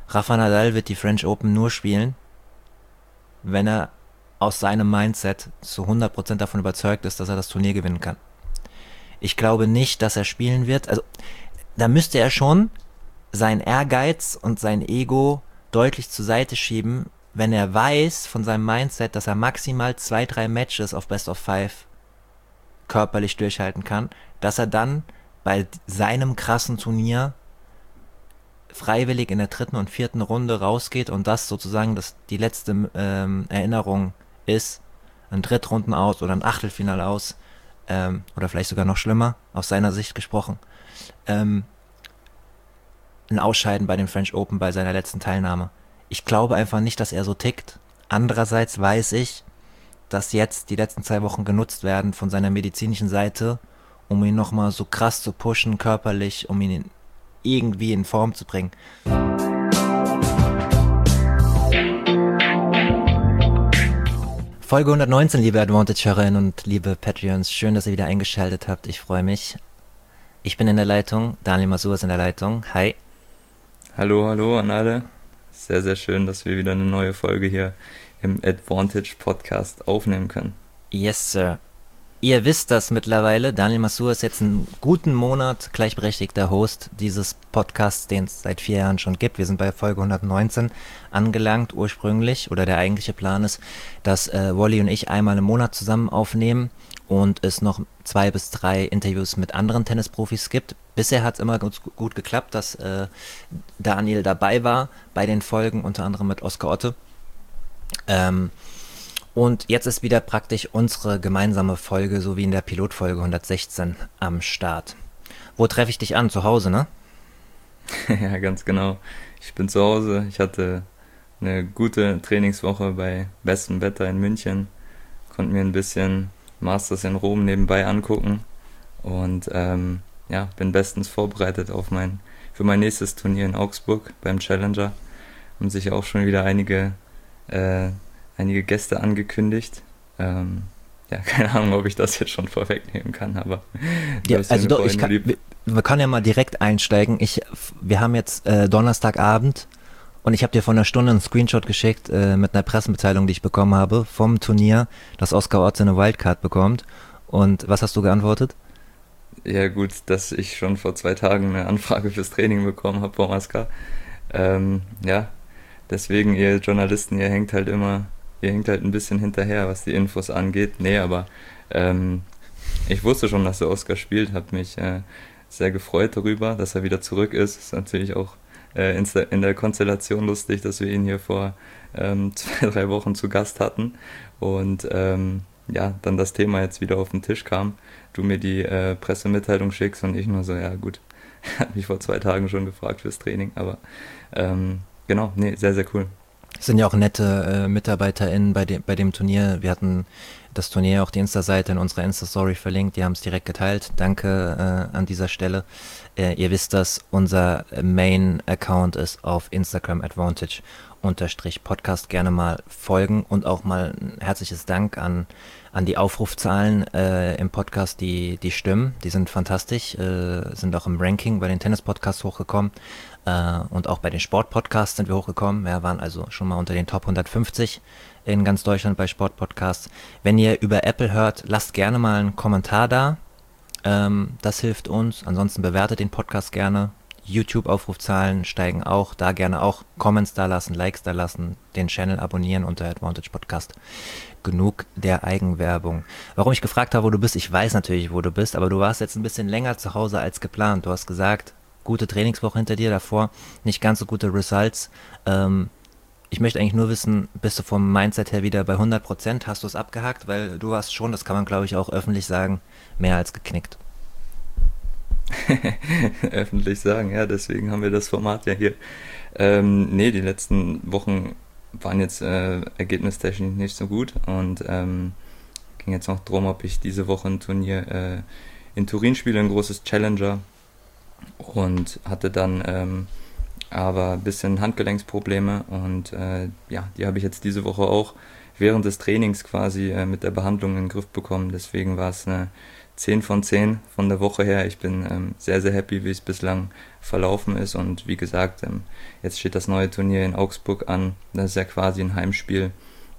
Rafa Nadal wird die French Open nur spielen, wenn er aus seinem Mindset zu 100% davon überzeugt ist, dass er das Turnier gewinnen kann. Ich glaube nicht, dass er spielen wird. Also, da müsste er schon sein Ehrgeiz und sein Ego deutlich zur Seite schieben, wenn er weiß von seinem Mindset, dass er maximal 2, 3 Matches auf Best of Five körperlich durchhalten kann, dass er dann bei seinem krassen Turnier freiwillig in der dritten und vierten Runde rausgeht und das sozusagen die letzte Erinnerung ist, ein Drittrunden aus oder ein Achtelfinale aus, oder vielleicht sogar noch schlimmer, aus seiner Sicht gesprochen, ähm, ein Ausscheiden bei den French Open bei seiner letzten Teilnahme. Ich glaube einfach nicht, dass er so tickt. Andererseits weiß ich, dass jetzt die letzten 2 Wochen genutzt werden von seiner medizinischen Seite, um ihn nochmal so krass zu pushen, körperlich, um ihn irgendwie in Form zu bringen. Folge 119, liebe Advantage-Hörerinnen und liebe Patreons. Schön, dass ihr wieder eingeschaltet habt. Ich freue mich. Ich bin in der Leitung, Daniel Masur ist in der Leitung. Hi. Hallo, hallo an alle. Sehr, sehr schön, dass wir wieder eine neue Folge hier im Advantage Podcast aufnehmen können. Yes, Sir. Ihr wisst das mittlerweile. Daniel Masur ist jetzt einen guten Monat gleichberechtigter Host dieses Podcasts, den es seit 4 Jahren schon gibt. Wir sind bei Folge 119 angelangt ursprünglich. Oder der eigentliche Plan ist, dass Wally und ich einmal im Monat zusammen aufnehmen und es noch 2 bis 3 Interviews mit anderen Tennisprofis gibt. Bisher hat es immer gut geklappt, dass Daniel dabei war bei den Folgen, unter anderem mit Oskar Otte. Und jetzt ist wieder praktisch unsere gemeinsame Folge, so wie in der Pilotfolge 116, am Start. Wo treffe ich dich an? Zu Hause, ne? Ja, ganz genau. Ich bin zu Hause. Ich hatte eine gute Trainingswoche bei bestem Wetter in München. Konnte mir ein bisschen Masters in Rom nebenbei angucken. Und ja, bin bestens vorbereitet für mein nächstes Turnier in Augsburg beim Challenger. Haben sich auch schon wieder einige Gäste angekündigt. Ja, keine Ahnung, ob ich das jetzt schon vorwegnehmen kann, aber Ja, also doch, wir können ja mal direkt einsteigen. Wir haben jetzt Donnerstagabend und ich habe dir vor einer Stunde einen Screenshot geschickt mit einer Pressemitteilung, die ich bekommen habe vom Turnier, dass Oskar Otte eine Wildcard bekommt. Und was hast du geantwortet? Ja gut, dass ich schon vor 2 Tagen eine Anfrage fürs Training bekommen habe vom Aska. Ja, deswegen, ihr Journalisten, ihr hängt halt ein bisschen hinterher, was die Infos angeht. Nee, aber ich wusste schon, dass der Oscar spielt, habe mich sehr gefreut darüber, dass er wieder zurück ist. Ist natürlich auch in der Konstellation lustig, dass wir ihn hier vor 2, 3 Wochen zu Gast hatten und ja, dann das Thema jetzt wieder auf den Tisch kam, du mir die Pressemitteilung schickst und ich nur so, ja gut, hat mich vor 2 Tagen schon gefragt fürs Training, aber genau, nee, sehr, sehr cool. Es sind ja auch nette MitarbeiterInnen bei dem Turnier. Wir hatten das Turnier, auch die Insta-Seite in unserer Insta-Story verlinkt. Die haben es direkt geteilt. Danke an dieser Stelle. Ihr wisst das, unser Main-Account ist auf Instagram Advantage_Podcast. Gerne mal folgen und auch mal ein herzliches Dank an die Aufrufzahlen im Podcast, die stimmen. Die sind fantastisch, sind auch im Ranking bei den Tennis-Podcasts hochgekommen. Und auch bei den Sport-Podcasts sind wir hochgekommen. Wir waren also schon mal unter den Top 150 in ganz Deutschland bei Sport-Podcasts. Wenn ihr über Apple hört, lasst gerne mal einen Kommentar da. Das hilft uns. Ansonsten bewertet den Podcast gerne. YouTube-Aufrufzahlen steigen auch. Da gerne auch Comments da lassen, Likes da lassen, den Channel abonnieren unter Advantage Podcast. Genug der Eigenwerbung. Warum ich gefragt habe, wo du bist, ich weiß natürlich, wo du bist, aber du warst jetzt ein bisschen länger zu Hause als geplant. Du hast gesagt, gute Trainingswoche hinter dir, davor nicht ganz so gute Results. Ich möchte eigentlich nur wissen, bist du vom Mindset her wieder bei 100%? Hast du es abgehakt? Weil du warst schon, das kann man glaube ich auch öffentlich sagen, mehr als geknickt. Öffentlich sagen, ja, deswegen haben wir das Format ja hier. Nee, die letzten Wochen waren jetzt ergebnistechnisch nicht so gut und ging jetzt noch drum, ob ich diese Woche ein Turnier in Turin spiele, ein großes Challenger, und hatte dann aber ein bisschen Handgelenksprobleme und ja, die habe ich jetzt diese Woche auch während des Trainings quasi mit der Behandlung in den Griff bekommen. Deswegen war es eine 10 von 10 von der Woche her. Ich bin sehr, sehr happy, wie es bislang verlaufen ist. Und wie gesagt, jetzt steht das neue Turnier in Augsburg an. Das ist ja quasi ein Heimspiel.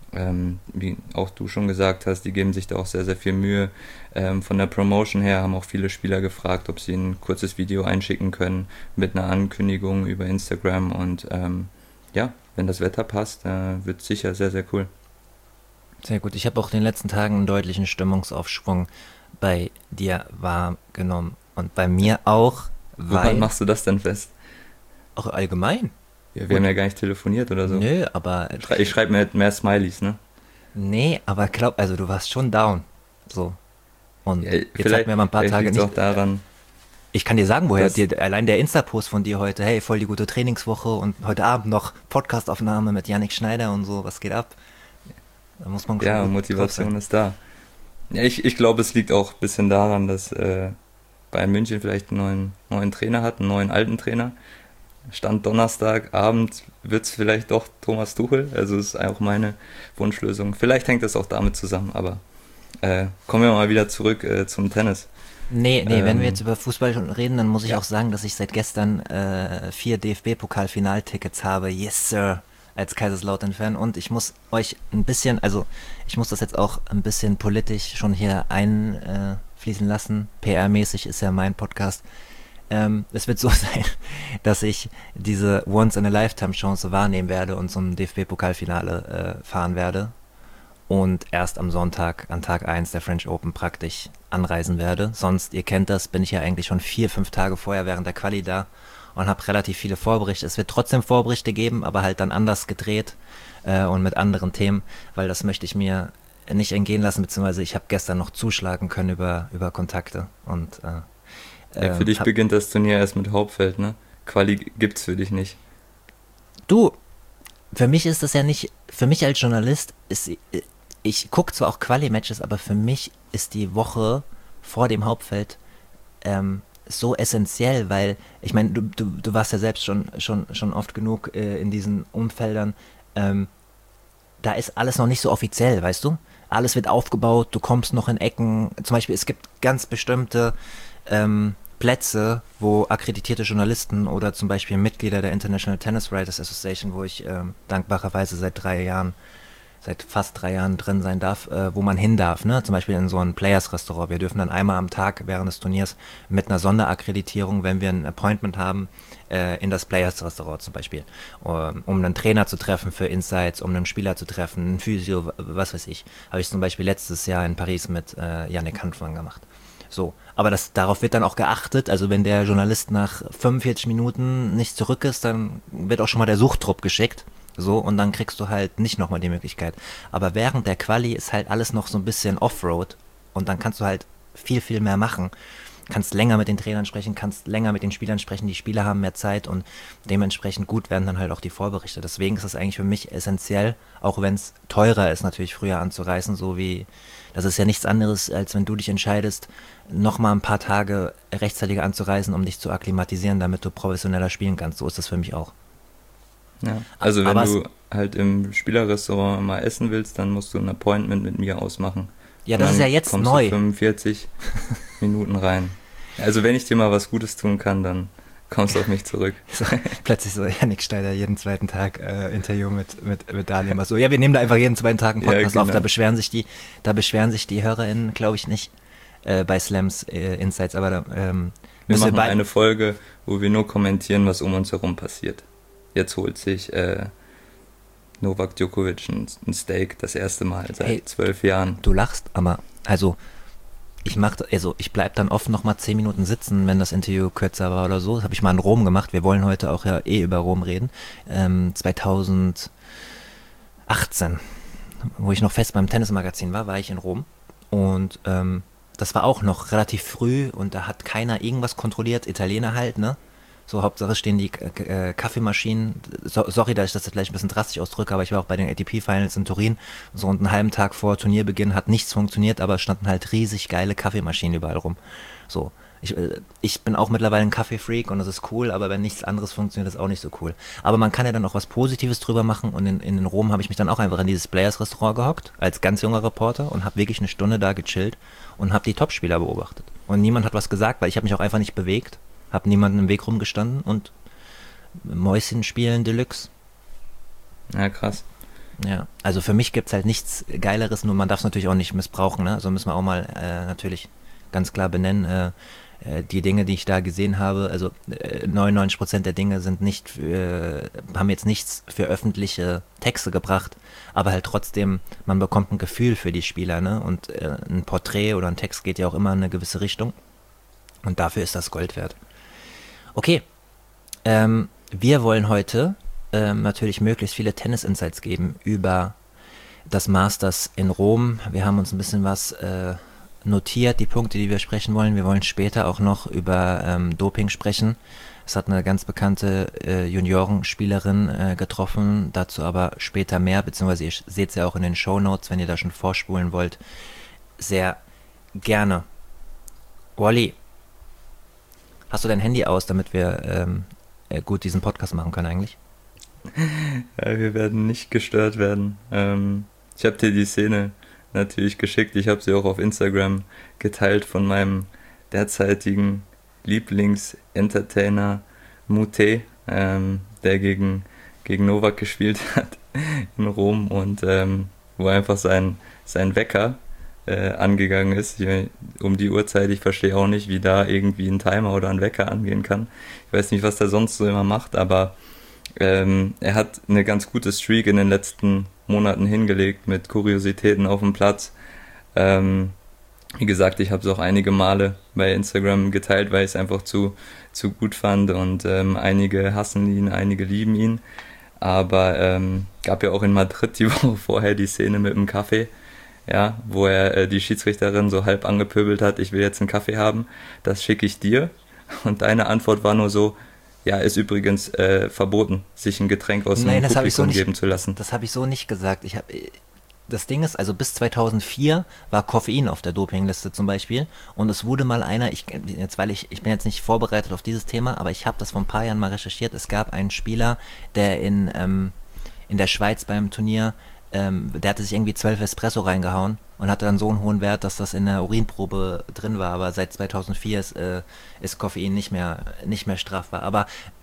Wie auch du schon gesagt hast, die geben sich da auch sehr, sehr viel Mühe. Von der Promotion her haben auch viele Spieler gefragt, ob sie ein kurzes Video einschicken können mit einer Ankündigung über Instagram. Und ja, wenn das Wetter passt, wird es sicher sehr, sehr cool. Sehr gut. Ich habe auch in den letzten Tagen einen deutlichen Stimmungsaufschwung bei dir wahrgenommen. Und bei mir auch, weil... Woran machst du das denn fest? Auch allgemein. Ja, wir haben ja gar nicht telefoniert oder so. Nö, aber... Ich schreibe mir mehr Smileys, ne? Nee, aber also du warst schon down. So. Und Ja, jetzt hatten wir mal ein paar Tage liegt's nicht... auch daran, Ich kann dir sagen, woher dass... dir allein der Insta-Post von dir heute, hey, voll die gute Trainingswoche und heute Abend noch Podcastaufnahme mit Yannick Schneider und so, was geht ab? Da muss man schon Ja, gut drauf Motivation sein. ist da. Ja, ich glaube, es liegt auch ein bisschen daran, dass Bayern München vielleicht einen neuen Trainer hat, einen neuen alten Trainer. Stand Donnerstagabend wird es vielleicht doch Thomas Tuchel, also ist auch meine Wunschlösung. Vielleicht hängt das auch damit zusammen, aber kommen wir mal wieder zurück zum Tennis. Nee, wenn wir Ähm, jetzt über Fußball schon reden, dann muss ich ja, auch sagen, dass ich seit gestern 4 DFB-Pokal-Finaltickets habe. Yes, Sir, als Kaiserslautern-Fan. Und ich muss euch ein bisschen, also ich muss das jetzt auch ein bisschen politisch schon hier einfließen lassen. PR-mäßig ist ja mein Podcast. Es wird so sein, dass ich diese Once-in-a-Lifetime-Chance wahrnehmen werde und zum DFB-Pokalfinale fahren werde. Und erst am Sonntag, an Tag 1 der French Open praktisch anreisen werde. Sonst, ihr kennt das, bin ich ja eigentlich schon 4, 5 Tage vorher während der Quali da und habe relativ viele Vorberichte. Es wird trotzdem Vorberichte geben, aber halt dann anders gedreht und mit anderen Themen, weil das möchte ich mir nicht entgehen lassen, beziehungsweise ich habe gestern noch zuschlagen können über Kontakte und ja, für dich hab, beginnt das Turnier erst mit Hauptfeld, ne? Quali gibt's für dich nicht. du, für mich ist das ja nicht, für mich als Journalist ist, ich gucke zwar auch Quali-Matches, aber für mich ist die Woche vor dem Hauptfeld so essentiell, weil, ich meine, du warst ja selbst schon oft genug in diesen Umfeldern, ähm, da ist alles noch nicht so offiziell, weißt du? Alles wird aufgebaut, du kommst noch in Ecken, zum Beispiel, es gibt ganz bestimmte Plätze, wo akkreditierte Journalisten oder zum Beispiel Mitglieder der International Tennis Writers Association, wo ich dankbarerweise seit fast 3 Jahren drin sein darf, wo man hin darf, ne? Zum Beispiel in so ein Players-Restaurant. Wir dürfen dann einmal am Tag während des Turniers mit einer Sonderakkreditierung, wenn wir ein Appointment haben, in das Players-Restaurant zum Beispiel, um einen Trainer zu treffen für Insights, um einen Spieler zu treffen, einen Physio, was weiß ich. Habe ich zum Beispiel letztes Jahr in Paris mit Yannick Hanfmann gemacht. So, aber darauf wird dann auch geachtet, also wenn der Journalist nach 45 Minuten nicht zurück ist, dann wird auch schon mal der Suchtrupp geschickt, so, und dann kriegst du halt nicht nochmal die Möglichkeit. Aber während der Quali ist halt alles noch so ein bisschen Offroad und dann kannst du halt viel, viel mehr machen. Kannst länger mit den Trainern sprechen, kannst länger mit den Spielern sprechen, die Spieler haben mehr Zeit und dementsprechend gut werden dann halt auch die Vorberichte. Deswegen ist es eigentlich für mich essentiell, auch wenn es teurer ist, natürlich früher anzureisen, so wie, das ist ja nichts anderes, als wenn du dich entscheidest, nochmal ein paar Tage rechtzeitiger anzureisen, um dich zu akklimatisieren, damit du professioneller spielen kannst. So ist das für mich auch. Ja. Also wenn Aber du halt im Spielerrestaurant mal essen willst, dann musst du ein Appointment mit mir ausmachen. ja, Und das ist dann ja jetzt kommst neu. du 45 Minuten rein. Also wenn ich dir mal was Gutes tun kann, dann kommst du auf mich zurück. So, plötzlich so Yannick Schneider jeden zweiten Tag Interview mit Daniel. So, ja, wir nehmen da einfach jeden zweiten Tag einen Ja, Podcast auf. genau. Da beschweren sich die HörerInnen, glaube ich, nicht bei Slams Insights, aber da Wir müssen wir machen beide. eine Folge, wo wir nur kommentieren, was um uns herum passiert. Jetzt holt sich Novak Djokovic ein Steak das erste Mal seit Hey, 12 Jahren. du lachst, aber also ich bleib dann oft noch mal 10 Minuten sitzen, wenn das Interview kürzer war oder so. Das habe ich mal in Rom gemacht. Wir wollen heute auch ja über Rom reden. 2018, wo ich noch fest beim Tennismagazin war ich in Rom und das war auch noch relativ früh und da hat keiner irgendwas kontrolliert, Italiener halt, ne? So, Hauptsache stehen die Kaffeemaschinen. Sorry, dass ich das jetzt gleich ein bisschen drastisch ausdrücke, aber ich war auch bei den ATP-Finals in Turin. So, und einen halben Tag vor Turnierbeginn hat nichts funktioniert, aber es standen halt riesig geile Kaffeemaschinen überall rum. So, Ich bin auch mittlerweile ein Kaffee-Freak und das ist cool, aber wenn nichts anderes funktioniert, ist auch nicht so cool. Aber man kann ja dann auch was Positives drüber machen und in Rom habe ich mich dann auch einfach in dieses Players-Restaurant gehockt, als ganz junger Reporter und habe wirklich eine Stunde da gechillt und habe die Topspieler beobachtet. Und niemand hat was gesagt, weil ich habe mich auch einfach nicht bewegt, habe niemanden im Weg rumgestanden und Mäuschen spielen Deluxe. Ja, krass. Ja, also für mich gibt's halt nichts Geileres, nur man darf es natürlich auch nicht missbrauchen, ne? Also müssen wir auch mal natürlich ganz klar benennen, die Dinge, die ich da gesehen habe, also 99% der Dinge sind nicht, haben jetzt nichts für öffentliche Texte gebracht, aber halt trotzdem, man bekommt ein Gefühl für die Spieler, ne? Und ein Porträt oder ein Text geht ja auch immer in eine gewisse Richtung und dafür ist das Gold wert. Okay, wir wollen heute natürlich möglichst viele Tennis-Insights geben über das Masters in Rom. Wir haben uns ein bisschen was notiert, die Punkte, die wir sprechen wollen. Wir wollen später auch noch über Doping sprechen. Es hat eine ganz bekannte Juniorenspielerin getroffen, dazu aber später mehr, beziehungsweise ihr seht es ja auch in den Shownotes, wenn ihr da schon vorspulen wollt. Sehr gerne. Wally, hast du dein Handy aus, damit wir gut diesen Podcast machen können eigentlich? Ja, wir werden nicht gestört werden. Ich habe dir die Szene natürlich geschickt. Ich habe sie auch auf Instagram geteilt von meinem derzeitigen Lieblings-Entertainer Mute, der gegen Novak gespielt hat in Rom und wo einfach sein Wecker angegangen ist. Um die Uhrzeit, ich verstehe auch nicht, wie da irgendwie ein Timer oder ein Wecker angehen kann. Ich weiß nicht, was der sonst so immer macht, aber er hat eine ganz gute Streak in den letzten Monaten hingelegt mit Kuriositäten auf dem Platz. Wie gesagt, ich habe es auch einige Male bei Instagram geteilt, weil ich es einfach zu gut fand und einige hassen ihn, einige lieben ihn. Aber gab ja auch in Madrid die Woche vorher die Szene mit dem Kaffee, ja, wo er die Schiedsrichterin so halb angepöbelt hat, ich will jetzt einen Kaffee haben, das schicke ich dir. Und deine Antwort war nur so, ja, ist übrigens verboten, sich ein Getränk aus dem Publikum geben zu lassen. Das habe ich so nicht gesagt. Das Ding ist, also bis 2004 war Koffein auf der Dopingliste zum Beispiel und es wurde mal einer, ich bin jetzt nicht vorbereitet auf dieses Thema, aber ich habe das vor ein paar Jahren mal recherchiert, es gab einen Spieler, der in der Schweiz beim Turnier, der hatte sich irgendwie 12 Espresso reingehauen und hatte dann so einen hohen Wert, dass das in der Urinprobe drin war, aber seit 2004 ist Koffein nicht mehr strafbar. Aber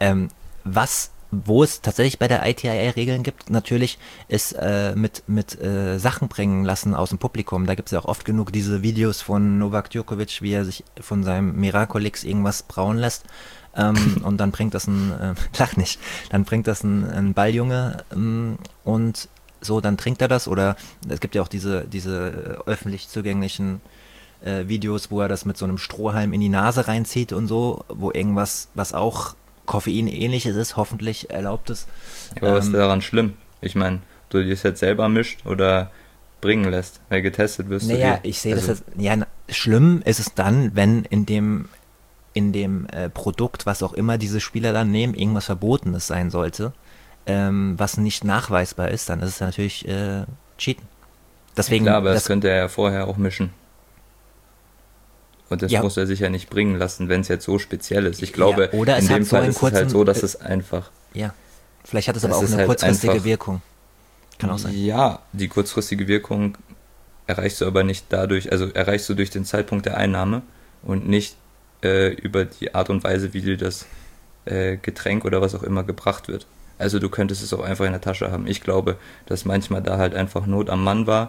wo es tatsächlich bei der ITIA Regeln gibt, natürlich ist mit Sachen bringen lassen aus dem Publikum. Da gibt es ja auch oft genug diese Videos von Novak Djokovic, wie er sich von seinem Miracolix irgendwas brauen lässt. Und dann bringt das lach nicht, dann bringt das ein Balljunge und so, dann trinkt er das, oder es gibt ja auch diese öffentlich zugänglichen Videos, wo er das mit so einem Strohhalm in die Nase reinzieht und so, wo irgendwas, was auch Koffein ähnliches ist, hoffentlich erlaubt ist. Aber was ist daran schlimm? Ich meine, du dir es jetzt selber mischt oder bringen lässt, weil getestet wirst du. Naja, ich sehe das jetzt, schlimm ist es dann, wenn in dem Produkt, was auch immer diese Spieler dann nehmen, irgendwas Verbotenes sein sollte, was nicht nachweisbar ist, dann ist es natürlich Cheaten. Deswegen, klar, aber das könnte er ja vorher auch mischen. Und das muss er sich ja nicht bringen lassen, wenn es jetzt so speziell ist. Ich glaube, oder in dem Fall ist es halt so, dass es einfach... Ja, vielleicht hat es aber auch eine kurzfristige Wirkung. Kann auch sein. Ja, die kurzfristige Wirkung erreichst du aber nicht dadurch, also erreichst du durch den Zeitpunkt der Einnahme und nicht über die Art und Weise, wie dir das Getränk oder was auch immer gebracht wird. Also du könntest es auch einfach in der Tasche haben. Ich glaube, dass manchmal da halt einfach Not am Mann war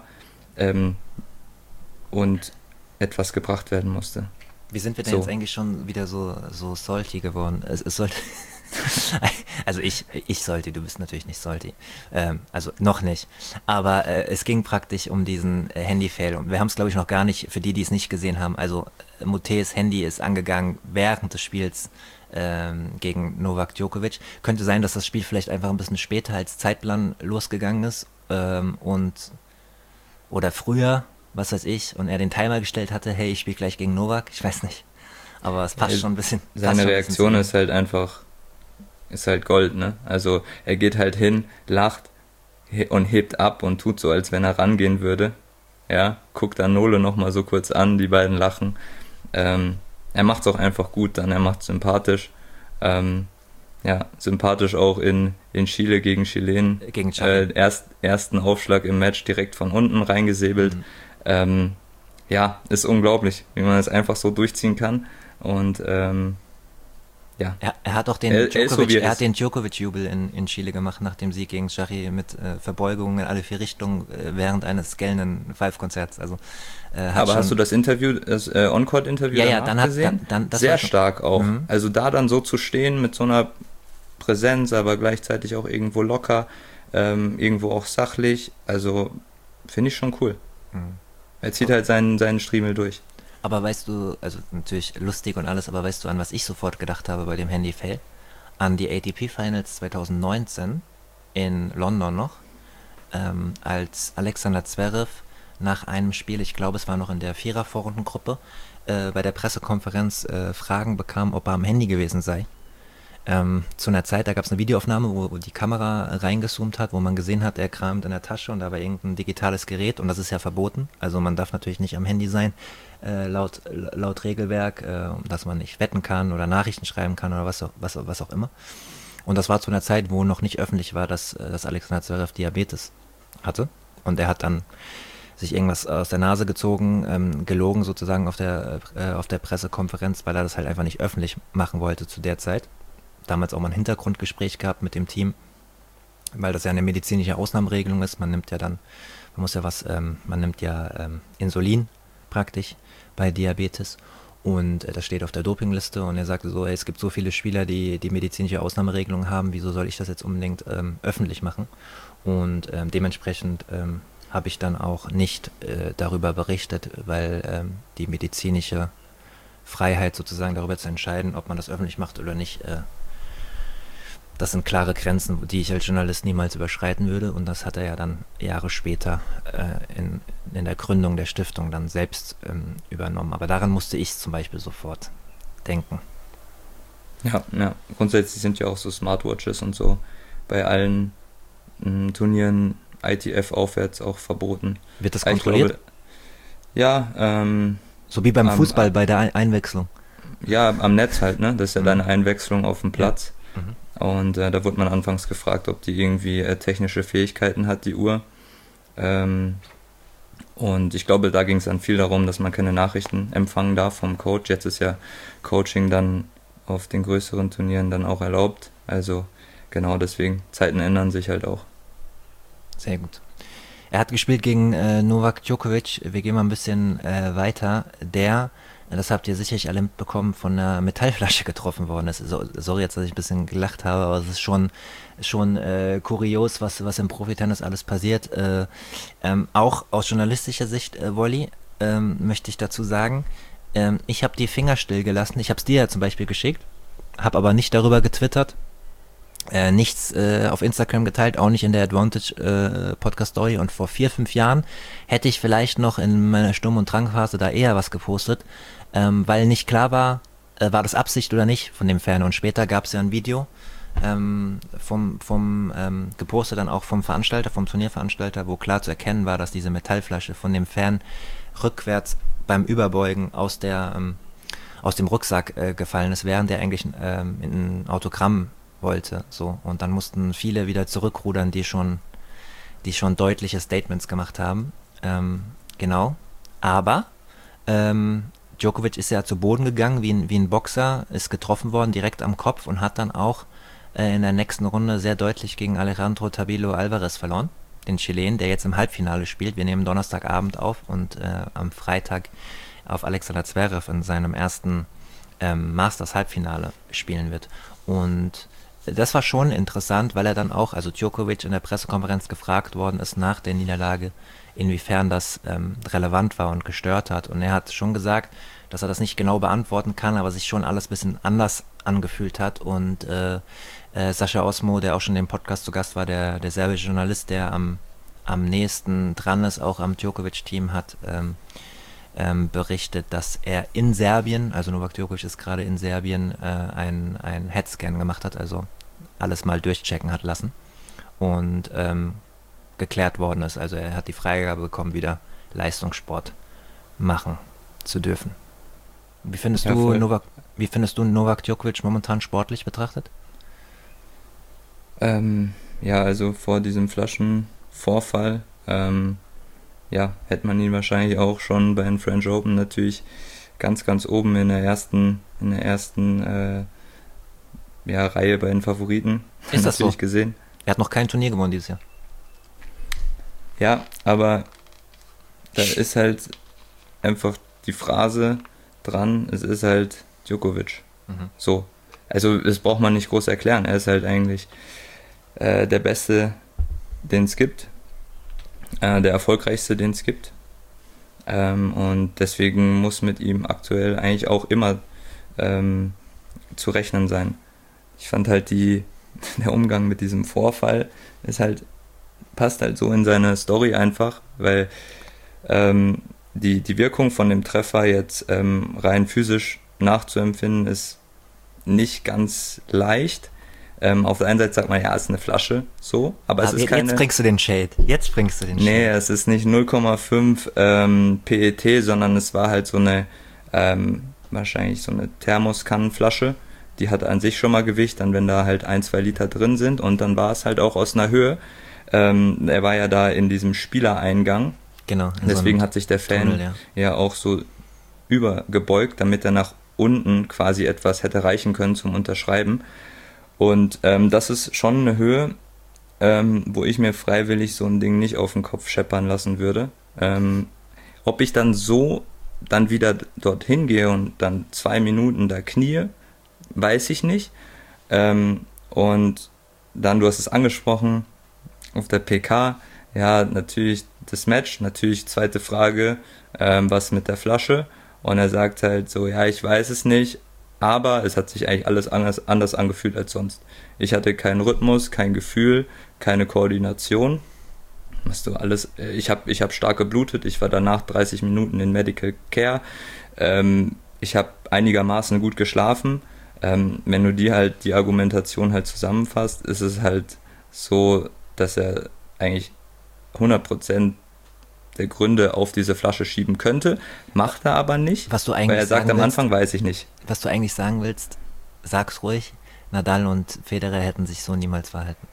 und etwas gebracht werden musste. Wie sind wir denn jetzt eigentlich schon wieder so salty geworden? Es sollte also ich sollte, du bist natürlich nicht salty. Also noch nicht. Aber es ging praktisch um diesen Handy-Fail. Und wir haben es, glaube ich, noch gar nicht, für die es nicht gesehen haben. Also Mutees Handy ist angegangen während des Spiels gegen Novak Djokovic. Könnte sein, dass das Spiel vielleicht einfach ein bisschen später als Zeitplan losgegangen ist oder früher, was weiß ich, und er den Timer gestellt hatte, hey, ich spiele gleich gegen Novak. Ich weiß nicht. Aber es passt schon ein bisschen. Seine Reaktion ist halt einfach, ist halt Gold, ne? Also er geht halt hin, lacht und hebt ab und tut so, als wenn er rangehen würde. Ja, guckt dann Nole nochmal so kurz an, die beiden lachen. er macht es auch einfach gut dann, er macht es sympathisch. Ja, sympathisch auch in Chile gegen Chilen. Gegen Chile. Ersten Aufschlag im Match direkt von unten reingesäbelt. Ja, ist unglaublich, wie man es einfach so durchziehen kann. Und ja. Er hat auch den Djokovic-Jubel in Chile gemacht nach dem Sieg gegen Jarry mit Verbeugungen in alle 4 Richtungen während eines gellenden Five-Konzerts. Also, aber hast du das Interview, das On-Court-Interview gesehen? Das sehr stark auch. Also da dann so zu stehen mit so einer Präsenz, aber gleichzeitig auch irgendwo locker, irgendwo auch sachlich. Also finde ich schon cool. Er zieht halt seinen Striemel durch. Aber weißt du, also natürlich lustig und alles, aber weißt du, an was ich sofort gedacht habe bei dem Handy-Fail? An die ATP Finals 2019 in London noch, als Alexander Zverev nach einem Spiel, ich glaube es war noch in der Vierer-Vorrundengruppe, bei der Pressekonferenz Fragen bekam, ob er am Handy gewesen sei. Zu einer Zeit, da gab es eine Videoaufnahme, wo die Kamera reingezoomt hat, wo man gesehen hat, er kramt in der Tasche und da war irgendein digitales Gerät und das ist ja verboten. Also man darf natürlich nicht am Handy sein, laut Regelwerk, dass man nicht wetten kann oder Nachrichten schreiben kann oder was auch immer. Und das war zu einer Zeit, wo noch nicht öffentlich war, dass Alexander Zverev Diabetes hatte. Und er hat dann sich irgendwas aus der Nase gezogen, gelogen sozusagen auf der Pressekonferenz, weil er das halt einfach nicht öffentlich machen wollte zu der Zeit. Damals auch mal ein Hintergrundgespräch gehabt mit dem Team, weil das ja eine medizinische Ausnahmeregelung ist. Man nimmt ja Insulin praktisch bei Diabetes und das steht auf der Dopingliste und er sagte so, es gibt so viele Spieler, die medizinische Ausnahmeregelungen haben, wieso soll ich das jetzt unbedingt öffentlich machen? Und dementsprechend habe ich dann auch nicht darüber berichtet, weil die medizinische Freiheit sozusagen darüber zu entscheiden, ob man das öffentlich macht oder nicht, das sind klare Grenzen, die ich als Journalist niemals überschreiten würde und das hat er ja dann Jahre später in der Gründung der Stiftung dann selbst übernommen. Aber daran musste ich zum Beispiel sofort denken. Ja, grundsätzlich sind ja auch so Smartwatches und so bei allen Turnieren ITF aufwärts auch verboten. Wird das kontrolliert? So wie beim Fußball bei der Einwechslung. Ja, am Netz halt, ne? Das ist ja deine Einwechslung auf dem Platz. Ja. Und da wurde man anfangs gefragt, ob die irgendwie technische Fähigkeiten hat, die Uhr. Und ich glaube, da ging es dann viel darum, dass man keine Nachrichten empfangen darf vom Coach. Jetzt ist ja Coaching dann auf den größeren Turnieren dann auch erlaubt. Also genau deswegen, Zeiten ändern sich halt auch. Sehr gut. Er hat gespielt gegen Novak Djokovic. Wir gehen mal ein bisschen weiter. Das habt ihr sicherlich alle mitbekommen, von einer Metallflasche getroffen worden ist. Sorry jetzt, dass ich ein bisschen gelacht habe, aber es ist schon kurios, was im Profitennis alles passiert. Auch aus journalistischer Sicht, Wolli, möchte ich dazu sagen, ich habe die Finger still gelassen. Ich habe es dir ja zum Beispiel geschickt, habe aber nicht darüber getwittert. Nichts auf Instagram geteilt, auch nicht in der Advantage Podcast Story und vor 4-5 Jahren hätte ich vielleicht noch in meiner Sturm- und Drangphase da eher was gepostet, weil nicht klar war das Absicht oder nicht von dem Fan und später gab es ja ein Video gepostet dann auch vom Turnierveranstalter, wo klar zu erkennen war, dass diese Metallflasche von dem Fan rückwärts beim Überbeugen aus dem Rucksack gefallen ist, während er eigentlich in ein Autogramm wollte, so, und dann mussten viele wieder zurückrudern, die schon deutliche Statements gemacht haben, genau, aber Djokovic ist ja zu Boden gegangen wie ein Boxer, ist getroffen worden direkt am Kopf und hat dann auch in der nächsten Runde sehr deutlich gegen Alejandro Tabilo Alvarez verloren, den Chilen, der jetzt im Halbfinale spielt. Wir nehmen Donnerstagabend auf und am Freitag auf Alexander Zverev in seinem ersten Masters-Halbfinale spielen wird. Und das war schon interessant, weil er dann auch, also Djokovic in der Pressekonferenz gefragt worden ist nach der Niederlage, inwiefern das relevant war und gestört hat. Und er hat schon gesagt, dass er das nicht genau beantworten kann, aber sich schon alles ein bisschen anders angefühlt hat. Und Sascha Osmo, der auch schon im Podcast zu Gast war, der serbische Journalist, der am nächsten dran ist, auch am Djokovic-Team, hat berichtet, dass er in Serbien, also Novak Djokovic ist gerade in Serbien, ein Headscan gemacht hat, also alles mal durchchecken hat lassen und geklärt worden ist. Also er hat die Freigabe bekommen, wieder Leistungssport machen zu dürfen. Wie findest Ja, du voll. Novak, wie findest du Novak Djokovic momentan sportlich betrachtet? Ja, also vor diesem Flaschenvorfall, ja, hätte man ihn wahrscheinlich auch schon bei den French Open natürlich ganz, ganz oben in der ersten ja, Reihe bei den Favoriten Ist das so? natürlich gesehen. Er hat noch kein Turnier gewonnen dieses Jahr. Ja, aber da ist halt einfach die Phrase dran, es ist halt Djokovic. Mhm. So. Also das braucht man nicht groß erklären. Er ist halt eigentlich der Beste, den es gibt, der erfolgreichste, den es gibt. Und deswegen muss mit ihm aktuell eigentlich auch immer zu rechnen sein. Ich fand halt der Umgang mit diesem Vorfall ist halt, passt halt so in seine Story einfach, weil die Wirkung von dem Treffer jetzt rein physisch nachzuempfinden ist nicht ganz leicht. Auf der einen Seite sagt man, ja, es ist eine Flasche, so, aber es ist Jetzt keine. bringst du den Shade. Jetzt bringst du den Nee, Shade. es ist nicht 0,5 PET, sondern es war halt so eine, wahrscheinlich so eine Thermoskannenflasche. Die hat an sich schon mal Gewicht, dann wenn da halt 1, 2 Liter drin sind und dann war es halt auch aus einer Höhe. Er war ja da in diesem Spielereingang, Genau. In so deswegen einem hat sich der Fan Tunnel, ja. ja auch so übergebeugt, damit er nach unten quasi etwas hätte reichen können zum Unterschreiben. Und das ist schon eine Höhe, wo ich mir freiwillig so ein Ding nicht auf den Kopf scheppern lassen würde. Ob ich dann so dann wieder dorthin gehe und dann 2 Minuten da knie, weiß ich nicht. Und dann, du hast es angesprochen, auf der PK, ja, natürlich das Match, natürlich zweite Frage, was mit der Flasche? Und er sagt halt so, ja, ich weiß es nicht, aber es hat sich eigentlich alles anders angefühlt als sonst. Ich hatte keinen Rhythmus, kein Gefühl, keine Koordination. Hast du alles, ich hab stark geblutet, ich war danach 30 Minuten in Medical Care. Ich habe einigermaßen gut geschlafen. Wenn du die Argumentation halt zusammenfasst, ist es halt so, dass er eigentlich 100% der Gründe auf diese Flasche schieben könnte, macht er aber nicht, Was du weil eigentlich er sagt sagen am willst, Anfang, weiß ich nicht. was du eigentlich sagen willst, sag's ruhig. Nadal und Federer hätten sich so niemals verhalten.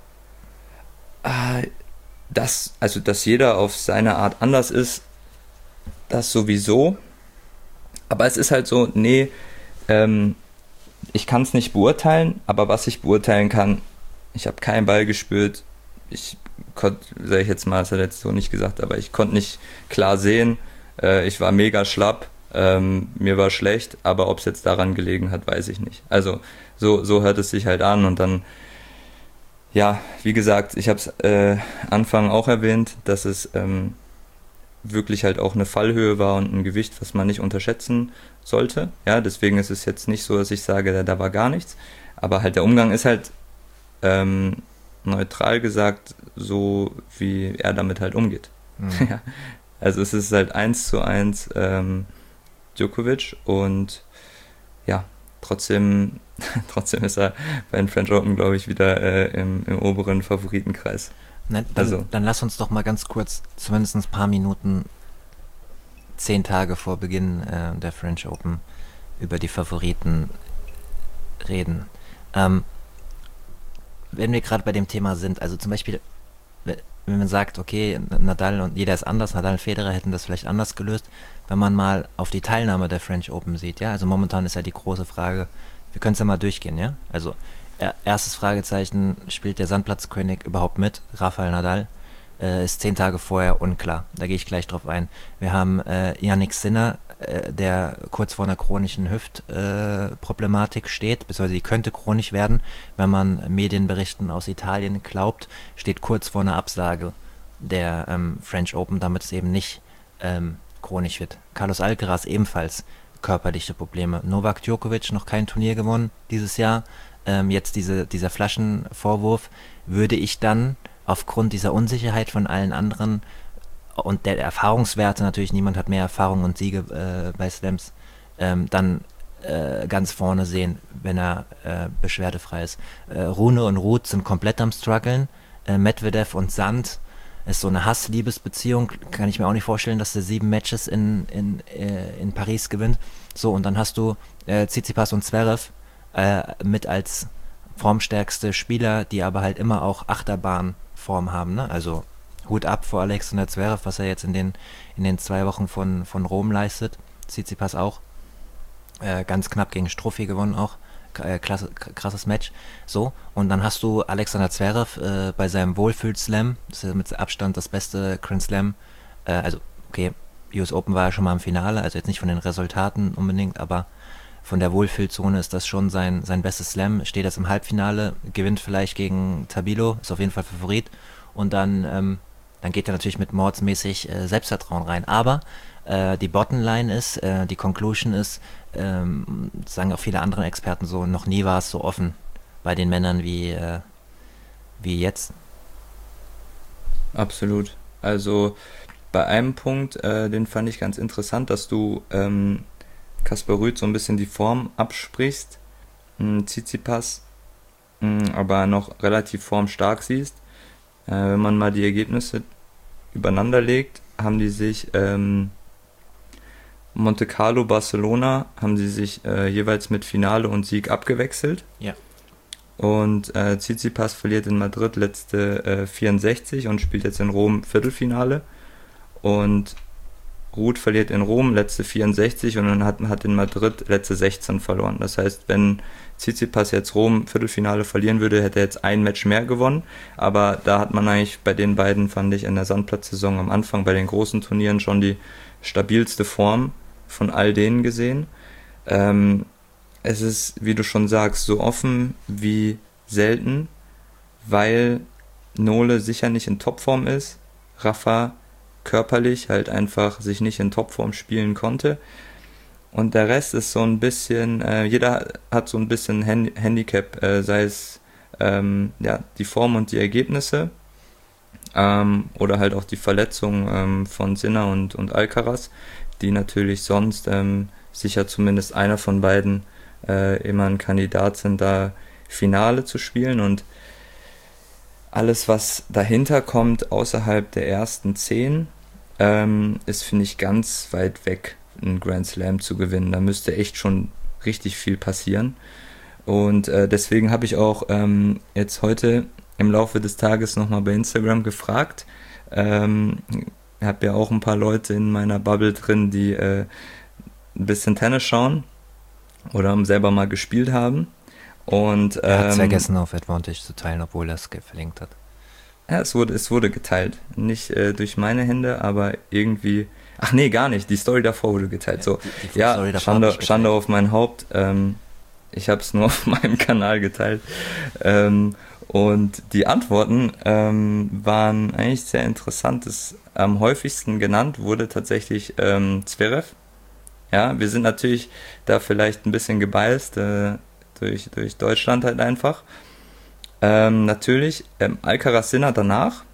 Also dass jeder auf seine Art anders ist, das sowieso, aber es ist halt so, nee, ich kann es nicht beurteilen, aber was ich beurteilen kann, ich habe keinen Ball gespürt, ich konnte, sag ich jetzt mal, das hat er jetzt so nicht gesagt, aber ich konnte nicht klar sehen, ich war mega schlapp, mir war schlecht, aber ob es jetzt daran gelegen hat, weiß ich nicht. Also so hört es sich halt an und dann, ja, wie gesagt, ich habe es Anfang auch erwähnt, dass es wirklich halt auch eine Fallhöhe war und ein Gewicht, was man nicht unterschätzen sollte. Ja, deswegen ist es jetzt nicht so, dass ich sage, da war gar nichts. Aber halt der Umgang ist halt neutral gesagt so, wie er damit halt umgeht. Mhm. Ja. Also es ist halt 1:1 Djokovic und ja, trotzdem, trotzdem ist er bei den French Open, glaube ich, wieder im oberen Favoritenkreis. Ne, Also, dann lass uns doch mal ganz kurz, zumindest ein paar Minuten, 10 Tage vor Beginn der French Open, über die Favoriten reden. Wenn wir gerade bei dem Thema sind, also zum Beispiel, wenn man sagt, okay, Nadal und jeder ist anders, Nadal und Federer hätten das vielleicht anders gelöst, wenn man mal auf die Teilnahme der French Open sieht, ja, also momentan ist ja die große Frage, wir können es ja mal durchgehen, ja, also erstes Fragezeichen, spielt der Sandplatzkönig überhaupt mit, Rafael Nadal, ist 10 Tage vorher unklar, da gehe ich gleich drauf ein. Wir haben Jannik Sinner, der kurz vor einer chronischen Hüftproblematik steht, beziehungsweise die könnte chronisch werden, wenn man Medienberichten aus Italien glaubt, steht kurz vor einer Absage der French Open, damit es eben nicht chronisch wird. Carlos Alcaraz ebenfalls körperliche Probleme. Novak Djokovic noch kein Turnier gewonnen dieses Jahr. Jetzt dieser Flaschenvorwurf würde ich dann aufgrund dieser Unsicherheit von allen anderen und der Erfahrungswerte, natürlich niemand hat mehr Erfahrung und Siege bei Slams, dann ganz vorne sehen, wenn er beschwerdefrei ist. Rune und Ruth sind komplett am struggeln. Medvedev und Sand ist so eine Hass-Liebes-Beziehung. Kann ich mir auch nicht vorstellen, dass der 7 Matches in Paris gewinnt. So, und dann hast du Tsitsipas und Zverev mit als formstärkste Spieler, die aber halt immer auch Achterbahnform haben. Ne? Also Hut ab vor Alexander Zverev, was er jetzt in den 2 Wochen von Rom leistet. Tsitsipas auch. Ganz knapp gegen Struffi gewonnen auch. Krasses Match. So, und dann hast du Alexander Zverev bei seinem Wohlfühl-Slam. Das ist ja mit Abstand das beste Grand Slam. Also, okay, US Open war ja schon mal im Finale, also jetzt nicht von den Resultaten unbedingt, aber von der Wohlfühlzone ist das schon sein bestes Slam. Steht jetzt im Halbfinale, gewinnt vielleicht gegen Tabilo, ist auf jeden Fall Favorit. Und dann geht er natürlich mit mordsmäßig Selbstvertrauen rein. Aber die Bottomline ist, die Conclusion ist, sagen auch viele andere Experten so, noch nie war es so offen bei den Männern wie jetzt. Absolut. Also bei einem Punkt, den fand ich ganz interessant, dass du Casper Ruud so ein bisschen die Form absprichst, Tsitsipas, aber noch relativ formstark siehst. Wenn man mal die Ergebnisse übereinander legt, haben die sich Monte Carlo, Barcelona, haben sie sich jeweils mit Finale und Sieg abgewechselt. Ja. Und Tsitsipas verliert in Madrid letzte 64 und spielt jetzt in Rom Viertelfinale. Und Ruud verliert in Rom letzte 64 und dann hat in Madrid letzte 16 verloren. Das heißt, wenn Tsitsipas jetzt Rom Viertelfinale verlieren würde, hätte er jetzt ein Match mehr gewonnen. Aber da hat man eigentlich bei den beiden, fand ich, in der Sandplatzsaison am Anfang bei den großen Turnieren schon die stabilste Form von all denen gesehen. Es ist, wie du schon sagst, so offen wie selten, weil Nole sicher nicht in Topform ist, Rafa körperlich halt einfach sich nicht in Topform spielen konnte. Und der Rest ist so ein bisschen, jeder hat so ein bisschen Handicap, sei es die Form und die Ergebnisse oder halt auch die Verletzung von Sinner und Alcaraz, die natürlich sonst sicher zumindest einer von beiden immer ein Kandidat sind, da Finale zu spielen. Und alles, was dahinter kommt, außerhalb der ersten 10, ist, finde ich, ganz weit weg, einen Grand Slam zu gewinnen. Da müsste echt schon richtig viel passieren. Und deswegen habe ich auch jetzt heute im Laufe des Tages nochmal bei Instagram gefragt. Habe ja auch ein paar Leute in meiner Bubble drin, die ein bisschen Tennis schauen oder selber mal gespielt haben. Und Er hat es vergessen, auf Advantage zu teilen, obwohl er es verlinkt hat. Ja, es wurde geteilt. Nicht durch meine Hände, aber irgendwie... Ach nee, gar nicht. Die Story davor wurde geteilt. So, ja, Schande auf mein Haupt. Ich habe es nur auf meinem Kanal geteilt. Und die Antworten waren eigentlich sehr interessant. Das am häufigsten genannt wurde tatsächlich Zverev. Ja, wir sind natürlich da vielleicht ein bisschen gebiased durch Deutschland halt einfach. Natürlich Alcaraz Sinner danach.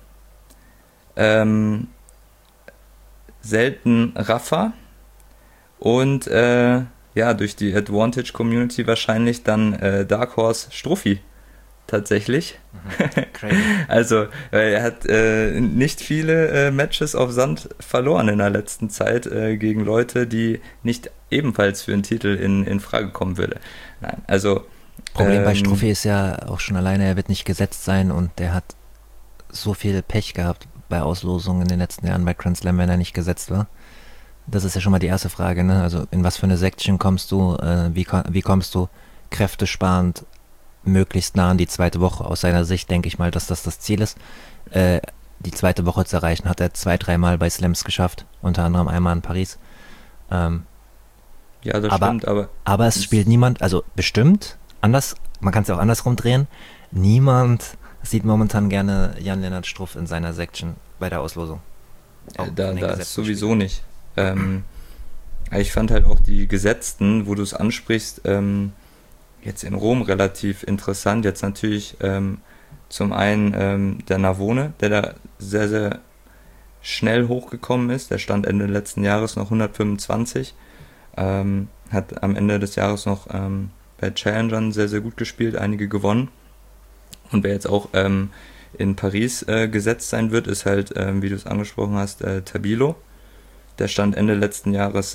Selten Rafa. Und durch die Advantage Community wahrscheinlich dann Dark Horse Struffi. Tatsächlich. Crazy. Also, er hat nicht viele Matches auf Sand verloren in der letzten Zeit gegen Leute, die nicht ebenfalls für einen Titel in Frage kommen würde. Nein, also Problem bei Struffi ist ja auch schon alleine, er wird nicht gesetzt sein und der hat so viel Pech gehabt bei Auslosungen in den letzten Jahren bei Grand Slam, wenn er nicht gesetzt war. Das ist ja schon mal die erste Frage, ne? Also in was für eine Section kommst du, wie kommst du kräftesparend möglichst nah an die zweite Woche? Aus seiner Sicht denke ich mal, dass das Ziel ist, die zweite Woche zu erreichen. Hat er 2-3 Mal bei Slams geschafft, unter anderem einmal in Paris. Ja, das stimmt, aber es spielt niemand, also bestimmt, anders, man kann es ja auch andersrum drehen, niemand sieht momentan gerne Jan-Lennart Struff in seiner Section bei der Auslosung. Da ist sowieso nicht. Ich fand halt auch die Gesetzten, wo du es ansprichst, jetzt in Rom relativ interessant. Jetzt natürlich zum einen der Navone, der da sehr, sehr schnell hochgekommen ist. Der stand Ende letzten Jahres noch 125. Hat am Ende des Jahres noch bei Challengern sehr, sehr gut gespielt, einige gewonnen. Und wer jetzt auch in Paris gesetzt sein wird, ist halt, wie du es angesprochen hast, Tabilo. Der stand Ende letzten Jahres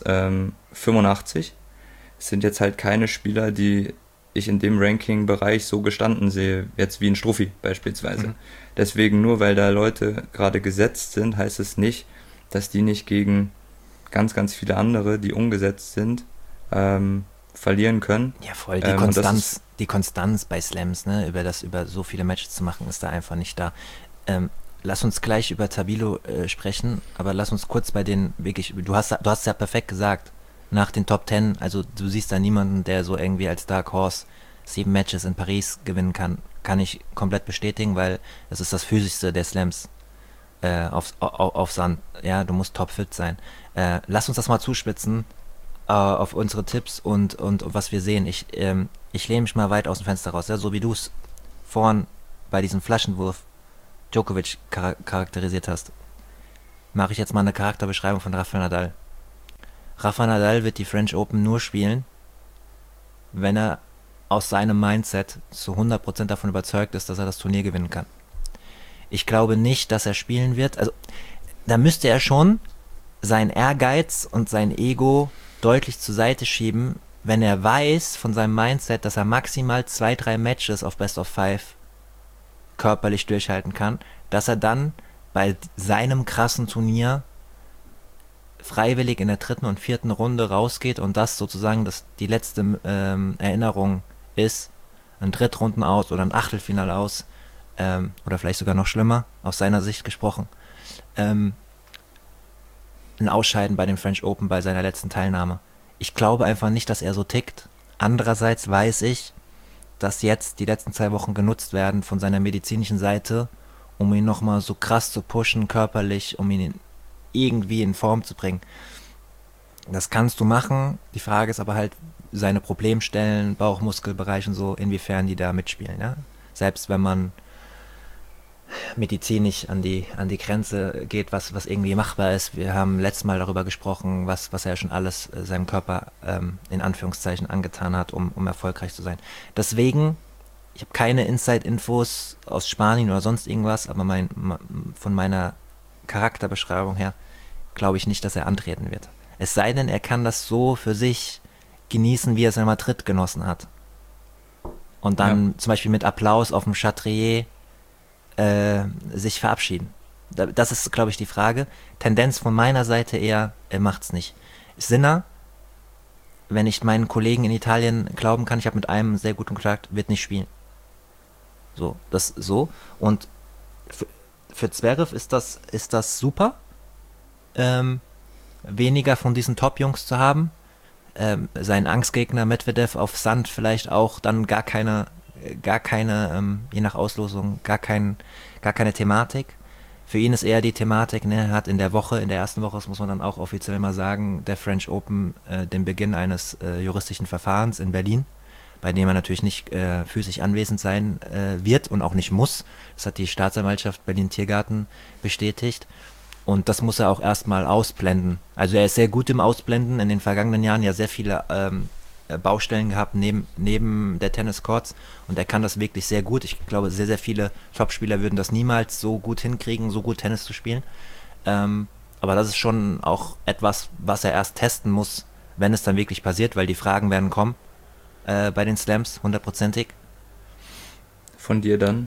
85. Es sind jetzt halt keine Spieler, die ich in dem Ranking-Bereich so gestanden sehe, jetzt wie ein Struffi beispielsweise. Deswegen, nur weil da Leute gerade gesetzt sind, heißt es nicht, dass die nicht gegen ganz, ganz viele andere, die umgesetzt sind, verlieren können. Ja, voll, die Konstanz bei Slams, ne, über so viele Matches zu machen, ist da einfach nicht da. Lass uns gleich über Tabilo sprechen, aber lass uns kurz bei den wirklich, du hast es ja perfekt gesagt, nach den Top 10, also du siehst da niemanden, der so irgendwie als Dark Horse 7 Matches in Paris gewinnen kann ich komplett bestätigen, weil das ist das Physischste der Slams auf Sand. Ja, du musst topfit sein. Lass uns das mal zuspitzen auf unsere Tipps und was wir sehen. Ich lehne mich mal weit aus dem Fenster raus, ja, so wie du es vorhin bei diesem Flaschenwurf Djokovic charakterisiert hast. Mache ich jetzt mal eine Charakterbeschreibung von Rafael Nadal. Rafa Nadal wird die French Open nur spielen, wenn er aus seinem Mindset zu 100% davon überzeugt ist, dass er das Turnier gewinnen kann. Ich glaube nicht, dass er spielen wird. Also, da müsste er schon seinen Ehrgeiz und sein Ego deutlich zur Seite schieben, wenn er weiß von seinem Mindset, dass er maximal 2-3 Matches auf Best of 5 körperlich durchhalten kann, dass er dann bei seinem krassen Turnier freiwillig in der 3. und 4. Runde rausgeht und das sozusagen die letzte Erinnerung ist, ein Drittrunden aus oder ein Achtelfinale aus, oder vielleicht sogar noch schlimmer, aus seiner Sicht gesprochen, ein Ausscheiden bei den French Open bei seiner letzten Teilnahme. Ich glaube einfach nicht, dass er so tickt. Andererseits weiß ich, dass jetzt die letzten 2 Wochen genutzt werden von seiner medizinischen Seite, um ihn nochmal so krass zu pushen, körperlich, um ihn irgendwie in Form zu bringen. Das kannst du machen. Die Frage ist aber halt, seine Problemstellen, Bauchmuskelbereich und so, inwiefern die da mitspielen. Ja? Selbst wenn man medizinisch an die Grenze geht, was irgendwie machbar ist. Wir haben letztes Mal darüber gesprochen, was er schon alles seinem Körper in Anführungszeichen angetan hat, um erfolgreich zu sein. Deswegen, ich habe keine Inside-Infos aus Spanien oder sonst irgendwas, aber von meiner Charakterbeschreibung her glaube ich nicht, dass er antreten wird. Es sei denn, er kann das so für sich genießen, wie er es in Madrid genossen hat. Und dann zum Beispiel mit Applaus auf dem Chatrier sich verabschieden. Das ist, glaube ich, die Frage. Tendenz von meiner Seite eher, er macht's nicht. Sinner, wenn ich meinen Kollegen in Italien glauben kann, ich habe mit einem sehr guten Kontakt, wird nicht spielen. So, das so. Und für Zverev ist das super, weniger von diesen Top-Jungs zu haben. Sein Angstgegner Medvedev auf Sand vielleicht auch dann gar keine, je nach Auslosung, gar keine Thematik. Für ihn ist eher die Thematik, ne, er hat in der ersten Woche, das muss man dann auch offiziell mal sagen, der French Open den Beginn eines juristischen Verfahrens in Berlin, bei dem er natürlich nicht physisch anwesend sein wird und auch nicht muss. Das hat die Staatsanwaltschaft Berlin-Tiergarten bestätigt. Und das muss er auch erstmal ausblenden. Also er ist sehr gut im Ausblenden, in den vergangenen Jahren ja sehr viele Baustellen gehabt neben der Tenniscourts und er kann das wirklich sehr gut. Ich glaube, sehr, sehr viele Topspieler würden das niemals so gut hinkriegen, so gut Tennis zu spielen. Aber das ist schon auch etwas, was er erst testen muss, wenn es dann wirklich passiert, weil die Fragen werden kommen bei den Slams, 100%. Von dir dann?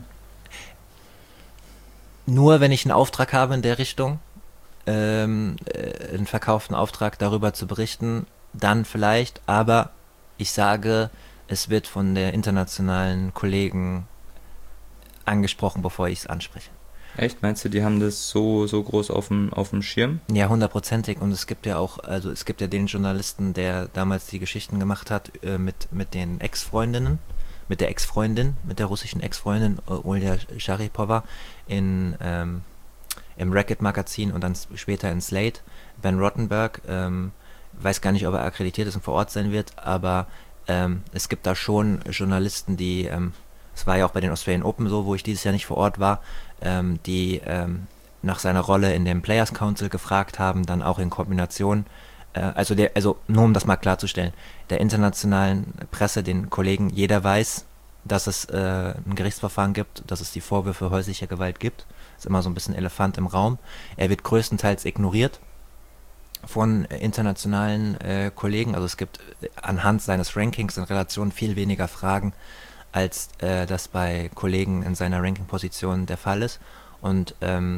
Nur wenn ich einen Auftrag habe in der Richtung, einen verkauften Auftrag darüber zu berichten, dann vielleicht, aber ich sage, es wird von der internationalen Kollegen angesprochen, bevor ich es anspreche. Echt? Meinst du, die haben das so groß auf dem Schirm? Ja, 100%. Und es gibt ja auch, also es gibt ja den Journalisten, der damals die Geschichten gemacht hat mit den Ex-Freundinnen, mit der russischen Ex-Freundin Olja Sharipova im Racket-Magazin und dann später in Slate, Ben Rottenberg, weiß gar nicht, ob er akkreditiert ist und vor Ort sein wird, aber es gibt da schon Journalisten, die, es war ja auch bei den Australian Open so, wo ich dieses Jahr nicht vor Ort war, die nach seiner Rolle in dem Players Council gefragt haben, dann auch in Kombination, also nur um das mal klarzustellen, der internationalen Presse, den Kollegen, jeder weiß, dass es ein Gerichtsverfahren gibt, dass es die Vorwürfe häuslicher Gewalt gibt. Ist immer so ein bisschen Elefant im Raum. Er wird größtenteils ignoriert von internationalen Kollegen. Also es gibt anhand seines Rankings in Relation viel weniger Fragen, als das bei Kollegen in seiner Ranking-Position der Fall ist. Und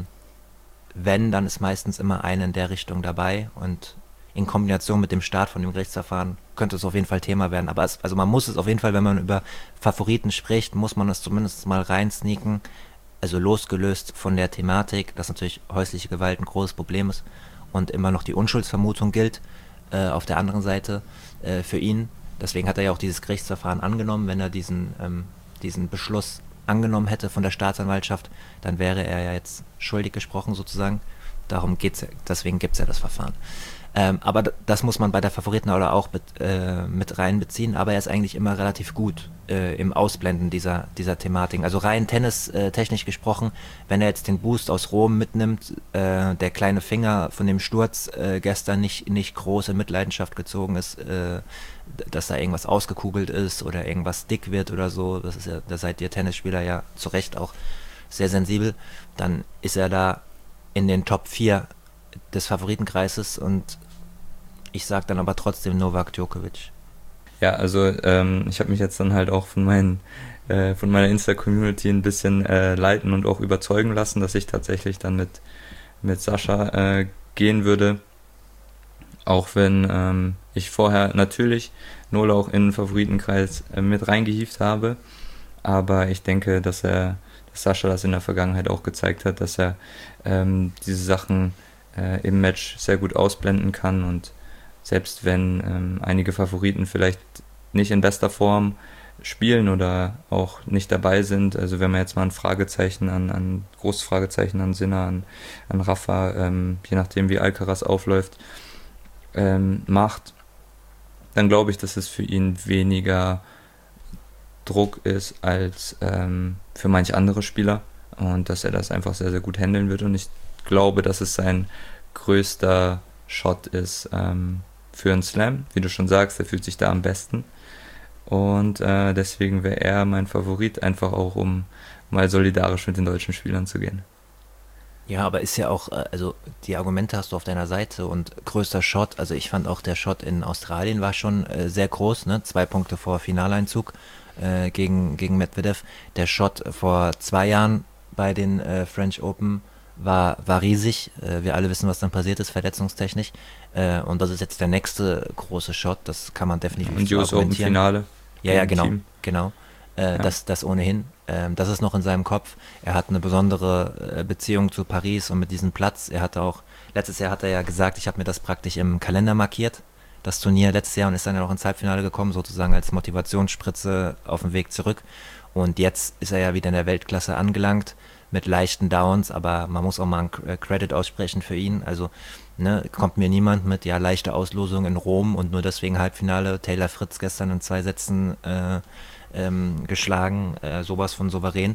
wenn, dann ist meistens immer eine in der Richtung dabei. Und in Kombination mit dem Start von dem Gerichtsverfahren könnte es auf jeden Fall Thema werden. Aber also man muss es auf jeden Fall, wenn man über Favoriten spricht, muss man es zumindest mal reinsneaken. Also losgelöst von der Thematik, dass natürlich häusliche Gewalt ein großes Problem ist und immer noch die Unschuldsvermutung gilt auf der anderen Seite für ihn. Deswegen hat er ja auch dieses Gerichtsverfahren angenommen. Wenn er diesen Beschluss angenommen hätte von der Staatsanwaltschaft, dann wäre er ja jetzt schuldig gesprochen sozusagen. Darum geht's, deswegen gibt es ja das Verfahren. Aber das muss man bei der Favoritenrolle auch mit reinbeziehen. Aber er ist eigentlich immer relativ gut im Ausblenden dieser Thematiken. Also rein tennistechnisch gesprochen, wenn er jetzt den Boost aus Rom mitnimmt, der kleine Finger von dem Sturz gestern nicht groß in Mitleidenschaft gezogen ist, dass da irgendwas ausgekugelt ist oder irgendwas dick wird oder so, das ist ja, da seid ihr Tennisspieler ja zu Recht auch sehr sensibel, dann ist er da in den Top 4 des Favoritenkreises und ich sag dann aber trotzdem Novak Djokovic. Ja, also ich habe mich jetzt dann halt auch von meiner Insta-Community ein bisschen leiten und auch überzeugen lassen, dass ich tatsächlich dann mit Sascha gehen würde. Auch wenn ich vorher natürlich Nola auch in den Favoritenkreis mit reingehievt habe. Aber ich denke, dass Sascha das in der Vergangenheit auch gezeigt hat, dass er diese Sachen im Match sehr gut ausblenden kann. Und selbst wenn einige Favoriten vielleicht nicht in bester Form spielen oder auch nicht dabei sind, also wenn man jetzt mal ein Fragezeichen an großes Fragezeichen an Sinner, an Rafa, je nachdem wie Alcaraz aufläuft, macht, dann glaube ich, dass es für ihn weniger Druck ist als für manche andere Spieler und dass er das einfach sehr, sehr gut handeln wird und ich glaube, dass es sein größter Shot ist für einen Slam, wie du schon sagst, er fühlt sich da am besten und deswegen wäre er mein Favorit, einfach auch um mal solidarisch mit den deutschen Spielern zu gehen. Ja, aber ist ja auch, also die Argumente hast du auf deiner Seite und größter Shot, also ich fand auch der Shot in Australien war schon sehr groß, ne? 2 Punkte vor Finaleinzug gegen Medvedev. Der Shot vor 2 Jahren bei den French Open war riesig. Wir alle wissen, was dann passiert ist, verletzungstechnisch. Und das ist jetzt der nächste große Shot, das kann man definitiv und US Open Finale. Ja, genau. Das ohnehin. Das ist noch in seinem Kopf. Er hat eine besondere Beziehung zu Paris und mit diesem Platz. Letztes Jahr hat er ja gesagt, ich habe mir das praktisch im Kalender markiert, das Turnier letztes Jahr, und ist dann ja noch ins Halbfinale gekommen, sozusagen als Motivationsspritze auf dem Weg zurück. Und jetzt ist er ja wieder in der Weltklasse angelangt, mit leichten Downs, aber man muss auch mal einen Credit aussprechen für ihn. Also kommt mir niemand mit, ja, leichte Auslosung in Rom und nur deswegen Halbfinale. Taylor Fritz gestern in 2 Sätzen geschlagen, sowas von souverän.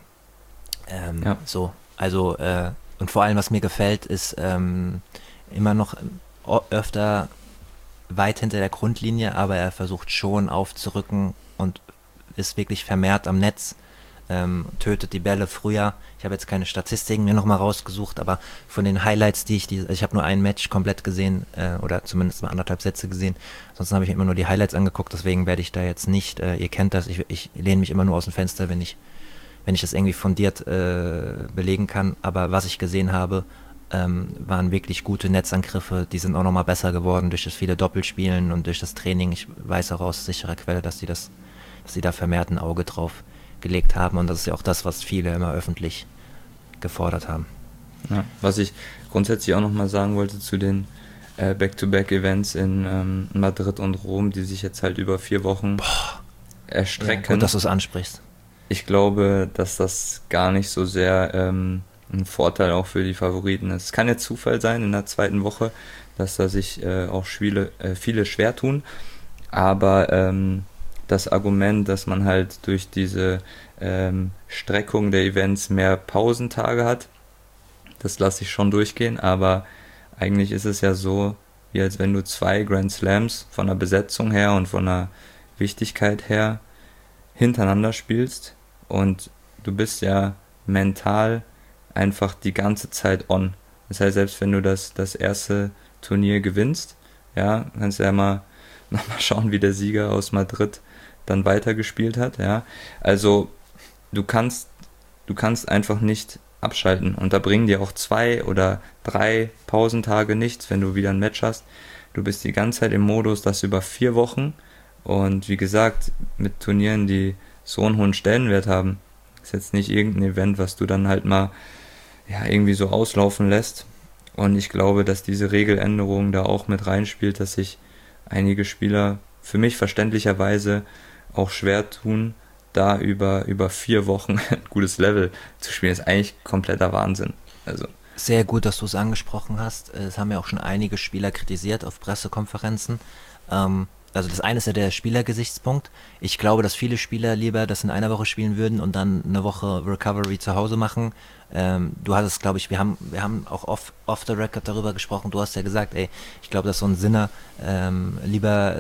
Ja. So, also, und vor allem, was mir gefällt, ist immer noch öfter weit hinter der Grundlinie, aber er versucht schon aufzurücken und ist wirklich vermehrt am Netz, tötet die Bälle früher. Ich habe jetzt keine Statistiken mir nochmal rausgesucht, aber von den Highlights, ich habe nur ein Match komplett gesehen, oder zumindest mal 1,5 Sätze gesehen, ansonsten habe ich immer nur die Highlights angeguckt, deswegen werde ich da jetzt nicht, ihr kennt das, ich lehne mich immer nur aus dem Fenster, wenn ich das irgendwie fundiert belegen kann, aber was ich gesehen habe, waren wirklich gute Netzangriffe, die sind auch nochmal besser geworden durch das viele Doppelspielen und durch das Training. Ich weiß auch aus sicherer Quelle, dass sie da vermehrt ein Auge drauf gelegt haben und das ist ja auch das, was viele immer öffentlich gefordert haben. Ja, was ich grundsätzlich auch nochmal sagen wollte zu den Back-to-Back-Events in Madrid und Rom, die sich jetzt halt über 4 Wochen erstrecken. Ja, gut, dass du es ansprichst. Ich glaube, dass das gar nicht so sehr ein Vorteil auch für die Favoriten ist. Es kann jetzt Zufall sein in der 2. Woche, dass da sich auch viele schwer tun, aber das Argument, dass man halt durch diese Streckung der Events mehr Pausentage hat, das lasse ich schon durchgehen, aber eigentlich ist es ja so, wie als wenn du 2 Grand Slams von der Besetzung her und von der Wichtigkeit her hintereinander spielst und du bist ja mental einfach die ganze Zeit on. Das heißt, selbst wenn du das erste Turnier gewinnst, ja, kannst du ja nochmal schauen, wie der Sieger aus Madrid dann weitergespielt hat, ja. Also du kannst einfach nicht abschalten und da bringen dir auch 2 oder 3 Pausentage nichts, wenn du wieder ein Match hast. Du bist die ganze Zeit im Modus, das über 4 Wochen und wie gesagt, mit Turnieren, die so einen hohen Stellenwert haben, ist jetzt nicht irgendein Event, was du dann halt mal ja irgendwie so auslaufen lässt. Und ich glaube, dass diese Regeländerung da auch mit reinspielt, dass sich einige Spieler für mich verständlicherweise auch schwer tun, da über 4 Wochen ein gutes Level zu spielen. Das ist eigentlich kompletter Wahnsinn. Also, Sehr gut, dass du es angesprochen hast. Es haben ja auch schon einige Spieler kritisiert auf Pressekonferenzen. Also das eine ist ja der Spielergesichtspunkt. Ich glaube, dass viele Spieler lieber das in einer Woche spielen würden und dann eine Woche Recovery zu Hause machen. Du hast es, glaube ich, wir haben auch off the record darüber gesprochen. Du hast ja gesagt, ey, ich glaube, dass so ein Sinner lieber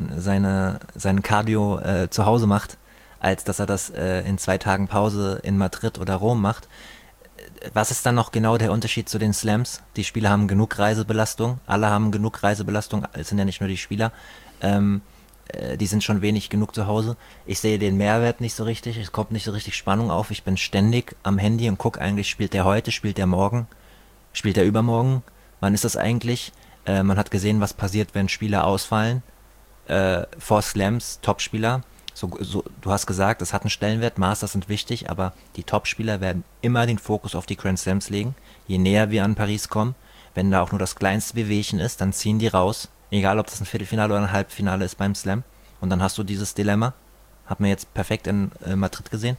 sein Cardio zu Hause macht, als dass er das in 2 Tagen Pause in Madrid oder Rom macht. Was ist dann noch genau der Unterschied zu den Slams? Die Spieler haben genug Reisebelastung, alle haben genug Reisebelastung, es sind ja nicht nur die Spieler. Ähm, die sind schon wenig genug zu Hause. Ich sehe den Mehrwert nicht so richtig, es kommt nicht so richtig Spannung auf. Ich bin ständig am Handy und gucke eigentlich, spielt der heute, spielt der morgen, spielt der übermorgen? Wann ist das eigentlich? Man hat gesehen, was passiert, wenn Spieler ausfallen. Vor Slams, Topspieler. Du hast gesagt, es hat einen Stellenwert, Masters sind wichtig, aber die Topspieler werden immer den Fokus auf die Grand Slams legen. Je näher wir an Paris kommen, wenn da auch nur das kleinste Wehwehchen ist, dann ziehen die raus. Egal, ob das ein Viertelfinale oder ein Halbfinale ist beim Slam. Und dann hast du dieses Dilemma. Hat man jetzt perfekt in Madrid gesehen.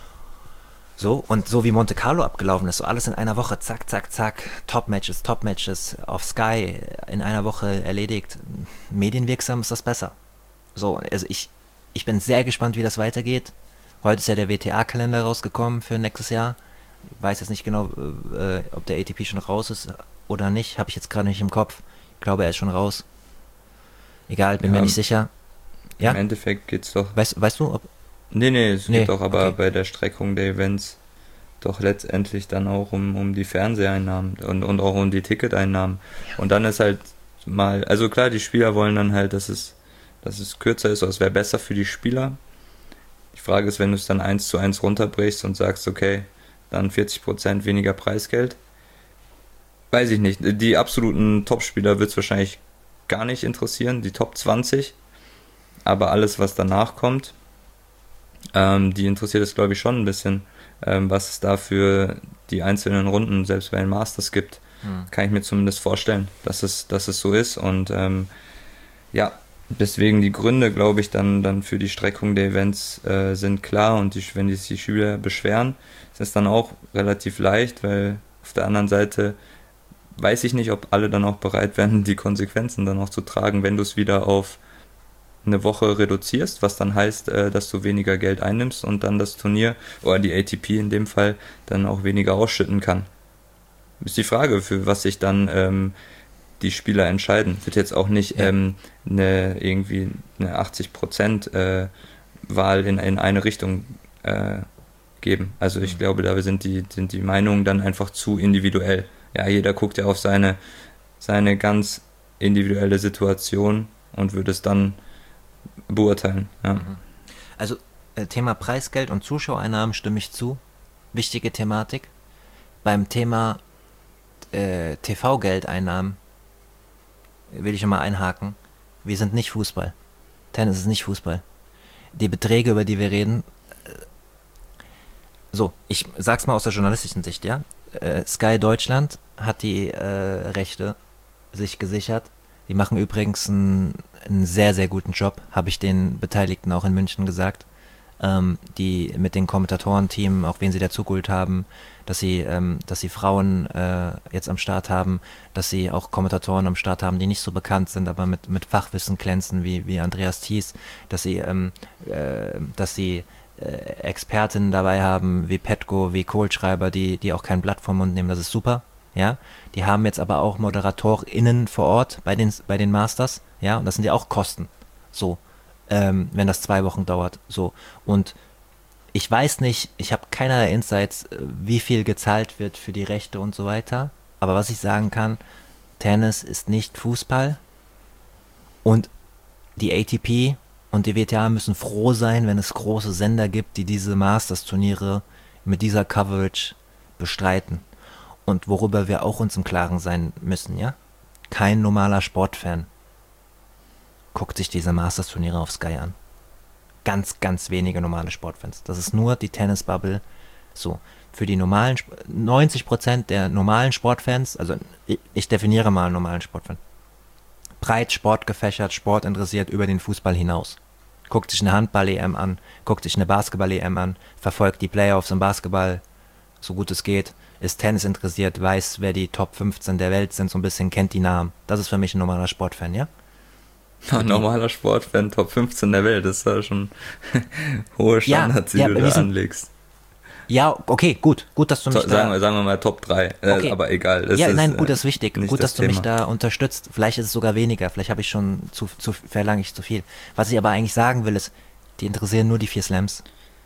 So, und so wie Monte Carlo abgelaufen ist, so alles in einer Woche, zack, zack, zack, Top-Matches auf Sky in einer Woche erledigt. Medienwirksam ist das besser. So, also ich bin sehr gespannt, wie das weitergeht. Heute ist ja der WTA-Kalender rausgekommen für nächstes Jahr. Ich weiß jetzt nicht genau, ob der ATP schon raus ist oder nicht. Habe ich jetzt gerade nicht im Kopf. Ich glaube, er ist schon raus. Egal, bin mir ja, nicht sicher. Ja? im Endeffekt geht's doch. Weißt du, ob. Nee, es Nee, geht doch aber okay. bei der Streckung der Events doch letztendlich dann auch um die Fernseheinnahmen und auch um die Ticketeinnahmen. Und dann ist halt mal, also klar, die Spieler wollen dann halt, dass es kürzer ist, oder es wäre besser für die Spieler. Die Frage ist, wenn du es dann 1:1 runterbrichst und sagst, okay, dann 40% weniger Preisgeld. Weiß ich nicht. Die absoluten Topspieler wird es wahrscheinlich gar nicht interessieren, die Top 20. Aber alles, was danach kommt, die interessiert es, glaube ich, schon ein bisschen, was es da für die einzelnen Runden, selbst bei den Masters gibt. Kann ich mir zumindest vorstellen, dass es so ist. Und ja, deswegen die Gründe, glaube ich, dann für die Streckung der Events sind klar. Und wenn die Spieler beschweren, ist es dann auch relativ leicht, weil auf der anderen Seite weiß ich nicht, ob alle dann auch bereit wären, die Konsequenzen dann auch zu tragen, wenn du es wieder auf eine Woche reduzierst, was dann heißt, dass du weniger Geld einnimmst und dann das Turnier oder die ATP in dem Fall dann auch weniger ausschütten kann. Ist die Frage, für was sich dann die Spieler entscheiden. Wird jetzt auch nicht Ja. irgendwie eine 80% Wahl in eine Richtung geben. Also ich glaube, da sind die Meinungen dann einfach zu individuell. Ja, jeder guckt ja auf seine ganz individuelle Situation und würde es dann beurteilen. Ja. Also Thema Preisgeld und Zuschauereinnahmen stimme ich zu. Wichtige Thematik. Beim Thema TV-Geldeinnahmen will ich immer einhaken. Wir sind nicht Fußball. Tennis ist nicht Fußball. Die Beträge, über die wir reden, so, ich sag's mal aus der journalistischen Sicht, ja. Sky Deutschland hat die Rechte sich gesichert. Die machen übrigens einen sehr, sehr guten Job, habe ich den Beteiligten auch in München gesagt. Die mit den Kommentatorenteam, auch wen sie dazugeholt haben, dass sie Frauen jetzt am Start haben, dass sie auch Kommentatoren am Start haben, die nicht so bekannt sind, aber mit Fachwissen glänzen, wie Andreas Thies, dass sie Expertinnen dabei haben, wie Petko, wie Kohlschreiber, die auch kein Blatt vom Mund nehmen, das ist super, ja. Die haben jetzt aber auch ModeratorInnen vor Ort bei den Masters, ja, und das sind ja auch Kosten, so. wenn das 2 Wochen dauert. So. Und ich weiß nicht, ich habe keinerlei Insights, wie viel gezahlt wird für die Rechte und so weiter. Aber was ich sagen kann, Tennis ist nicht Fußball und die ATP und die WTA müssen froh sein, wenn es große Sender gibt, die diese Masters-Turniere mit dieser Coverage bestreiten. Und worüber wir auch uns im Klaren sein müssen, ja? Kein normaler Sportfan guckt sich diese Masters-Turniere auf Sky an. Ganz, ganz wenige normale Sportfans. Das ist nur die Tennis-Bubble. So, für die normalen, 90% der normalen Sportfans, also ich definiere mal einen normalen Sportfan, breit sportgefächert, sportinteressiert über den Fußball hinaus. Guckt sich eine Handball-EM an, guckt sich eine Basketball-EM an, verfolgt die Playoffs im Basketball, so gut es geht, ist Tennis interessiert, weiß, wer die Top 15 der Welt sind, so ein bisschen kennt die Namen. Das ist für mich ein normaler Sportfan, ja? Ein normaler Sportfan, Top 15 der Welt, das ist ja schon hohe Standards, die du da anlegst. Ja, okay, gut, dass du mich sagen wir mal Top 3, okay. Aber egal. Gut, das ist wichtig. Gut, dass du mich da unterstützt. Vielleicht ist es sogar weniger, vielleicht habe ich schon verlange ich zu viel. Was ich aber eigentlich sagen will, ist, die interessieren nur die 4 Slams.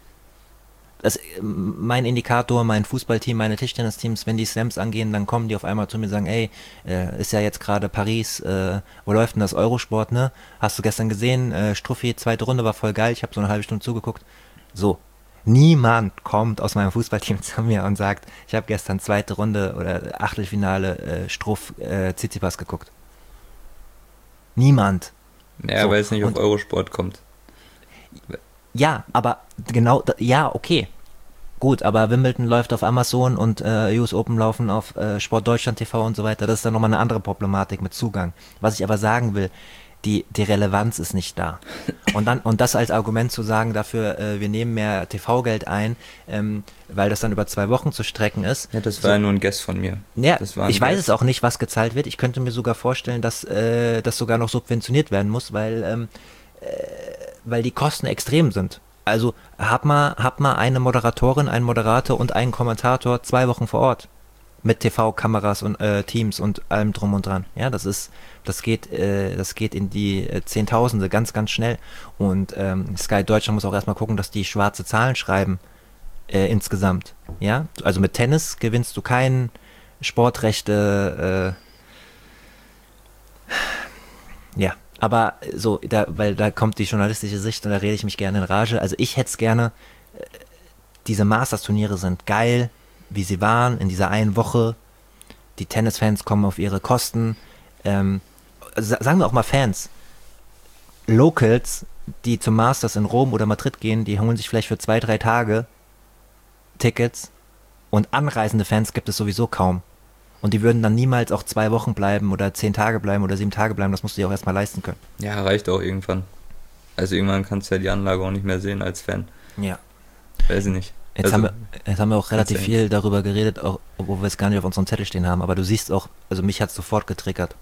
Mein Indikator, mein Fußballteam, meine Tischtennisteams, wenn die Slams angehen, dann kommen die auf einmal zu mir und sagen, ey, ist ja jetzt gerade Paris, wo läuft denn das Eurosport, ne? Hast du gestern gesehen, Struffi, 2. Runde war voll geil, ich habe so eine halbe Stunde zugeguckt. So, niemand kommt aus meinem Fußballteam zu mir und sagt, ich habe gestern 2. Runde oder Achtelfinale Struff Tsitsipas geguckt. Niemand. Ja, so, weil es nicht auf Eurosport kommt. Ja, aber genau, ja, okay. Gut, aber Wimbledon läuft auf Amazon und US Open laufen auf Sport Deutschland TV und so weiter. Das ist dann nochmal eine andere Problematik mit Zugang. Was ich aber sagen will, die Relevanz ist nicht da. Und das als Argument zu sagen dafür, wir nehmen mehr TV-Geld ein, weil das dann über 2 Wochen zu strecken ist. Ja, das war ja nur ein Guess von mir. Ja, ich weiß es auch nicht, was gezahlt wird. Ich könnte mir sogar vorstellen, dass das sogar noch subventioniert werden muss, weil die Kosten extrem sind. Also hab mal eine Moderatorin, einen Moderator und einen Kommentator 2 Wochen vor Ort. Mit TV-Kameras und Teams und allem drum und dran. Ja, das geht in die Zehntausende ganz, ganz schnell. Und Sky Deutschland muss auch erstmal gucken, dass die schwarze Zahlen schreiben insgesamt. Ja, also mit Tennis gewinnst du keinen Sportrechte. Ja, aber so, weil da kommt die journalistische Sicht und da rede ich mich gerne in Rage. Also ich hätte es gerne, diese Masters-Turniere sind geil, wie sie waren, in dieser einen Woche. Die Tennisfans kommen auf ihre Kosten. Sagen wir auch mal Fans. Locals, die zum Masters in Rom oder Madrid gehen, die holen sich vielleicht für 2-3 Tage Tickets und anreisende Fans gibt es sowieso kaum. Und die würden dann niemals auch 2 Wochen bleiben oder 10 Tage bleiben oder 7 Tage bleiben. Das musst du dir auch erstmal leisten können. Ja, reicht auch irgendwann. Also irgendwann kannst du ja die Anlage auch nicht mehr sehen als Fan. Ja. Weiß ich nicht. Jetzt haben wir auch relativ viel darüber geredet, auch, obwohl wir es gar nicht auf unserem Zettel stehen haben. Aber du siehst auch, also mich hat es sofort getriggert.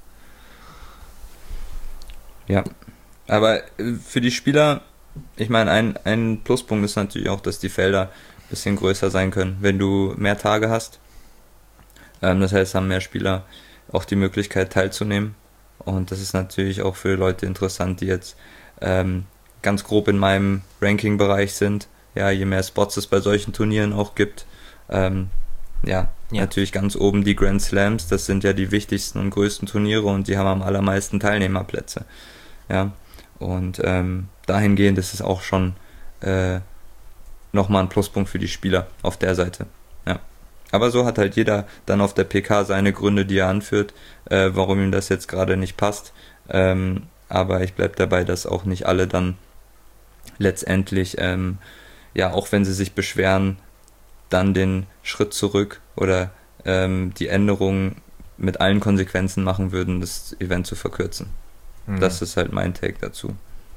Ja, aber für die Spieler, ich meine, ein Pluspunkt ist natürlich auch, dass die Felder ein bisschen größer sein können, wenn du mehr Tage hast. Das heißt, haben mehr Spieler auch die Möglichkeit teilzunehmen. Und das ist natürlich auch für Leute interessant, die jetzt ganz grob in meinem Ranking-Bereich sind. Ja, je mehr Spots es bei solchen Turnieren auch gibt. Natürlich ganz oben die Grand Slams, das sind ja die wichtigsten und größten Turniere und die haben am allermeisten Teilnehmerplätze. Ja, und dahingehend ist es auch schon nochmal ein Pluspunkt für die Spieler auf der Seite. Ja. Aber so hat halt jeder dann auf der PK seine Gründe, die er anführt, warum ihm das jetzt gerade nicht passt. Aber ich bleibe dabei, dass auch nicht alle dann letztendlich, auch wenn sie sich beschweren, dann den Schritt zurück oder die Änderungen mit allen Konsequenzen machen würden, das Event zu verkürzen. Mhm. Das ist halt mein Take dazu.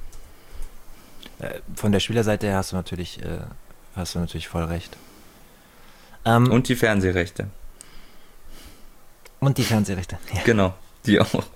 Von der Spielerseite her hast du natürlich voll recht. Und die Fernsehrechte. Und die Fernsehrechte. Ja. Genau, die auch.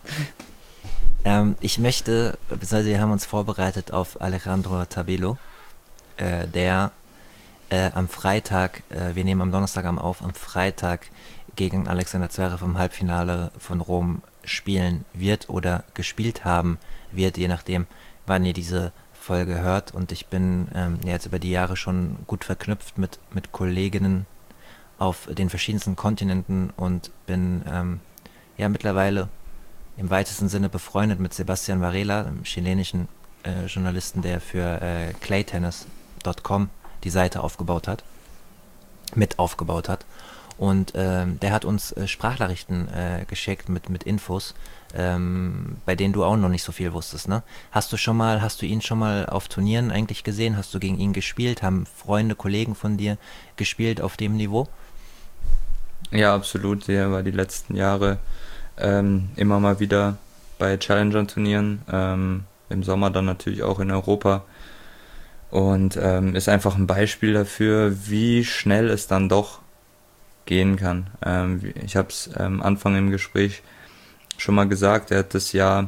Ich möchte, beziehungsweise wir haben uns vorbereitet auf Alejandro Tabilo, der am Freitag, wir nehmen am Donnerstagabend auf, am Freitag gegen Alexander Zverev im Halbfinale von Rom spielen wird oder gespielt haben wird, je nachdem, wann ihr diese Folge hört. Und ich bin jetzt über die Jahre schon gut verknüpft mit Kolleginnen auf den verschiedensten Kontinenten und bin mittlerweile im weitesten Sinne befreundet mit Sebastian Varela, einem chilenischen Journalisten, der für claytennis.com die Seite mit aufgebaut hat. Und der hat uns Sprachnachrichten geschickt mit Infos, bei denen du auch noch nicht so viel wusstest, ne? Hast du ihn schon mal auf Turnieren eigentlich gesehen? Hast du gegen ihn gespielt? Haben Freunde, Kollegen von dir gespielt auf dem Niveau? Ja, absolut. Der war die letzten Jahre immer mal wieder bei Challenger-Turnieren, im Sommer dann natürlich auch in Europa und ist einfach ein Beispiel dafür, wie schnell es dann doch gehen kann. Ich habe es Anfang im Gespräch schon mal gesagt, er hat das Jahr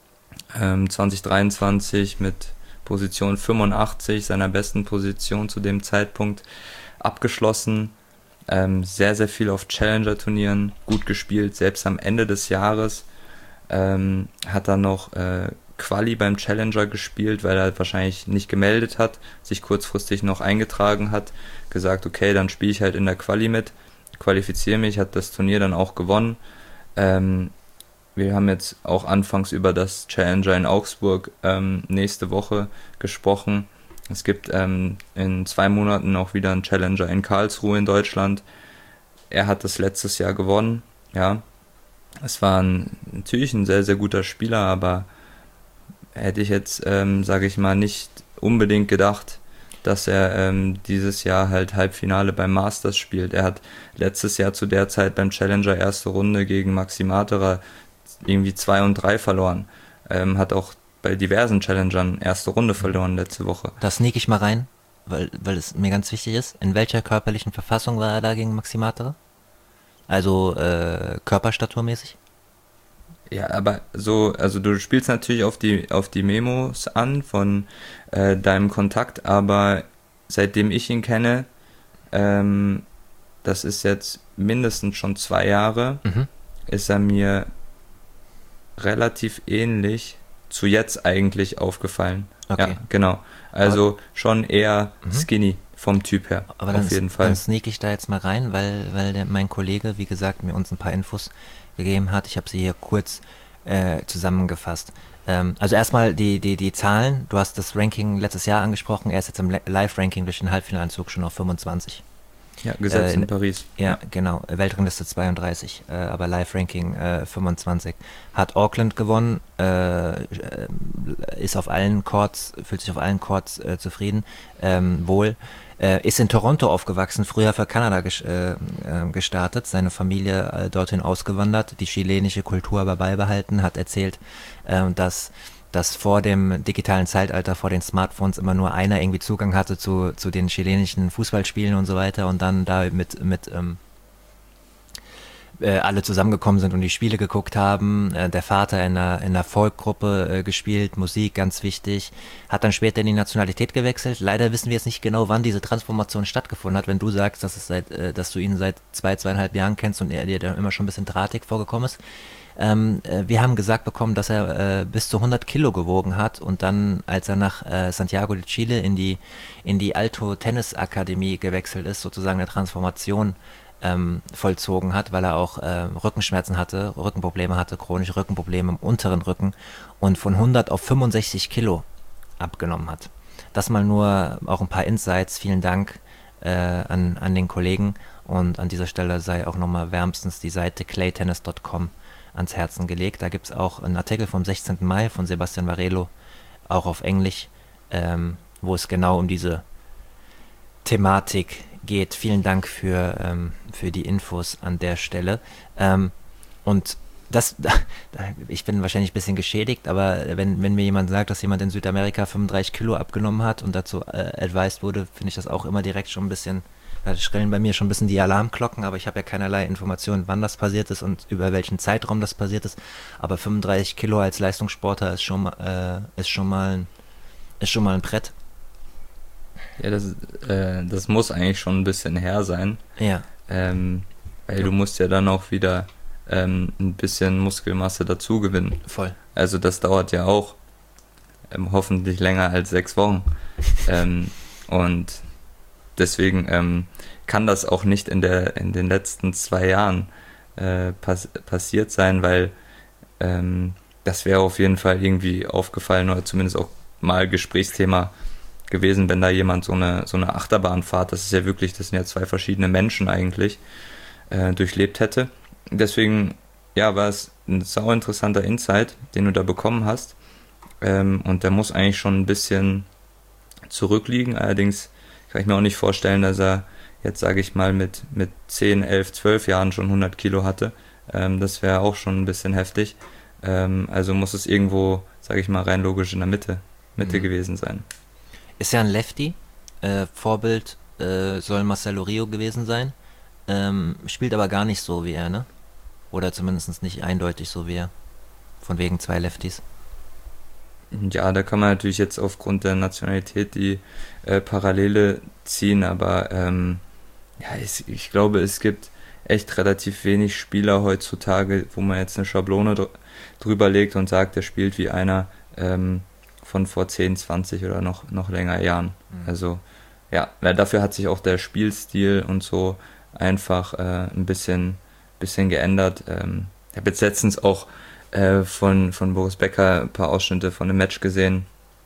2023 mit Position 85, seiner besten Position zu dem Zeitpunkt, abgeschlossen. Sehr, sehr viel auf Challenger-Turnieren gut gespielt, selbst am Ende des Jahres hat er noch Quali beim Challenger gespielt, weil er wahrscheinlich nicht gemeldet hat, sich kurzfristig noch eingetragen hat, gesagt, okay, dann spiele ich halt in der Quali mit, qualifiziere mich, hat das Turnier dann auch gewonnen. Wir haben jetzt auch anfangs über das Challenger in Augsburg nächste Woche gesprochen. Es gibt in 2 Monaten auch wieder einen Challenger in Karlsruhe in Deutschland. Er hat das letztes Jahr gewonnen, ja. Es war natürlich ein sehr, sehr guter Spieler, aber hätte ich jetzt, sage ich mal, nicht unbedingt gedacht, dass er dieses Jahr halt Halbfinale beim Masters spielt. Er hat letztes Jahr zu der Zeit beim Challenger erste Runde gegen Maxi Matera irgendwie 2 und 3 verloren. Hat auch bei diversen Challengern erste Runde verloren letzte Woche. Da sneak ich mal rein, weil es mir ganz wichtig ist. In welcher körperlichen Verfassung war er da gegen Maxi Matera? Also körperstaturmäßig? Ja, aber so, also du spielst natürlich auf die Memos an von deinem Kontakt, aber seitdem ich ihn kenne, das ist jetzt mindestens schon 2 Jahre, ist er mir relativ ähnlich zu jetzt eigentlich aufgefallen. Okay. Ja, genau. Also schon eher skinny vom Typ her, aber auf jeden Fall. Dann sneak ich da jetzt mal rein, weil mein Kollege, wie gesagt, mir uns ein paar Infos gegeben hat. Ich habe sie hier kurz zusammengefasst. Also erstmal die Zahlen. Du hast das Ranking letztes Jahr angesprochen. Er ist jetzt im Live-Ranking durch den Halbfinalenzug schon auf 25. Ja, gesetzt in Paris. Ja, genau. Weltrangliste 32, aber Live-Ranking 25. Hat Auckland gewonnen, ist auf allen Courts, fühlt sich auf allen Courts zufrieden, wohl. Ist in Toronto aufgewachsen, früher für Kanada gestartet, seine Familie dorthin ausgewandert, die chilenische Kultur aber beibehalten, hat erzählt, dass vor dem digitalen Zeitalter, vor den Smartphones immer nur einer irgendwie Zugang hatte zu den chilenischen Fußballspielen und so weiter und dann da alle zusammengekommen sind und die Spiele geguckt haben. Der Vater in einer Folkgruppe gespielt, Musik, ganz wichtig. Hat dann später in die Nationalität gewechselt. Leider wissen wir jetzt nicht genau, wann diese Transformation stattgefunden hat. Wenn du sagst, dass du ihn seit 2,5 Jahren kennst und er dir dann immer schon ein bisschen drahtig vorgekommen ist. Wir haben gesagt bekommen, dass er bis zu 100 Kilo gewogen hat und dann, als er nach Santiago de Chile in die Alto Tennis Akademie gewechselt ist, sozusagen eine Transformation vollzogen hat, weil er auch Rückenschmerzen hatte, Rückenprobleme hatte, chronische Rückenprobleme im unteren Rücken und von 100 auf 65 Kilo abgenommen hat. Das mal nur auch ein paar Insights. Vielen Dank an den Kollegen und an dieser Stelle sei auch nochmal wärmstens die Seite claytennis.com ans Herzen gelegt. Da gibt es auch einen Artikel vom 16. Mai von Sebastian Varelo, auch auf Englisch, wo es genau um diese Thematik geht. Vielen Dank für die Infos an der Stelle. Und ich bin wahrscheinlich ein bisschen geschädigt, aber wenn mir jemand sagt, dass jemand in Südamerika 35 Kilo abgenommen hat und dazu advised wurde, finde ich das auch immer direkt schon ein bisschen, da schrillen bei mir schon ein bisschen die Alarmglocken, aber ich habe ja keinerlei Informationen, wann das passiert ist und über welchen Zeitraum das passiert ist. Aber 35 Kilo als Leistungssportler ist schon mal ein Brett. Ja, das muss eigentlich schon ein bisschen her sein. Ja. Weil du musst ja dann auch wieder ein bisschen Muskelmasse dazu gewinnen. Voll. Also das dauert ja auch. hoffentlich länger als 6 Wochen. Und deswegen kann das auch nicht in den letzten 2 Jahren passiert sein, weil das wäre auf jeden Fall irgendwie aufgefallen oder zumindest auch mal Gesprächsthema gewesen, wenn da jemand so eine Achterbahnfahrt, das sind ja 2 verschiedene Menschen eigentlich, durchlebt hätte. Deswegen, ja, war es ein sau interessanter Insight, den du da bekommen hast. Und der muss eigentlich schon ein bisschen zurückliegen. Allerdings kann ich mir auch nicht vorstellen, dass er jetzt, sage ich mal, mit 10, 11, 12 Jahren schon 100 Kilo hatte. Das wäre auch schon ein bisschen heftig. Also muss es irgendwo, sage ich mal, rein logisch in der Mitte gewesen sein. Ist ja ein Lefty. Vorbild soll Marcelo Rio gewesen sein. Spielt aber gar nicht so wie er, ne? Oder zumindest nicht eindeutig so wie er. Von wegen 2 Lefties. Ja, da kann man natürlich jetzt aufgrund der Nationalität die Parallele ziehen, aber ja, ich glaube, es gibt echt relativ wenig Spieler heutzutage, wo man jetzt eine Schablone drüber legt und sagt, der spielt wie einer von vor 10, 20 oder noch länger Jahren. Also ja, dafür hat sich auch der Spielstil und so einfach ein bisschen geändert. Ich habe jetzt letztens auch von Boris Becker ein paar Ausschnitte von dem Match gesehen.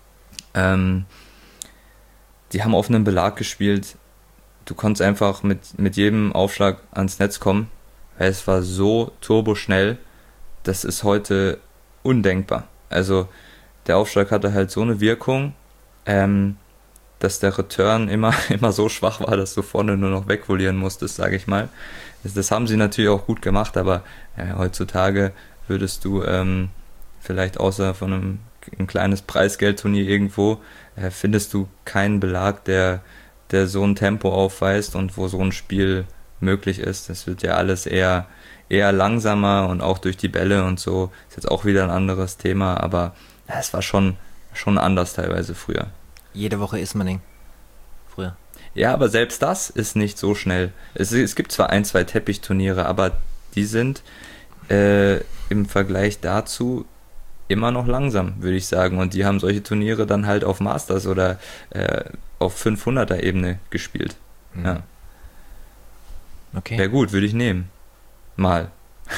Die haben auf einem Belag gespielt. Du konntest einfach mit jedem Aufschlag ans Netz kommen, weil es war so turboschnell, das ist heute undenkbar. Also der Aufschlag hatte halt so eine Wirkung, dass der Return immer so schwach war, dass du vorne nur noch wegvolieren musstest, sage ich mal. Das haben sie natürlich auch gut gemacht, aber heutzutage würdest du vielleicht außer von ein kleines Preisgeldturnier irgendwo, findest du keinen Belag, der so ein Tempo aufweist und wo so ein Spiel möglich ist. Das wird ja alles eher langsamer und auch durch die Bälle und so. Ist jetzt auch wieder ein anderes Thema, aber es war schon anders teilweise früher. Jede Woche Ismaning. Früher. Ja, aber selbst das ist nicht so schnell. Es gibt zwar 1, 2 Teppichturniere, aber die sind im Vergleich dazu immer noch langsam, würde ich sagen. Und die haben solche Turniere dann halt auf Masters oder auf 500er Ebene gespielt. Mhm. Ja. Okay. Wäre gut, würde ich nehmen. Mal.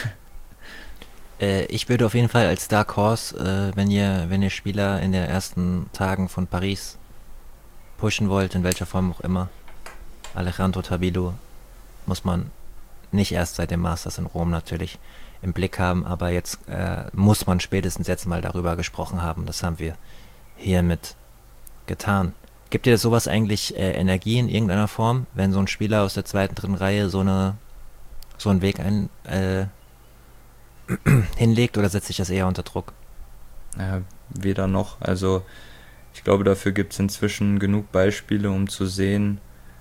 Ich würde auf jeden Fall als Dark Horse, wenn ihr Spieler in den ersten Tagen von Paris pushen wollt, in welcher Form auch immer, Alejandro Tabilo muss man nicht erst seit dem Masters in Rom natürlich im Blick haben, aber jetzt muss man spätestens jetzt mal darüber gesprochen haben. Das haben wir hiermit getan. Gibt dir sowas eigentlich Energie in irgendeiner Form, wenn so ein Spieler aus der 2., 3. Reihe so einen Weg hinlegt, oder setzt sich das eher unter Druck? Ja, weder noch. Also ich glaube, dafür gibt es inzwischen genug Beispiele, um zu sehen,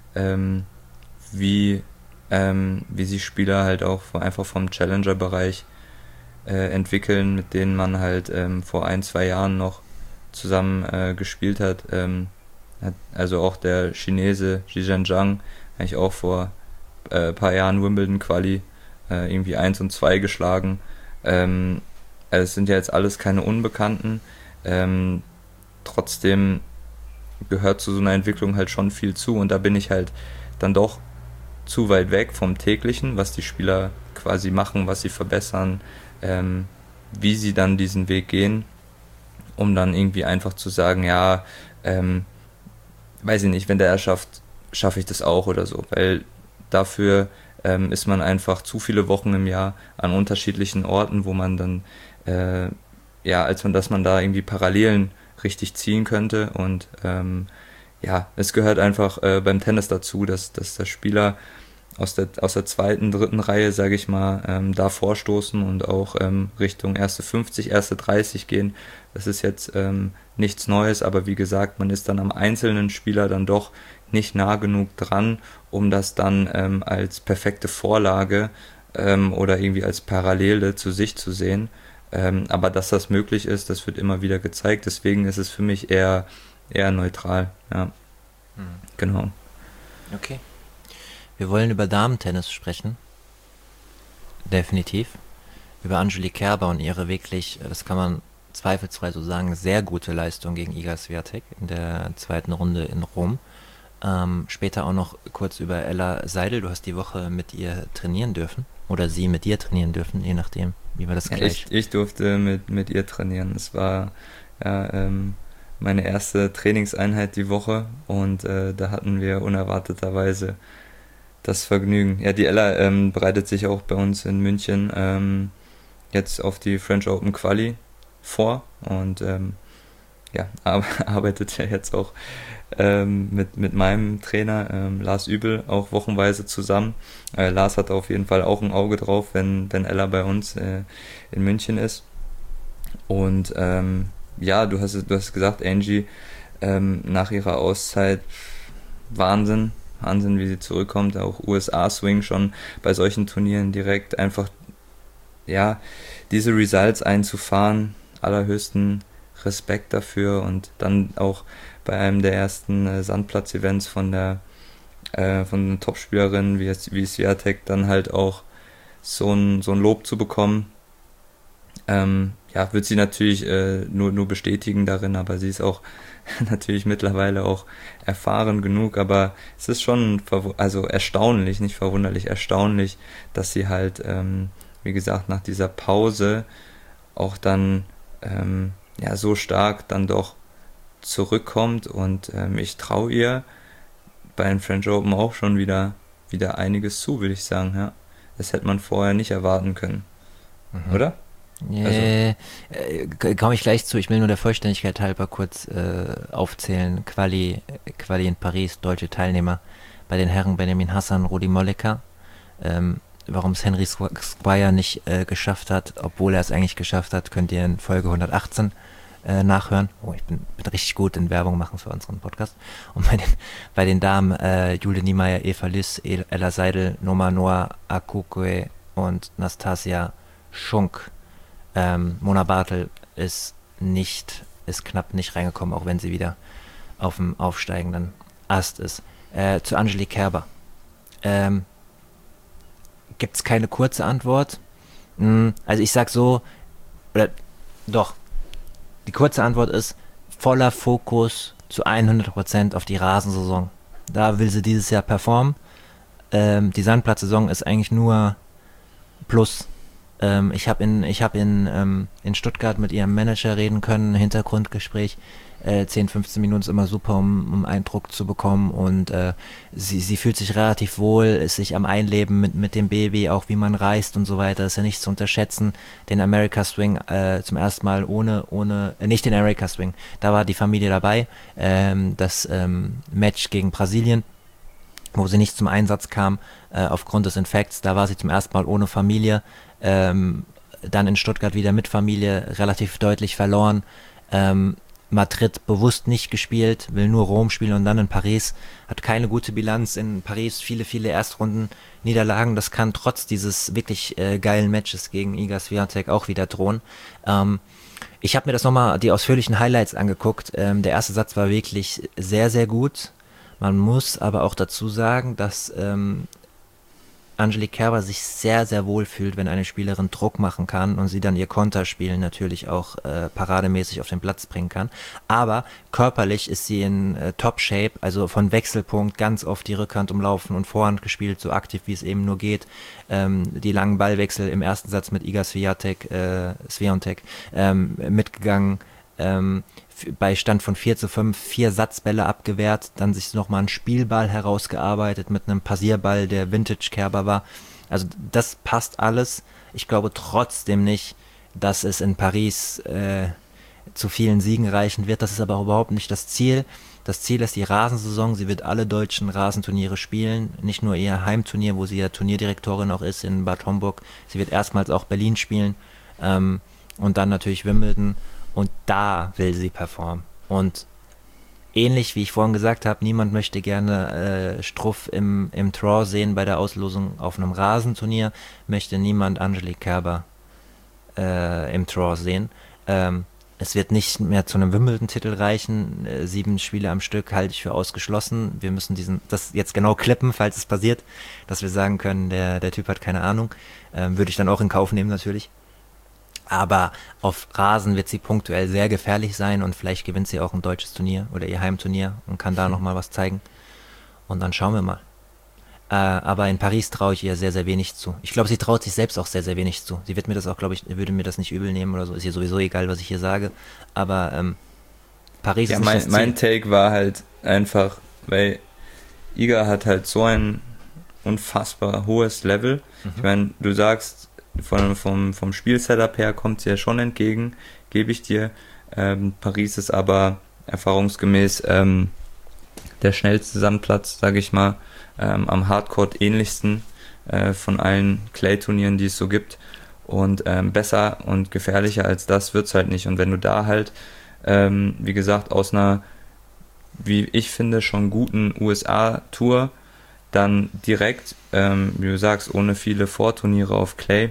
wie sich Spieler halt auch einfach vom Challenger-Bereich entwickeln, mit denen man halt vor 1, 2 Jahren noch zusammen gespielt hat. Also auch der Chinese Zhizhen Zhang, eigentlich auch vor paar Jahren Wimbledon-Quali irgendwie 1 und 2 geschlagen. Also es sind ja jetzt alles keine Unbekannten. Trotzdem gehört zu so einer Entwicklung halt schon viel zu, und da bin ich halt dann doch zu weit weg vom Täglichen, was die Spieler quasi machen, was sie verbessern, wie sie dann diesen Weg gehen, um dann irgendwie einfach zu sagen, ja, weiß ich nicht, wenn der schafft, schaffe ich das auch oder so, weil dafür ist man einfach zu viele Wochen im Jahr an unterschiedlichen Orten, wo man dann, dass man da irgendwie Parallelen richtig ziehen könnte, und es gehört einfach beim Tennis dazu, dass der Spieler aus der 2., 3. Reihe, sage ich mal, da vorstoßen und auch Richtung erste 50, erste 30 gehen. Das ist jetzt nichts Neues, aber wie gesagt, man ist dann am einzelnen Spieler dann doch nicht nah genug dran, um das dann als perfekte Vorlage oder irgendwie als Parallele zu sich zu sehen. Aber dass das möglich ist, das wird immer wieder gezeigt. Deswegen ist es für mich eher neutral. Ja. Genau. Okay. Wir wollen über Damen-Tennis sprechen. Definitiv. Über Angelique Kerber und ihre wirklich, das kann man zweifelsfrei so sagen, sehr gute Leistung gegen Iga Swiatek in der zweiten Runde in Rom. Später auch noch kurz über Ella Seidel. Du hast die Woche mit ihr trainieren dürfen. Oder sie mit dir trainieren dürfen, je nachdem, wie war das Ja, gleich. ich durfte mit ihr trainieren. Es war ja, meine erste Trainingseinheit die Woche und da hatten wir unerwarteterweise das Vergnügen. Ja, die Ella bereitet sich auch bei uns in München jetzt auf die French Open Quali vor und ja, arbeitet ja jetzt auch mit meinem Trainer Lars Übel auch wochenweise zusammen. Lars hat auf jeden Fall auch ein Auge drauf, wenn Ella bei uns in München ist. Und ja, du hast gesagt, Angie nach ihrer Auszeit Wahnsinn, wie sie zurückkommt, auch USA-Swing schon bei solchen Turnieren direkt einfach, ja, diese Results einzufahren, allerhöchsten Respekt dafür und dann auch bei einem der ersten Sandplatz-Events von einer Topspielerin wie Swiatek dann halt auch so ein Lob zu bekommen. Ja, wird sie natürlich nur bestätigen darin, aber sie ist auch natürlich mittlerweile auch erfahren genug, aber es ist schon also erstaunlich, nicht verwunderlich, erstaunlich, dass sie halt, wie gesagt, nach dieser Pause auch dann ja, so stark dann doch zurückkommt und ich traue ihr bei den French Open auch schon wieder einiges zu, würde ich sagen, ja. Das hätte man vorher nicht erwarten können, oder? Also, Komme ich gleich zu. Ich will nur der Vollständigkeit halber kurz aufzählen. Quali in Paris, deutsche Teilnehmer. Bei den Herren Benjamin Hassan, Rudi Molleker. Warum es Henry Squire nicht geschafft hat, obwohl er es eigentlich geschafft hat, könnt ihr in Folge 118 nachhören. Oh, ich bin richtig gut in Werbung machen für unseren Podcast. Und bei den Damen Jule Niemeyer, Eva Lys, Ella Seidel, Noma Noah Akukwe und Nastasia Schunk. Mona Bartel ist knapp nicht reingekommen, auch wenn sie wieder auf dem aufsteigenden Ast ist. Zu Angelique Kerber. Gibt es keine kurze Antwort? Also ich sag so, oder doch, die kurze Antwort ist voller Fokus zu 100% auf die Rasensaison. Da will sie dieses Jahr performen. Die Sandplatzsaison ist eigentlich nur Plus. Ich habe in Stuttgart mit ihrem Manager reden können, Hintergrundgespräch. 10, 15 Minuten ist immer super, um Eindruck zu bekommen und sie fühlt sich relativ wohl, ist sich am Einleben mit dem Baby, auch wie man reist und so weiter, ist ja nicht zu unterschätzen. Den America Swing zum ersten Mal nicht den America Swing, da war die Familie dabei, das Match gegen Brasilien, wo sie nicht zum Einsatz kam aufgrund des Infekts, da war sie zum ersten Mal ohne Familie, dann in Stuttgart wieder mit Familie, relativ deutlich verloren, Madrid bewusst nicht gespielt, will nur Rom spielen und dann in Paris, hat keine gute Bilanz, in Paris viele Erstrunden-Niederlagen, das kann trotz dieses wirklich geilen Matches gegen Iga Swiatek auch wieder drohen. Ich habe mir das nochmal, die ausführlichen Highlights angeguckt, der erste Satz war wirklich sehr, sehr gut, man muss aber auch dazu sagen, dass Angelique Kerber sich sehr, sehr wohl fühlt, wenn eine Spielerin Druck machen kann und sie dann ihr Konterspiel natürlich auch parademäßig auf den Platz bringen kann. Aber körperlich ist sie in Top-Shape, also von Wechselpunkt ganz oft die Rückhand umlaufen und Vorhand gespielt, so aktiv wie es eben nur geht. Die langen Ballwechsel im ersten Satz mit Iga Swiatek mitgegangen. Bei Stand von 4:5 4 Satzbälle abgewehrt, dann sich nochmal einen Spielball herausgearbeitet mit einem Passierball, der Vintage-Kerber war. Also das passt alles. Ich glaube trotzdem nicht, dass es in Paris zu vielen Siegen reichen wird. Das ist aber überhaupt nicht das Ziel. Das Ziel ist die Rasensaison. Sie wird alle deutschen Rasenturniere spielen. Nicht nur ihr Heimturnier, wo sie ja Turnierdirektorin auch ist in Bad Homburg. Sie wird erstmals auch Berlin spielen. Und dann natürlich Wimbledon. Und da will sie performen. Und ähnlich wie ich vorhin gesagt habe, niemand möchte gerne Struff im Draw sehen bei der Auslosung auf einem Rasenturnier, möchte niemand Angelique Kerber im Draw sehen. Es wird nicht mehr zu einem Wimbledon-Titel reichen. 7 Spiele am Stück halte ich für ausgeschlossen. Wir müssen das jetzt genau klippen, falls es passiert, dass wir sagen können, der Typ hat keine Ahnung. Würde ich dann auch in Kauf nehmen natürlich. Aber auf Rasen wird sie punktuell sehr gefährlich sein und vielleicht gewinnt sie auch ein deutsches Turnier oder ihr Heimturnier und kann da nochmal was zeigen. Und dann schauen wir mal. Aber in Paris traue ich ihr sehr, sehr wenig zu. Ich glaube, sie traut sich selbst auch sehr, sehr wenig zu. Sie wird mir das auch, glaube ich, würde mir das nicht übel nehmen oder so. Ist ihr sowieso egal, was ich hier sage. Aber Paris Ja, ist nicht das Ziel. mein Take war halt einfach, weil Iga hat halt so ein unfassbar hohes Level. Ich meine, du sagst, vom Spielsetup her kommt sie ja schon entgegen, gebe ich dir. Paris ist aber erfahrungsgemäß der schnellste Sandplatz, sage ich mal, am Hardcourt ähnlichsten von allen Clay-Turnieren, die es so gibt. Und besser und gefährlicher als das wird's halt nicht. Und wenn du da halt, wie gesagt, aus einer, wie ich finde, schon guten USA-Tour dann direkt, wie du sagst, ohne viele Vorturniere auf Clay,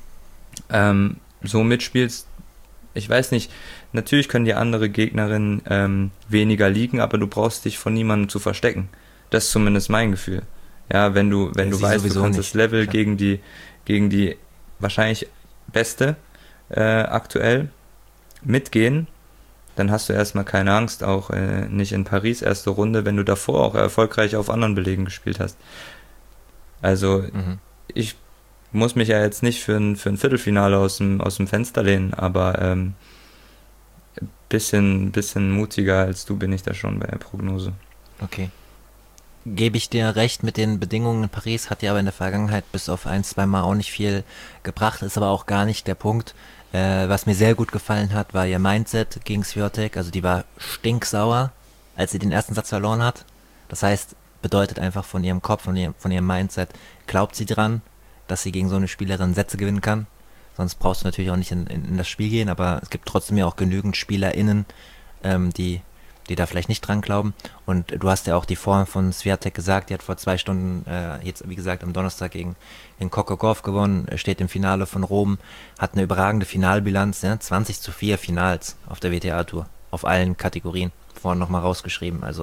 so mitspielst, ich weiß nicht, natürlich können die andere Gegnerinnen weniger liegen, aber du brauchst dich von niemandem zu verstecken. Das ist zumindest mein Gefühl. Ja, wenn du weißt, du kannst das Level gegen die wahrscheinlich beste aktuell mitgehen, dann hast du erstmal keine Angst, auch nicht in Paris erste Runde, wenn du davor auch erfolgreich auf anderen Belegen gespielt hast. Also ich muss mich ja jetzt nicht für ein Viertelfinale aus dem Fenster lehnen, aber bisschen mutiger als du bin ich da schon bei der Prognose. Okay. Gebe ich dir recht mit den Bedingungen in Paris, hat ja aber in der Vergangenheit bis auf 1-2 Mal auch nicht viel gebracht, ist aber auch gar nicht der Punkt. Was mir sehr gut gefallen hat, war ihr Mindset gegen Swiatek, also die war stinksauer, als sie den ersten Satz verloren hat. Das heißt, bedeutet einfach von ihrem Kopf, von ihrem Mindset, glaubt sie dran, dass sie gegen so eine Spielerin Sätze gewinnen kann. Sonst brauchst du natürlich auch nicht in das Spiel gehen, aber es gibt trotzdem ja auch genügend SpielerInnen, die da vielleicht nicht dran glauben. Und du hast ja auch die Form von Swiatek gesagt, die hat vor 2 Stunden, jetzt wie gesagt am Donnerstag gegen Coco Gauff gewonnen, steht im Finale von Rom, hat eine überragende Finalbilanz, ja, 20:4 Finals auf der WTA-Tour, auf allen Kategorien, vorhin nochmal rausgeschrieben, also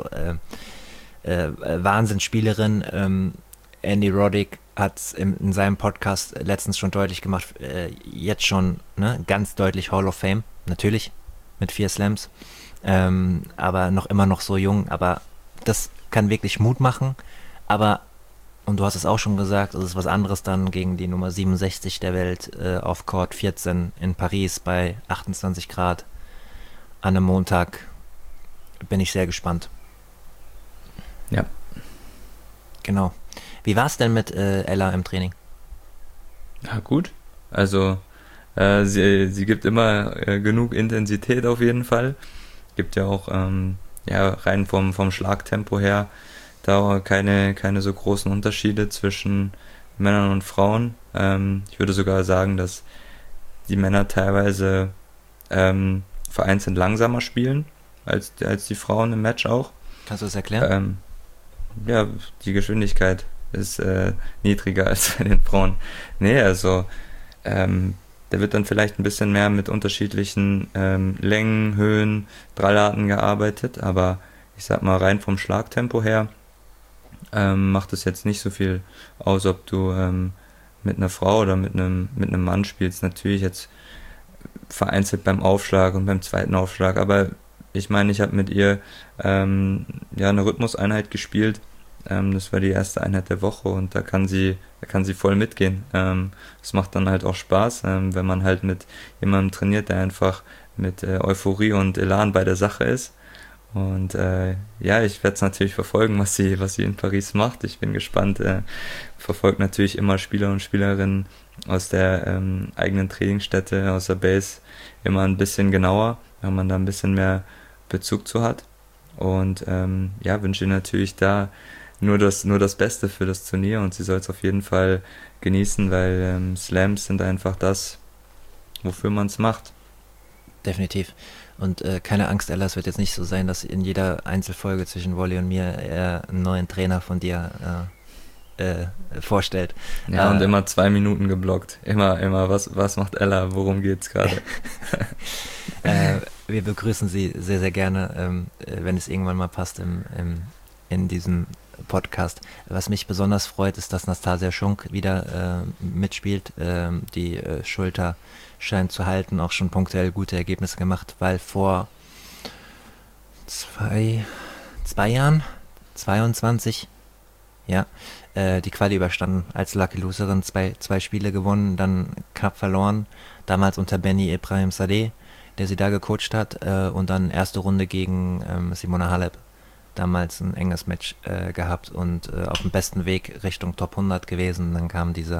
Wahnsinnsspielerin. Andy Roddick hat es in seinem Podcast letztens schon deutlich gemacht, jetzt schon ganz deutlich Hall of Fame, natürlich, mit 4 Slams. Aber immer noch so jung, aber das kann wirklich Mut machen, aber, und du hast es auch schon gesagt, es ist was anderes dann gegen die Nummer 67 der Welt auf Court 14 in Paris bei 28 Grad an einem Montag, bin ich sehr gespannt. Ja. Genau. Wie war es denn mit Ella im Training? Ja, gut, also sie gibt immer genug Intensität auf jeden Fall. Gibt ja auch rein vom Schlagtempo her da keine so großen Unterschiede zwischen Männern und Frauen. Ich würde sogar sagen, dass die Männer teilweise vereinzelt langsamer spielen als die Frauen im Match auch. Kannst du das erklären? Ja, die Geschwindigkeit ist niedriger als bei den Frauen. Nee, also da wird dann vielleicht ein bisschen mehr mit unterschiedlichen Längen, Höhen, Drallarten gearbeitet, aber ich sag mal rein vom Schlagtempo her macht es jetzt nicht so viel aus, ob du mit einer Frau oder mit einem Mann spielst. Natürlich jetzt vereinzelt beim Aufschlag und beim zweiten Aufschlag, aber ich meine, ich habe mit ihr eine Rhythmuseinheit gespielt. Das war die erste Einheit der Woche und da kann sie voll mitgehen. Es macht dann halt auch Spaß, wenn man halt mit jemandem trainiert, der einfach mit Euphorie und Elan bei der Sache ist. Und ich werde es natürlich verfolgen, was sie in Paris macht. Ich bin gespannt. Verfolgt natürlich immer Spieler und Spielerinnen aus der eigenen Trainingsstätte, aus der Base immer ein bisschen genauer, weil man da ein bisschen mehr Bezug zu hat. Und wünsche ihr natürlich da nur das Beste für das Turnier und sie soll es auf jeden Fall genießen, weil Slams sind einfach das, wofür man es macht. Definitiv. Und keine Angst, Ella, es wird jetzt nicht so sein, dass in jeder Einzelfolge zwischen Wolli und mir einen neuen Trainer von dir vorstellt. Ja, und immer 2 Minuten geblockt. Immer, was macht Ella, worum geht's gerade? Wir begrüßen sie sehr, sehr gerne, wenn es irgendwann mal passt, in diesem Podcast. Was mich besonders freut, ist, dass Nastasia Schunk wieder mitspielt. Die Schulter scheint zu halten, auch schon punktuell gute Ergebnisse gemacht, weil vor zwei Jahren, 22, ja, die Quali überstanden als Lucky Loserin, zwei Spiele gewonnen, dann knapp verloren, damals unter Benny Ibrahim Sadeh, der sie da gecoacht hat, und dann erste Runde gegen Simona Halep, damals ein enges Match gehabt und auf dem besten Weg Richtung Top 100 gewesen. Dann kam dieser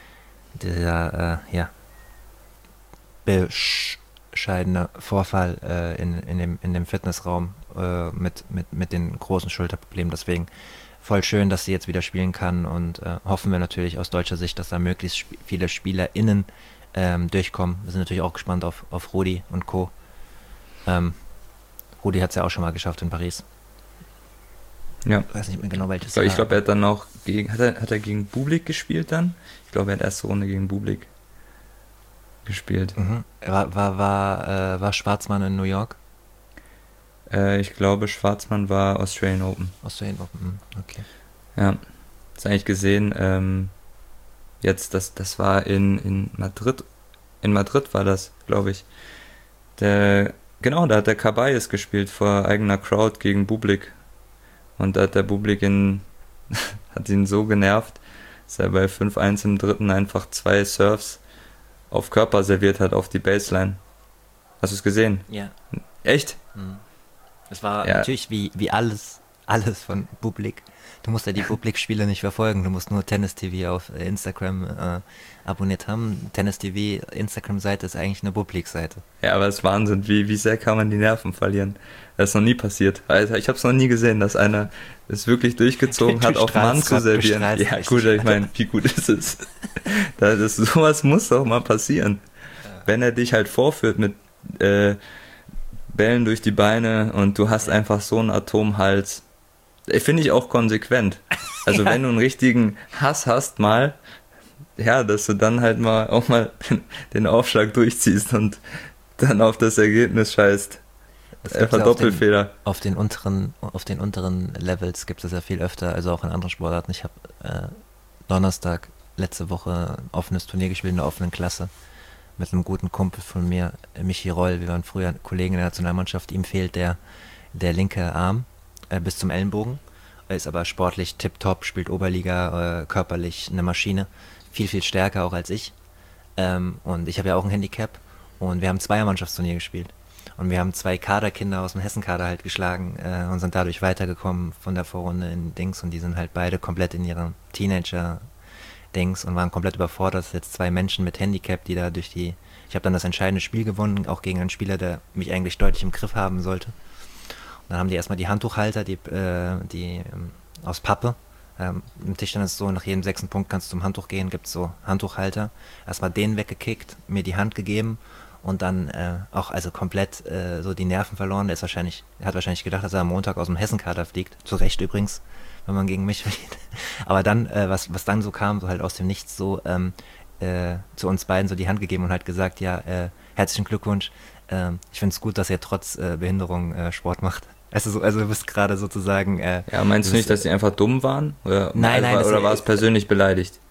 ja, bescheidene Vorfall in dem Fitnessraum mit den großen Schulterproblemen. Deswegen voll schön, dass sie jetzt wieder spielen kann, und hoffen wir natürlich aus deutscher Sicht, dass da möglichst viele SpielerInnen durchkommen. Wir sind natürlich auch gespannt auf Rudi und Co. Rudi hat es ja auch schon mal geschafft in Paris. Ja. Ich weiß nicht mehr genau, welches Ich glaube, er hat dann auch hat er gegen Bublik gespielt dann? Ich glaube, er hat erste Runde gegen Bublik gespielt. Mhm. War Schwarzmann in New York? Ich glaube, Schwarzmann war Australian Open. Australian Open, okay. Ja, das eigentlich gesehen. Jetzt, das war in Madrid. In Madrid war das, glaube ich. Genau, da hat der Caballes gespielt vor eigener Crowd gegen Bublik. Und da hat der Bublik hat ihn so genervt, dass er bei 5-1 im dritten einfach 2 Serves auf Körper serviert hat, auf die Baseline. Hast du es gesehen? Ja. Echt? Mhm. Es war Ja. natürlich wie alles von Bublik. Du musst ja die Bublik-Spiele nicht verfolgen, du musst nur Tennis TV auf Instagram abonniert haben. Tennis TV Instagram-Seite ist eigentlich eine Bublik-Seite. Ja, aber es ist Wahnsinn, wie sehr kann man die Nerven verlieren. Das ist noch nie passiert. Also ich habe es noch nie gesehen, dass einer es wirklich durchgezogen hat, auf Mann zu servieren. Ja gut, ich meine, wie gut ist es? Sowas muss doch mal passieren. Wenn er dich halt vorführt mit Bällen durch die Beine und du hast einfach so einen Atomhals. Finde ich auch konsequent. Also wenn du einen richtigen Hass hast mal, ja, dass du dann halt auch mal den Aufschlag durchziehst und dann auf das Ergebnis scheißt. Einfach Ja Doppelfehler. auf den unteren Levels gibt es ja viel öfter, also auch in anderen Sportarten. Ich habe Donnerstag letzte Woche ein offenes Turnier gespielt in der offenen Klasse mit einem guten Kumpel von mir, Michi Roll. Wir waren früher Kollegen in der Nationalmannschaft. Ihm fehlt der linke Arm bis zum Ellenbogen. Er ist aber sportlich tipptopp, spielt Oberliga, körperlich eine Maschine. Viel, viel stärker auch als ich. Und ich habe ja auch ein Handicap. Und wir haben ein Zweiermannschaftsturnier gespielt. Und wir haben 2 Kaderkinder aus dem Hessenkader halt geschlagen und sind dadurch weitergekommen von der Vorrunde in Dings. Und die sind halt beide komplett in ihrem Teenager-Dings und waren komplett überfordert. Das sind jetzt 2 Menschen mit Handicap, die da Ich habe dann das entscheidende Spiel gewonnen, auch gegen einen Spieler, der mich eigentlich deutlich im Griff haben sollte. Und dann haben die erstmal die Handtuchhalter, die aus Pappe. Im Tischtennis ist es so, nach jedem 6. Punkt kannst du zum Handtuch gehen, gibt es so Handtuchhalter. Erstmal den weggekickt, mir die Hand gegeben und dann auch also komplett so die Nerven verloren. Er hat wahrscheinlich gedacht, dass er am Montag aus dem Hessenkader fliegt. Zu Recht übrigens, wenn man gegen mich verliert. Aber dann, was dann so kam, so halt aus dem Nichts so zu uns beiden so die Hand gegeben und halt gesagt, ja, herzlichen Glückwunsch. Ich finde es gut, dass ihr trotz Behinderung Sport macht. Also du bist gerade sozusagen... Ja, meinst du nicht, dass die einfach dumm waren? Nein, oder war es persönlich beleidigt?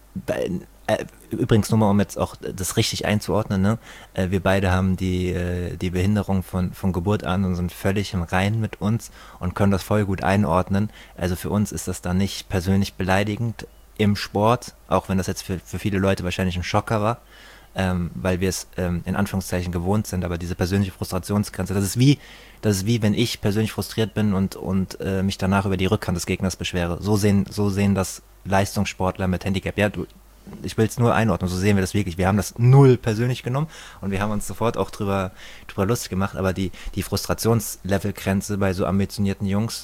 Übrigens nur mal, um jetzt auch das richtig einzuordnen, ne? Wir beide haben die Behinderung von Geburt an und sind völlig im Reinen mit uns und können das voll gut einordnen. Also für uns ist das dann nicht persönlich beleidigend im Sport, auch wenn das jetzt für viele Leute wahrscheinlich ein Schocker war, weil wir es in Anführungszeichen gewohnt sind, aber diese persönliche Frustrationsgrenze, das ist wie wenn ich persönlich frustriert bin und mich danach über die Rückhand des Gegners beschwere. So sehen das Leistungssportler mit Handicap. Ja, ich will es nur einordnen, so sehen wir das wirklich. Wir haben das null persönlich genommen und wir haben uns sofort auch drüber lustig gemacht, aber die Frustrationslevelgrenze bei so ambitionierten Jungs,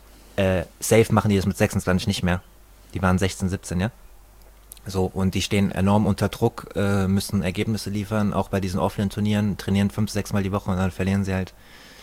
safe machen die das mit 26 nicht mehr. Die waren 16, 17, ja? So, und die stehen enorm unter Druck, müssen Ergebnisse liefern, auch bei diesen offenen Turnieren, trainieren 5-6 Mal die Woche und dann verlieren sie halt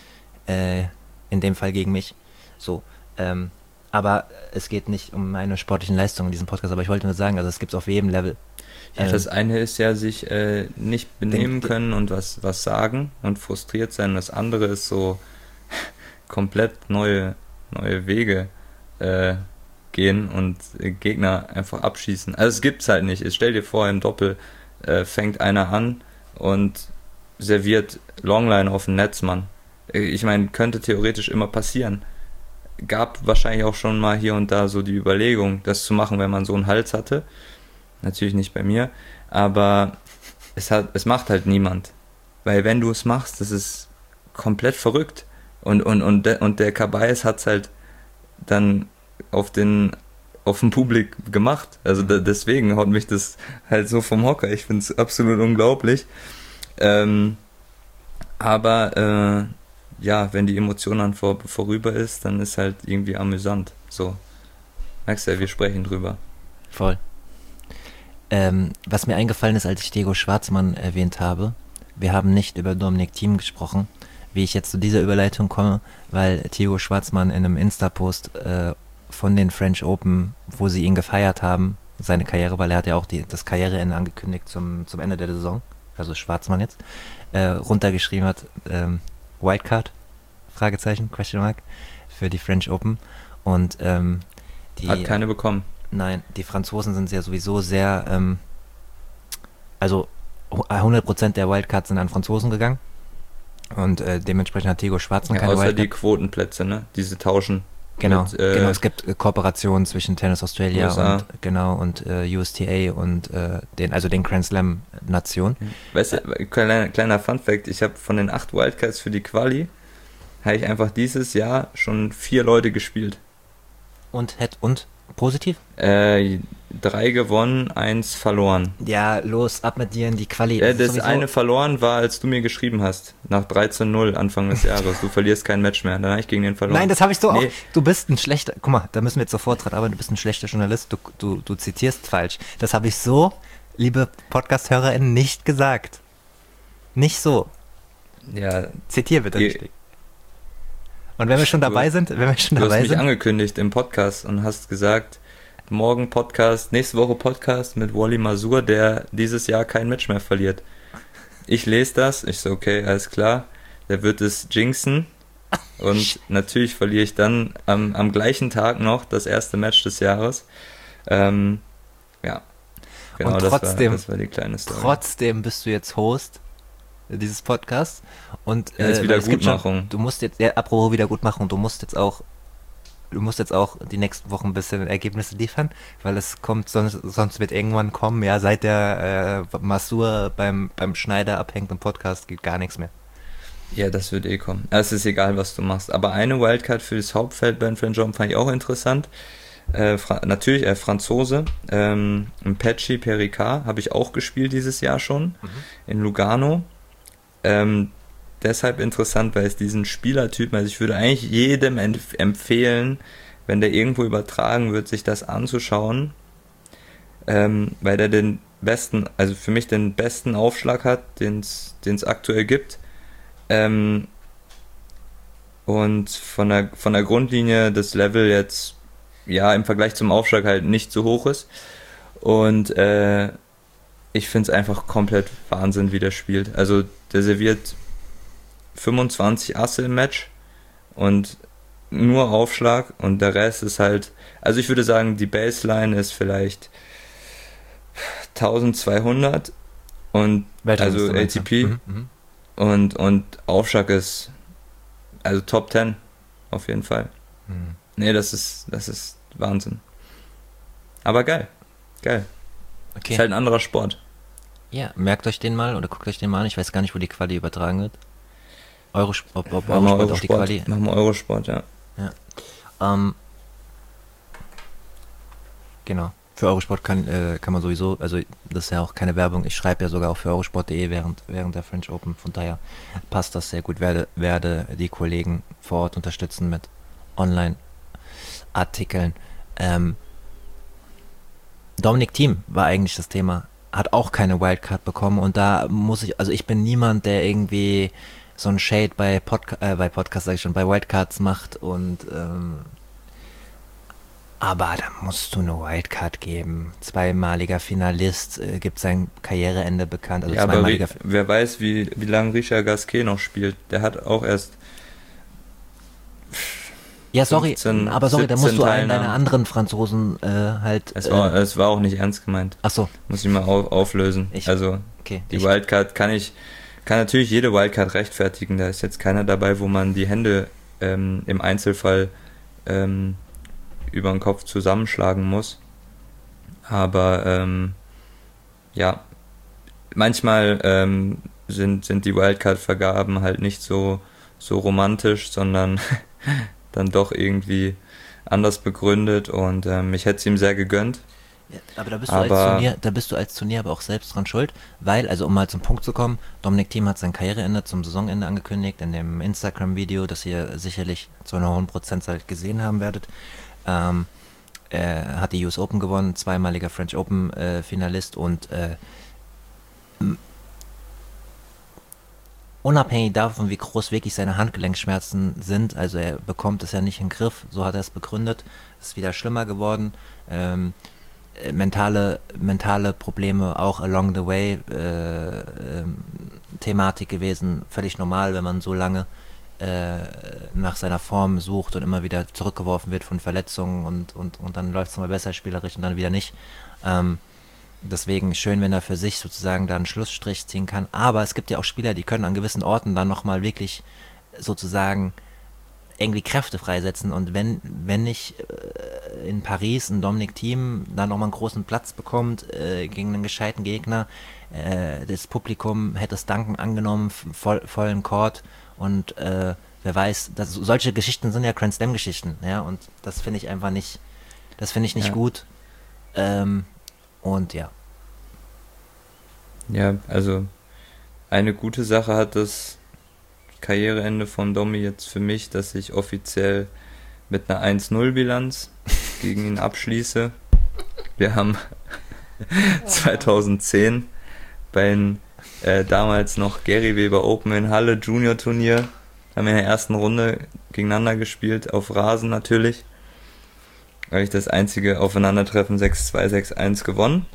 in dem Fall gegen mich. So, aber es geht nicht um meine sportlichen Leistungen in diesem Podcast, aber ich wollte nur sagen, also es gibt es auf jedem Level. Ja, das eine ist ja sich nicht benehmen können und was sagen und frustriert sein. Das andere ist so komplett neue Wege gehen und Gegner einfach abschießen. Also es gibt's halt nicht. Stell dir vor, im Doppel fängt einer an und serviert Longline auf den Netzmann. Ich meine, könnte theoretisch immer passieren. Gab wahrscheinlich auch schon mal hier und da so die Überlegung, das zu machen, wenn man so einen Hals hatte. Natürlich nicht bei mir, aber es macht halt niemand. Weil wenn du es machst, das ist komplett verrückt. Und der Kabais hat es halt dann auf dem Publik gemacht. Also deswegen haut mich das halt so vom Hocker. Ich finde es absolut unglaublich. Aber ja, wenn die Emotion dann vorüber ist, dann ist halt irgendwie amüsant. So. Merkst du ja, wir sprechen drüber. Voll. Was mir eingefallen ist, als ich Diego Schwartzmann erwähnt habe, wir haben nicht über Dominic Thiem gesprochen, wie ich jetzt zu dieser Überleitung komme, weil Diego Schwartzmann in einem Insta-Post von den French Open, wo sie ihn gefeiert haben, seine Karriere, weil er hat ja auch das Karriereende angekündigt zum Ende der Saison, also Schwartzmann jetzt, runtergeschrieben hat, Wildcard, Fragezeichen, Question Mark, für die French Open. Und hat keine bekommen. Nein, die Franzosen sind ja sowieso sehr, also 100% der Wildcards sind an Franzosen gegangen. Und dementsprechend hat Diego Schwartzmann keine außer Wildcard. Die Quotenplätze, ne? Diese tauschen. Genau, mit, genau. Es gibt Kooperationen zwischen Tennis Australia USA. und USTA und den Grand Slam Nationen. Weißt du, kleiner Funfact, ich habe von den 8 Wildcards für die Quali, habe ich einfach dieses Jahr schon 4 Leute gespielt. Und positiv? 3 gewonnen, 1 verloren. Ja, los, ab mit dir in die Quali. Das eine verloren war, als du mir geschrieben hast, nach 13-0 Anfang des Jahres. Du verlierst kein Match mehr. Dann habe ich gegen den verloren. Nein, das habe ich so auch. Du bist ein schlechter, guck mal, da müssen wir jetzt sofort dran arbeiten, du bist ein schlechter Journalist, du zitierst falsch. Das habe ich so, liebe Podcast-HörerInnen, nicht gesagt. Nicht so. Ja. Zitier bitte richtig. Und wenn wir schon dabei sind, Du hast mich angekündigt im Podcast und hast gesagt, morgen Podcast, nächste Woche Podcast mit Wally Masur, der dieses Jahr kein Match mehr verliert. Ich lese das, ich so, okay, alles klar, der wird es jinxen und natürlich verliere ich dann am gleichen Tag noch das erste Match des Jahres. Ja, genau, und trotzdem, das war die kleine Story. Trotzdem bist du jetzt Host dieses Podcasts und Wiedergutmachung. Du musst jetzt, apropos Wiedergutmachung, du musst jetzt auch die nächsten Wochen ein bisschen Ergebnisse liefern, weil es kommt, sonst wird irgendwann kommen, ja, seit der Masur beim Schneider abhängt im Podcast, geht gar nichts mehr. Ja, das wird kommen. Es ist egal, was du machst. Aber eine Wildcard für das Hauptfeld bei den French Open fand ich auch interessant. Natürlich Franzose, Mpetshi Pericard habe ich auch gespielt dieses Jahr schon in Lugano. Deshalb interessant, weil es diesen Spielertypen, also ich würde eigentlich jedem empfehlen, wenn der irgendwo übertragen wird, sich das anzuschauen, weil der den besten, also für mich den besten Aufschlag hat, den es aktuell gibt. Und von der Grundlinie das Level jetzt, ja, im Vergleich zum Aufschlag halt nicht so hoch ist. Und ich finde es einfach komplett Wahnsinn, wie der spielt. Also der serviert 25 Asse im Match und nur Aufschlag und der Rest ist halt, also ich würde sagen, die Baseline ist vielleicht 1200 und also ATP und Aufschlag ist also Top 10 auf jeden Fall. Nee, das ist Wahnsinn. Aber geil. Okay. Ist halt ein anderer Sport. Ja, merkt euch den mal oder guckt euch den mal an. Ich weiß gar nicht, wo die Quali übertragen wird. Eurosport auf die Quali. Machen wir Eurosport, ja. Genau. Für Eurosport kann man sowieso, also das ist ja auch keine Werbung, ich schreibe ja sogar auch für eurosport.de während der French Open, von daher passt das sehr gut, werde die Kollegen vor Ort unterstützen mit Online-Artikeln. Dominic Thiem war eigentlich das Thema, hat auch keine Wildcard bekommen und da ich bin niemand, der irgendwie so ein Shade bei Podcasts, sag ich schon, bei Wildcards macht und aber da musst du eine Wildcard geben. Zweimaliger Finalist, gibt sein Karriereende bekannt. Also ja, aber wer weiß, wie lange Richard Gasquet noch spielt. Der hat auch erst Ja, sorry, 15, aber sorry, da musst 17 du einen deiner Teilnahmen. anderen Franzosen halt. Es war auch nicht ernst gemeint. Ach so, Muss ich mal auflösen. ich, Also okay, die Wildcard kann natürlich jede Wildcard rechtfertigen. Da ist jetzt keiner dabei, wo man die Hände im Einzelfall ähm, über den Kopf zusammenschlagen muss. Aber ja, manchmal sind die Wildcard-Vergaben halt nicht so romantisch, sondern dann doch irgendwie anders begründet und ich hätte es ihm sehr gegönnt. Ja, aber Aber Da bist du als Turnier aber auch selbst dran schuld, weil, also um mal zum Punkt zu kommen, Dominik Thiem hat sein Karriereende zum Saisonende angekündigt in dem Instagram-Video, das ihr sicherlich zu einer hohen Prozentzahl gesehen haben werdet. Er hat die US Open gewonnen, zweimaliger French Open Finalist und unabhängig davon, wie groß wirklich seine Handgelenkschmerzen sind, also er bekommt es ja nicht in den Griff, so hat er es begründet, es ist wieder schlimmer geworden. Mentale Probleme auch along the way Thematik gewesen, völlig normal, wenn man so lange nach seiner Form sucht und immer wieder zurückgeworfen wird von Verletzungen und dann läuft es mal besser spielerisch und dann wieder nicht. Deswegen schön, wenn er für sich sozusagen da einen Schlussstrich ziehen kann. Aber es gibt ja auch Spieler, die können an gewissen Orten dann nochmal wirklich sozusagen irgendwie Kräfte freisetzen. Und wenn nicht in Paris ein Dominic Thiem da nochmal einen großen Platz bekommt gegen einen gescheiten Gegner, das Publikum hätte es dankend angenommen, vollen Court und wer weiß, solche Geschichten sind ja Grand Slam Geschichten, ja, und das finde ich einfach nicht, das finde ich nicht ja, gut. Und ja. ja, also eine gute Sache hat das Karriereende von Domi jetzt für mich, dass ich offiziell mit einer 1-0-Bilanz gegen ihn abschließe. Wir haben 2010 beim damals noch Gary Weber Open in Halle Junior Turnier haben wir in der ersten Runde gegeneinander gespielt, auf Rasen natürlich. Habe ich das einzige Aufeinandertreffen 6-2, 6-1 gewonnen.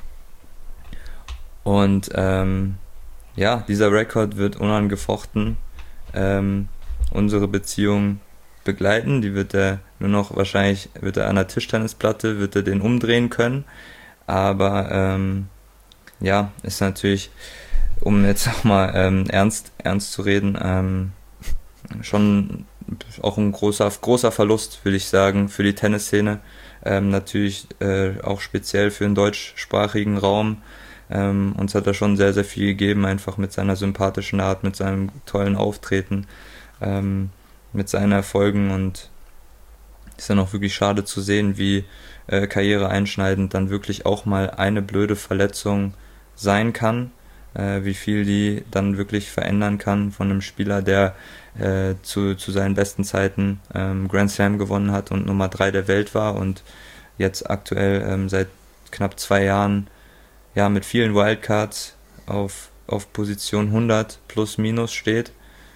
Und ja, dieser Rekord wird unangefochten unsere Beziehung begleiten. Die wird er nur noch wahrscheinlich, wird er an der Tischtennisplatte, wird er den umdrehen können. Aber ja, ist natürlich, um jetzt auch mal ernst zu reden, schon auch ein großer Verlust, will ich sagen, für die Tennisszene. Natürlich auch speziell für den deutschsprachigen Raum. Uns hat er schon sehr, sehr viel gegeben, einfach mit seiner sympathischen Art, mit seinem tollen Auftreten, mit seinen Erfolgen, und ist dann auch wirklich schade zu sehen, wie karriereeinschneidend dann wirklich auch mal eine blöde Verletzung sein kann, wie viel die dann wirklich verändern kann von einem Spieler, der zu seinen besten Zeiten Grand Slam gewonnen hat und Nummer 3 der Welt war und jetzt aktuell seit knapp 2 Jahren ja mit vielen Wildcards auf Position 100 plus minus steht.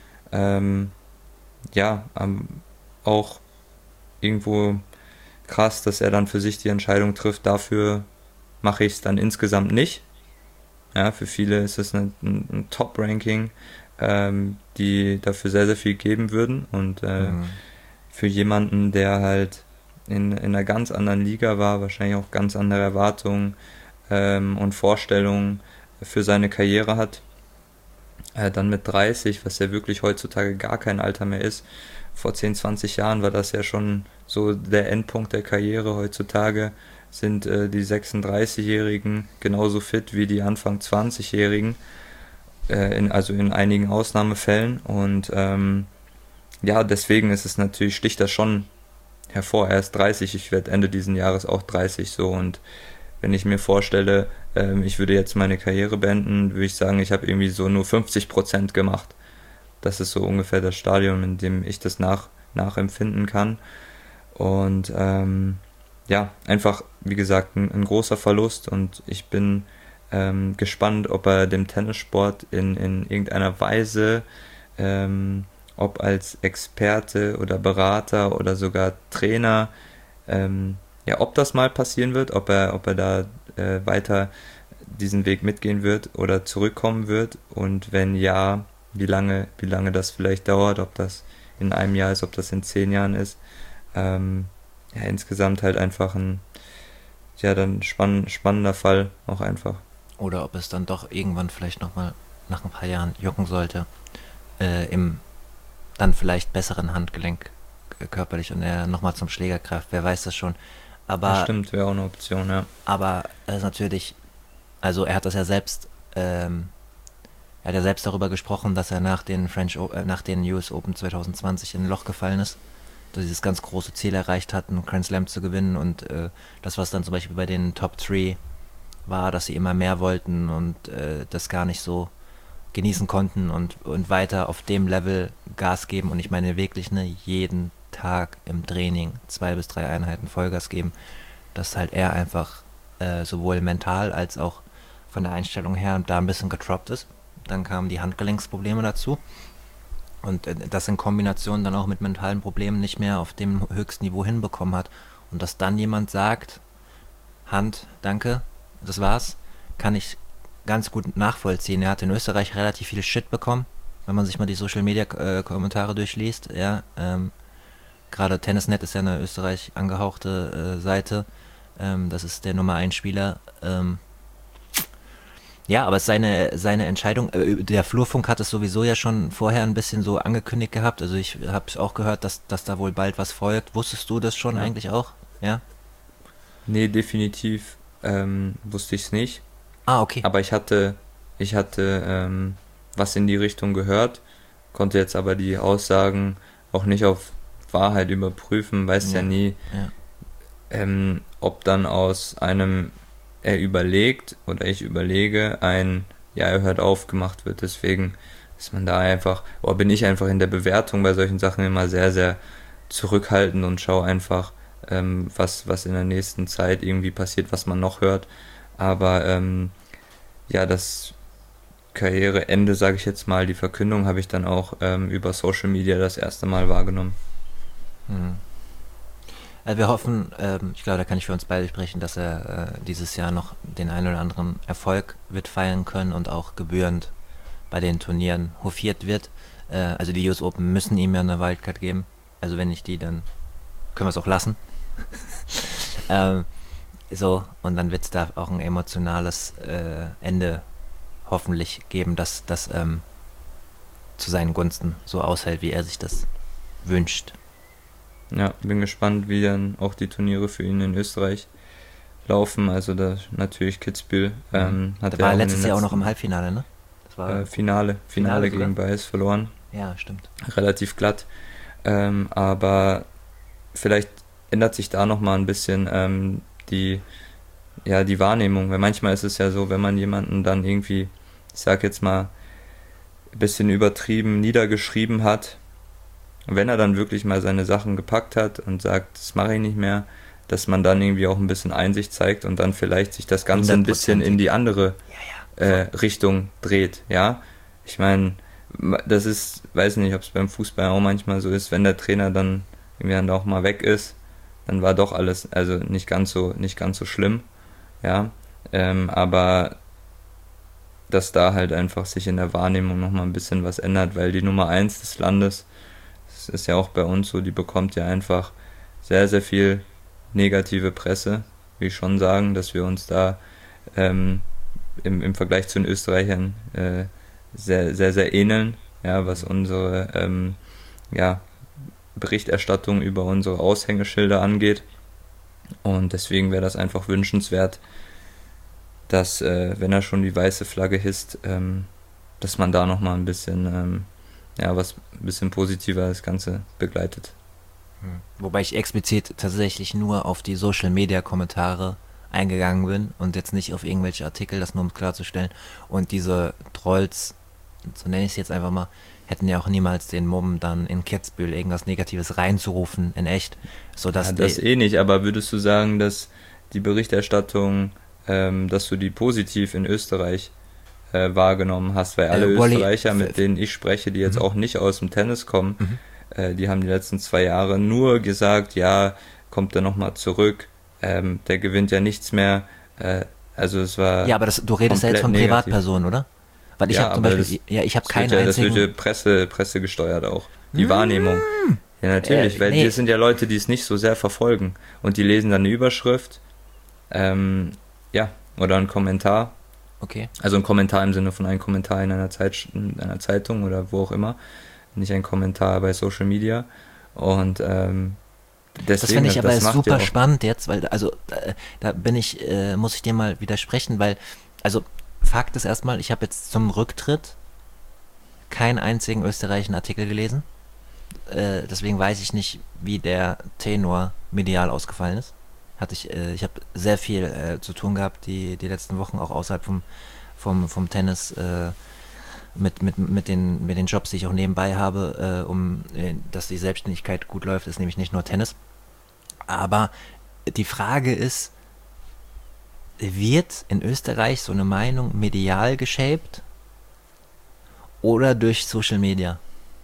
Ja, auch irgendwo krass, dass er dann für sich die Entscheidung trifft, dafür mache ich es dann insgesamt nicht. Ja, für viele ist es ein Top-Ranking, die dafür sehr, sehr viel geben würden, und für jemanden, der halt in einer ganz anderen Liga war, wahrscheinlich auch ganz andere Erwartungen und Vorstellungen für seine Karriere hat, dann mit 30, was ja wirklich heutzutage gar kein Alter mehr ist. Vor 10, 20 Jahren war das ja schon so der Endpunkt der Karriere. Heutzutage sind die 36-Jährigen genauso fit wie die Anfang 20-Jährigen, also in einigen Ausnahmefällen. Und ja, deswegen ist es natürlich, sticht das schon hervor. Er ist 30, ich werde Ende diesen Jahres auch 30 so, und wenn ich mir vorstelle, ich würde jetzt meine Karriere beenden, würde ich sagen, ich habe irgendwie so nur 50% gemacht. Das ist so ungefähr das Stadium, in dem ich das nachempfinden kann. Und ja, einfach, wie gesagt, ein großer Verlust, und ich bin gespannt, ob er dem Tennissport in irgendeiner Weise, ob als Experte oder Berater oder sogar Trainer, ja, ob das mal passieren wird, ob er da weiter diesen Weg mitgehen wird oder zurückkommen wird, und wenn ja, wie lange das vielleicht dauert, ob das in einem Jahr ist, ob das in 10 Jahren ist. Ja, insgesamt halt einfach ein, ja, dann spannender Fall auch einfach. Oder ob es dann doch irgendwann vielleicht nochmal nach ein paar Jahren jucken sollte, im dann vielleicht besseren Handgelenk körperlich und er nochmal zum Schläger greift, wer weiß das schon. Ja, Aber, stimmt, wäre auch eine Option, ja. aber es ist natürlich, also er hat das ja selbst, er hat ja selbst darüber gesprochen, dass er nach den US Open 2020 in ein Loch gefallen ist, dass dieses ganz große Ziel erreicht hat, einen Grand Slam zu gewinnen und das, was dann zum Beispiel bei den Top 3 war, dass sie immer mehr wollten und das gar nicht so genießen konnten und weiter auf dem Level Gas geben und ich meine wirklich jeden Tag im Training 2 bis 3 Einheiten Vollgas geben, dass halt er einfach sowohl mental als auch von der Einstellung her da ein bisschen getroppt ist. Dann kamen die Handgelenksprobleme dazu und das in Kombination dann auch mit mentalen Problemen nicht mehr auf dem höchsten Niveau hinbekommen hat und dass dann jemand sagt, Hand, danke, das war's, kann ich ganz gut nachvollziehen. Er hat in Österreich relativ viel Shit bekommen, wenn man sich mal die Social Media Kommentare durchliest. Ja, gerade Tennisnet ist ja eine Österreich angehauchte Seite. Das ist der Nummer 1 Spieler. Ja, aber es ist seine Entscheidung. Der Flurfunk hat es sowieso ja schon vorher ein bisschen so angekündigt gehabt. Also ich habe es auch gehört, dass da wohl bald was folgt. Wusstest du das schon Ja. eigentlich auch? Ja. Nee, definitiv wusste ich es nicht. Ah, okay. Aber ich hatte was in die Richtung gehört, konnte jetzt aber die Aussagen auch nicht auf Wahrheit überprüfen, weiß ja Ja, nie, ja. ob dann aus einem er überlegt oder ich überlege ein ja, er hört auf gemacht wird. Deswegen ist man da einfach, oder bin ich einfach in der Bewertung bei solchen Sachen immer sehr, sehr zurückhaltend und schaue einfach, was in der nächsten Zeit irgendwie passiert, was man noch hört. Aber ja, das Karriereende, sage ich jetzt mal, die Verkündung habe ich dann auch über Social Media das erste Mal wahrgenommen. Hm. Also wir hoffen, ich glaube, da kann ich für uns beide sprechen, dass er dieses Jahr noch den einen oder anderen Erfolg wird feiern können und auch gebührend bei den Turnieren hofiert wird. Also die US Open müssen ihm ja eine Wildcard geben. Also wenn nicht die, dann können wir es auch lassen. ähm, so, und dann wird es da auch ein emotionales Ende hoffentlich geben, dass das zu seinen Gunsten so aushält, wie er sich das wünscht. Ja, bin gespannt, wie dann auch die Turniere für ihn in Österreich laufen. Also da natürlich Kitzbühel hat Der er war auch in letztes den Jahr auch noch im letzten Halbfinale, ne? Das war Finale Finale sogar? gegen Baez verloren. Ja, stimmt. Relativ glatt. Aber vielleicht ändert sich da nochmal ein bisschen die Wahrnehmung. Weil manchmal ist es ja so, wenn man jemanden dann irgendwie, ich sag jetzt mal, ein bisschen übertrieben niedergeschrieben hat, wenn er dann wirklich mal seine Sachen gepackt hat und sagt, das mache ich nicht mehr, dass man dann irgendwie auch ein bisschen Einsicht zeigt und dann vielleicht sich das Ganze ein bisschen in die andere Richtung dreht, ja. Ich meine, das ist, weiß nicht, ob es beim Fußball auch manchmal so ist, wenn der Trainer dann irgendwie dann auch mal weg ist, dann war doch alles, also nicht ganz so schlimm, ja. Aber dass da halt einfach sich in der Wahrnehmung nochmal ein bisschen was ändert, weil die Nummer 1 des Landes, das ist ja auch bei uns so, die bekommt ja einfach sehr, sehr viel negative Presse, will ich schon sagen, dass wir uns da im Vergleich zu den Österreichern sehr, sehr, sehr ähneln, ja, was unsere ja, Berichterstattung über unsere Aushängeschilder angeht. Und deswegen wäre das einfach wünschenswert, dass, wenn er schon die weiße Flagge hisst, dass man da nochmal ein bisschen was ein bisschen positiver das Ganze begleitet. Wobei ich explizit tatsächlich nur auf die Social Media Kommentare eingegangen bin und jetzt nicht auf irgendwelche Artikel, das nur um klarzustellen. Und diese Trolls, so nenne ich es jetzt einfach mal, hätten ja auch niemals den Mumm, dann in Kitzbühel irgendwas Negatives reinzurufen, in echt. Sodass Ja, das nicht, aber würdest du sagen, dass die Berichterstattung, dass du die positiv in Österreich wahrgenommen hast, weil alle Wally, Österreicher, mit denen ich spreche, die jetzt auch nicht aus dem Tennis kommen, die haben die letzten 2 Jahre nur gesagt, ja, kommt er nochmal zurück, der gewinnt ja nichts mehr, also es war ja, aber du redest ja jetzt von komplett negativ. Privatpersonen, oder? Weil ich Ja, habe zum aber Beispiel, ich habe das wird keinen ja, das wird einzigen. ja Presse gesteuert auch, die Wahrnehmung. Ja, natürlich, weil Nee, das sind ja Leute, die es nicht so sehr verfolgen. Und die lesen dann eine Überschrift, ja, oder einen Kommentar. okay. Also ein Kommentar im Sinne von einem Kommentar in einer Zeitung oder wo auch immer. Nicht ein Kommentar bei Social Media. Und Das finde ich deswegen, aber das ist macht ja super auch. spannend jetzt, weil, also, da muss ich dir mal widersprechen, weil, also, Fakt ist erstmal, ich habe jetzt zum Rücktritt keinen einzigen österreichischen Artikel gelesen. Deswegen weiß ich nicht, wie der Tenor medial ausgefallen ist. Ich habe sehr viel zu tun gehabt, die letzten Wochen, auch außerhalb vom Tennis, mit den Jobs, die ich auch nebenbei habe, dass die Selbstständigkeit gut läuft, ist nämlich nicht nur Tennis. Aber die Frage ist, wird in Österreich so eine Meinung medial geshaped oder durch Social Media?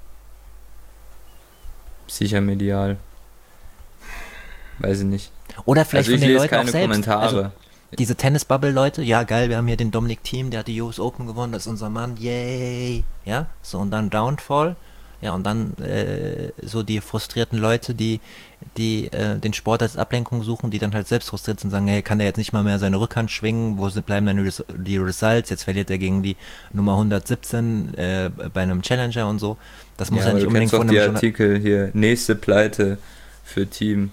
Sicher medial, weiß ich nicht. Oder vielleicht Also von ich den lese Leuten auch keine selbst. Also Kommentare. diese Tennis-Bubble-Leute, ja geil, wir haben hier den Dominic Thiem, der hat die US Open gewonnen, das ist unser Mann, yay. Ja, so und dann Downfall. Ja, und dann so die frustrierten Leute, die den Sport als Ablenkung suchen, die dann halt selbst frustriert sind und sagen, hey, kann der jetzt nicht mal mehr seine Rückhand schwingen, bleiben dann die Results, jetzt verliert er gegen die Nummer 117 bei einem Challenger und so. Das muss Ja, ja aber nicht du unbedingt kennst doch von die einem Journal. Artikel hier, nächste Pleite für Team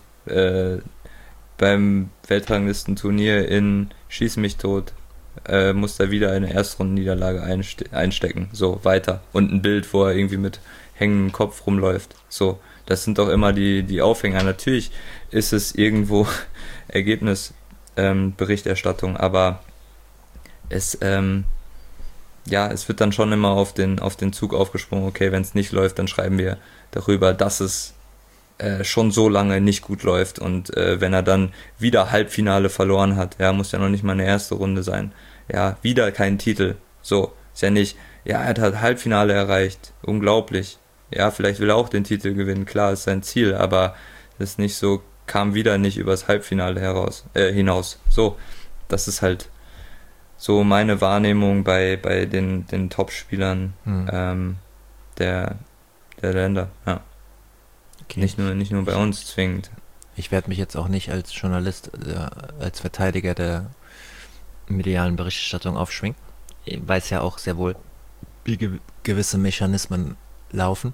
beim Weltranglistenturnier in Schieß mich tot. Muss da wieder eine Erstrundenniederlage einstecken. So, weiter. Und ein Bild, wo er irgendwie mit hängendem Kopf rumläuft. So, das sind doch immer die Aufhänger. Natürlich ist es irgendwo Ergebnisberichterstattung, aber es, ja, es wird dann schon immer auf den Zug aufgesprungen, okay, wenn es nicht läuft, dann schreiben wir darüber, dass es schon so lange nicht gut läuft und wenn er dann wieder Halbfinale verloren hat, ja, muss ja noch nicht mal eine erste Runde sein, ja, wieder keinen Titel, so, ist ja nicht, ja, er hat Halbfinale erreicht, unglaublich, ja, vielleicht will er auch den Titel gewinnen, klar, ist sein Ziel, aber das ist nicht so, kam wieder nicht übers Halbfinale hinaus, so, das ist halt so meine Wahrnehmung bei den Top-Spielern Hm, der, der Länder, ja. okay. Nicht nur bei Ich, uns zwingend. ich werde mich jetzt auch nicht als Journalist, als Verteidiger der medialen Berichterstattung aufschwingen. Ich weiß ja auch sehr wohl, wie gewisse Mechanismen laufen.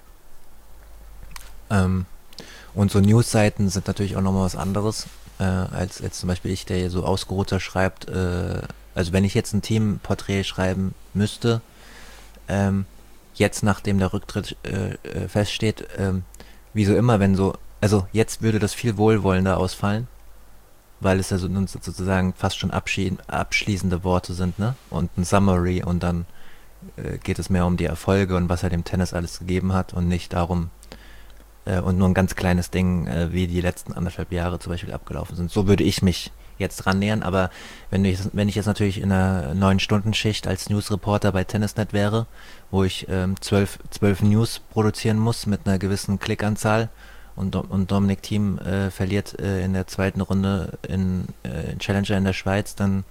Ähm, und so Newsseiten sind natürlich auch nochmal was anderes, als zum Beispiel ich, der hier so ausgeruhter schreibt. Also wenn ich jetzt ein Teamporträt schreiben müsste, ähm, jetzt nachdem der Rücktritt feststeht, wie so immer, also jetzt würde das viel wohlwollender ausfallen, weil es ja sozusagen fast schon abschließende Worte sind, ne? Und ein Summary und dann geht es mehr um die Erfolge und was er dem Tennis alles gegeben hat und nicht darum, und nur ein ganz kleines Ding, wie die letzten 1,5 Jahre zum Beispiel abgelaufen sind. So würde ich mich jetzt dran nähern, aber wenn ich jetzt natürlich in einer 9-Stunden-Schicht als Newsreporter bei Tennisnet wäre, wo ich 12 News produzieren muss mit einer gewissen Klickanzahl und Dominic Thiem verliert in der zweiten Runde in Challenger in der Schweiz, dann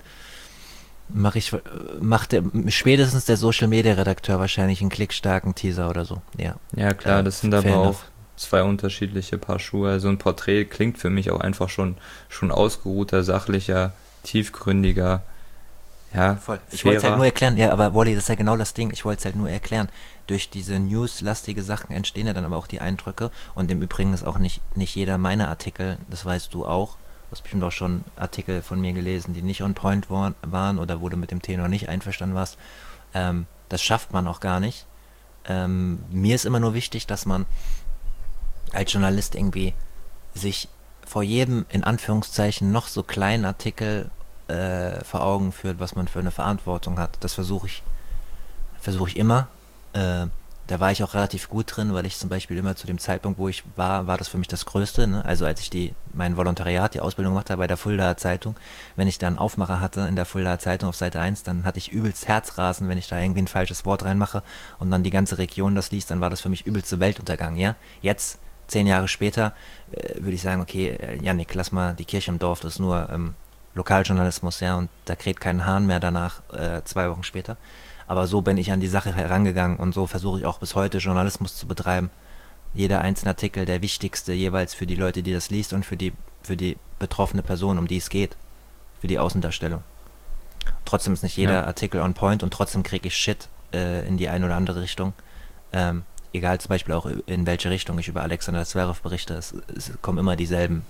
macht spätestens der Social Media Redakteur wahrscheinlich einen klickstarken Teaser oder so. Ja, Ja, klar, das sind aber fair auch enough. zwei unterschiedliche Paar Schuhe. Also ein Porträt klingt für mich auch einfach schon ausgeruhter, sachlicher, tiefgründiger, ja, Voll. Ich wollte es halt nur fairer. erklären, ja, aber Wally, das ist ja genau das Ding. Ich wollte es halt nur erklären. Durch diese newslastige Sachen entstehen ja dann aber auch die Eindrücke. Und im Übrigen ist auch nicht jeder meiner Artikel, das weißt du auch. Du hast bestimmt auch schon Artikel von mir gelesen, die nicht on point waren oder wo du mit dem Tenor nicht einverstanden warst. Das schafft man auch gar nicht. Mir ist immer nur wichtig, dass man als Journalist irgendwie sich vor jedem, in Anführungszeichen, noch so kleinen Artikel vor Augen führt, was man für eine Verantwortung hat. Das versuche ich immer. Da war ich auch relativ gut drin, weil ich zum Beispiel immer zu dem Zeitpunkt, wo ich war das für mich das Größte. Ne? Also als ich mein Volontariat, die Ausbildung gemacht habe bei der Fuldaer Zeitung, wenn ich da einen Aufmacher hatte in der Fuldaer Zeitung auf Seite 1, dann hatte ich übelst Herzrasen, wenn ich da irgendwie ein falsches Wort reinmache und dann die ganze Region das liest, dann war das für mich übelste Weltuntergang. Ja? Jetzt, 10 Jahre später, würde ich sagen, okay, Jannik, lass mal die Kirche im Dorf, das ist nur Lokaljournalismus, ja, und da kräht kein Hahn mehr danach, 2 Wochen später. Aber so bin ich an die Sache herangegangen und so versuche ich auch bis heute Journalismus zu betreiben. jeder einzelne Artikel der wichtigste jeweils für die Leute, die das liest und für die betroffene Person, um die es geht, für die Außendarstellung. Trotzdem ist nicht Ja, jeder Artikel on point und trotzdem kriege ich Shit in die eine oder andere Richtung. Egal zum Beispiel auch in welche Richtung ich über Alexander Zverev berichte, es kommen immer dieselben,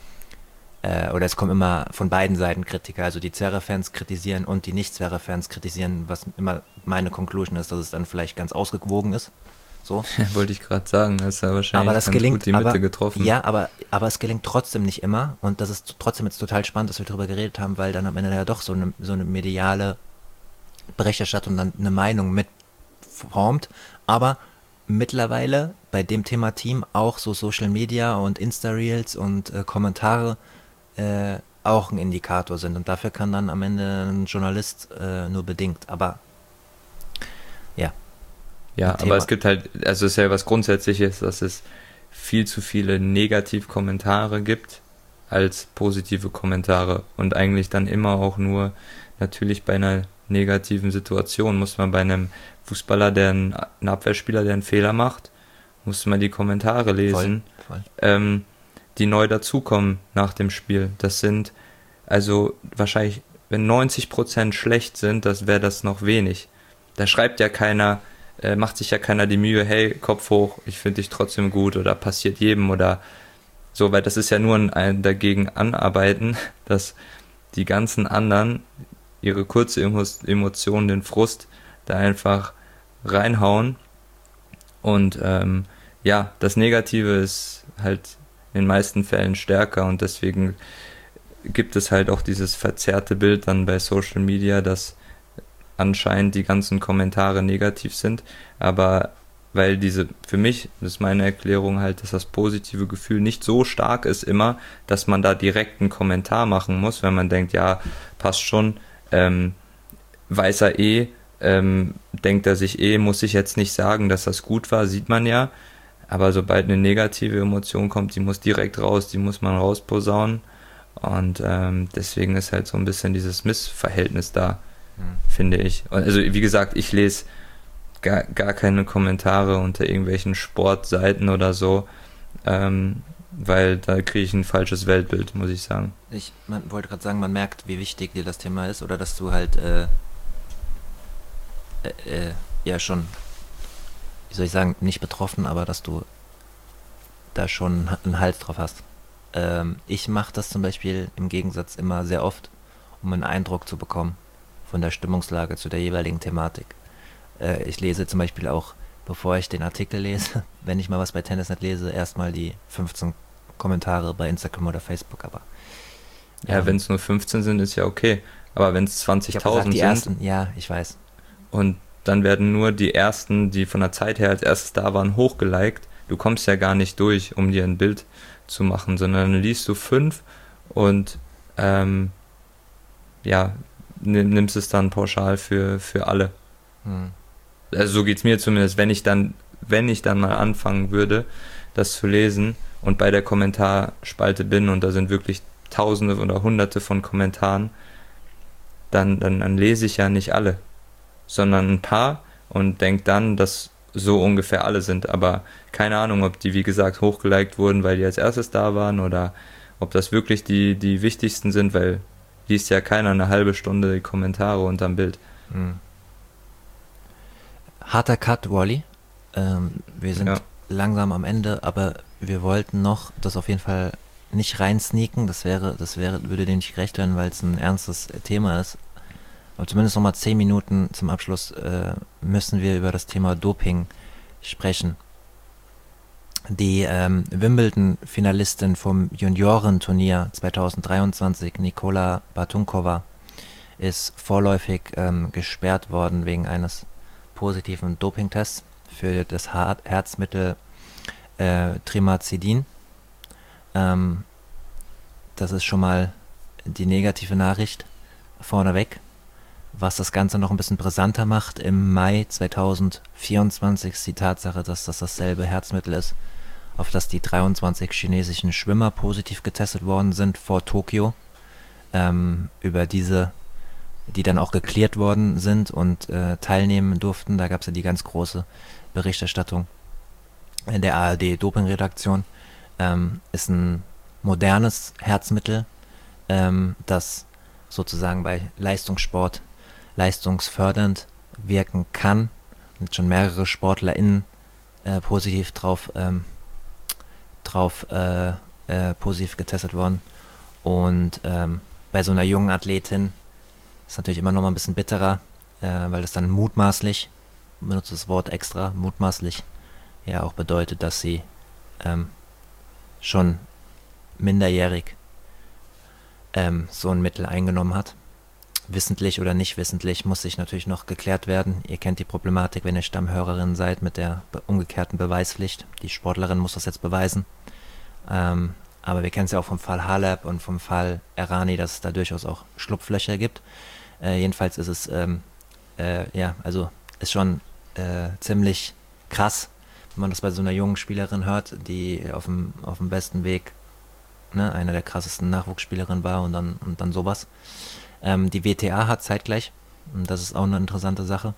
oder es kommen immer von beiden Seiten Kritiker, also die Zverev-Fans kritisieren und die Nicht-Zverev-Fans kritisieren, was immer meine Conclusion ist, dass es dann vielleicht ganz ausgewogen ist. So. wollte ich gerade sagen, da ist ja Aber wahrscheinlich das ganz gut gelingt, die Mitte getroffen. ja, aber es gelingt trotzdem nicht immer und das ist trotzdem jetzt total spannend, dass wir darüber geredet haben, weil dann am Ende ja doch so eine mediale Berichterstattung dann eine Meinung mitformt, aber mittlerweile bei dem Thema Team auch so Social Media und Insta-Reels und Kommentare auch ein Indikator sind und dafür kann dann am Ende ein Journalist nur bedingt, aber ja, Ja, ein aber Thema. es gibt halt, also es ist ja was Grundsätzliches, dass es viel zu viele Negativkommentare gibt als positive Kommentare und eigentlich dann immer auch nur natürlich bei einer negativen Situation muss man bei einem Fußballer, ein Abwehrspieler, der einen Fehler macht, muss man die Kommentare Voll, lesen, voll. ähm, die neu dazukommen nach dem Spiel. Das sind also wahrscheinlich, wenn 90% schlecht sind, das wäre das noch wenig. Da schreibt ja keiner, macht sich ja keiner die Mühe, hey, Kopf hoch, ich finde dich trotzdem gut oder passiert jedem oder so, weil das ist ja nur ein dagegen anarbeiten, dass die ganzen anderen ihre kurze Emotion, den Frust da einfach reinhauen und ja, das Negative ist halt in den meisten Fällen stärker und deswegen gibt es halt auch dieses verzerrte Bild dann bei Social Media, dass anscheinend die ganzen Kommentare negativ sind, aber weil für mich, das ist meine Erklärung halt, dass das positive Gefühl nicht so stark ist immer, dass man da direkt einen Kommentar machen muss, wenn man denkt, ja, passt schon, weiß er denkt er sich muss ich jetzt nicht sagen, dass das gut war, sieht man ja, aber sobald eine negative Emotion kommt, die muss direkt raus, die muss man rausposaunen und deswegen ist halt so ein bisschen dieses Missverhältnis da, Hm. finde ich. Also wie gesagt, ich lese gar keine Kommentare unter irgendwelchen Sportseiten oder so, weil da kriege ich ein falsches Weltbild, muss ich sagen. Man wollte gerade sagen, man merkt, wie wichtig dir das Thema ist oder dass du halt ja schon, wie soll ich sagen, nicht betroffen, aber dass du da schon einen Hals drauf hast. Ich mache das zum Beispiel im Gegensatz immer sehr oft, um einen Eindruck zu bekommen von der Stimmungslage zu der jeweiligen Thematik. Ich lese zum Beispiel auch, bevor ich den Artikel lese, wenn ich mal was bei Tennisnet lese, erstmal die 15 Kommentare bei Instagram oder Facebook, aber Ja, wenn es nur 15 sind, ist ja okay. Aber wenn es ich habe gesagt, 20.000 die sind ersten, ja, ich weiß. und dann werden nur die ersten, die von der Zeit her als erstes da waren, hochgeliked, du kommst ja gar nicht durch, um dir ein Bild zu machen, sondern dann liest du 5 und ähm, ja, nimmst es dann pauschal für alle. Hm. Also so geht's mir zumindest, wenn ich dann mal anfangen würde, das zu lesen und bei der Kommentarspalte bin und da sind wirklich Tausende oder Hunderte von Kommentaren, dann lese ich ja nicht alle, sondern ein paar und denke dann, dass so ungefähr alle sind. Aber keine Ahnung, ob die, wie gesagt, hochgeliked wurden, weil die als erstes da waren oder ob das wirklich die wichtigsten sind, weil liest ja keiner eine halbe Stunde die Kommentare unterm Bild. Hm. Harter Cut, Wally. Wir sind Ja, langsam am Ende, aber wir wollten noch das auf jeden Fall nicht rein sneaken. Würde dem nicht gerecht werden, weil es ein ernstes Thema ist. Aber zumindest nochmal 10 Minuten zum Abschluss müssen wir über das Thema Doping sprechen. Die Wimbledon-Finalistin vom Juniorenturnier 2023, Nikola Batunkova, ist vorläufig gesperrt worden wegen eines positiven Dopingtests für das Herzmittel Trimazidin. Ähm, Das ist schon mal die negative Nachricht vorneweg. Was das Ganze noch ein bisschen brisanter macht, im Mai 2024 ist die Tatsache, dass das dasselbe Herzmittel ist, auf das die 23 chinesischen Schwimmer positiv getestet worden sind vor Tokio. Über diese, die dann auch geklärt worden sind und teilnehmen durften. Da gab es ja die ganz große Berichterstattung. in der ARD-Doping-Redaktion, ist ein modernes Herzmittel, das sozusagen bei Leistungssport leistungsfördernd wirken kann. Sind schon mehrere SportlerInnen positiv positiv getestet worden. Und bei so einer jungen Athletin ist natürlich immer noch mal ein bisschen bitterer, weil das dann mutmaßlich, benutzt das Wort extra, mutmaßlich, ja auch bedeutet, dass sie schon minderjährig so ein Mittel eingenommen hat. Wissentlich oder nicht wissentlich muss sich natürlich noch geklärt werden. Ihr kennt die Problematik, wenn ihr Stammhörerin seid, mit der umgekehrten Beweispflicht. Die Sportlerin muss das jetzt beweisen. Aber wir kennen es ja auch vom Fall Halep und vom Fall Errani, dass es da durchaus auch Schlupflöcher gibt. Jedenfalls ist es, also ist schon ziemlich krass, wenn man das bei so einer jungen Spielerin hört, die auf dem besten Weg, ne, einer der krassesten Nachwuchsspielerinnen war und dann sowas. Die WTA hat zeitgleich, und das ist auch eine interessante Sache,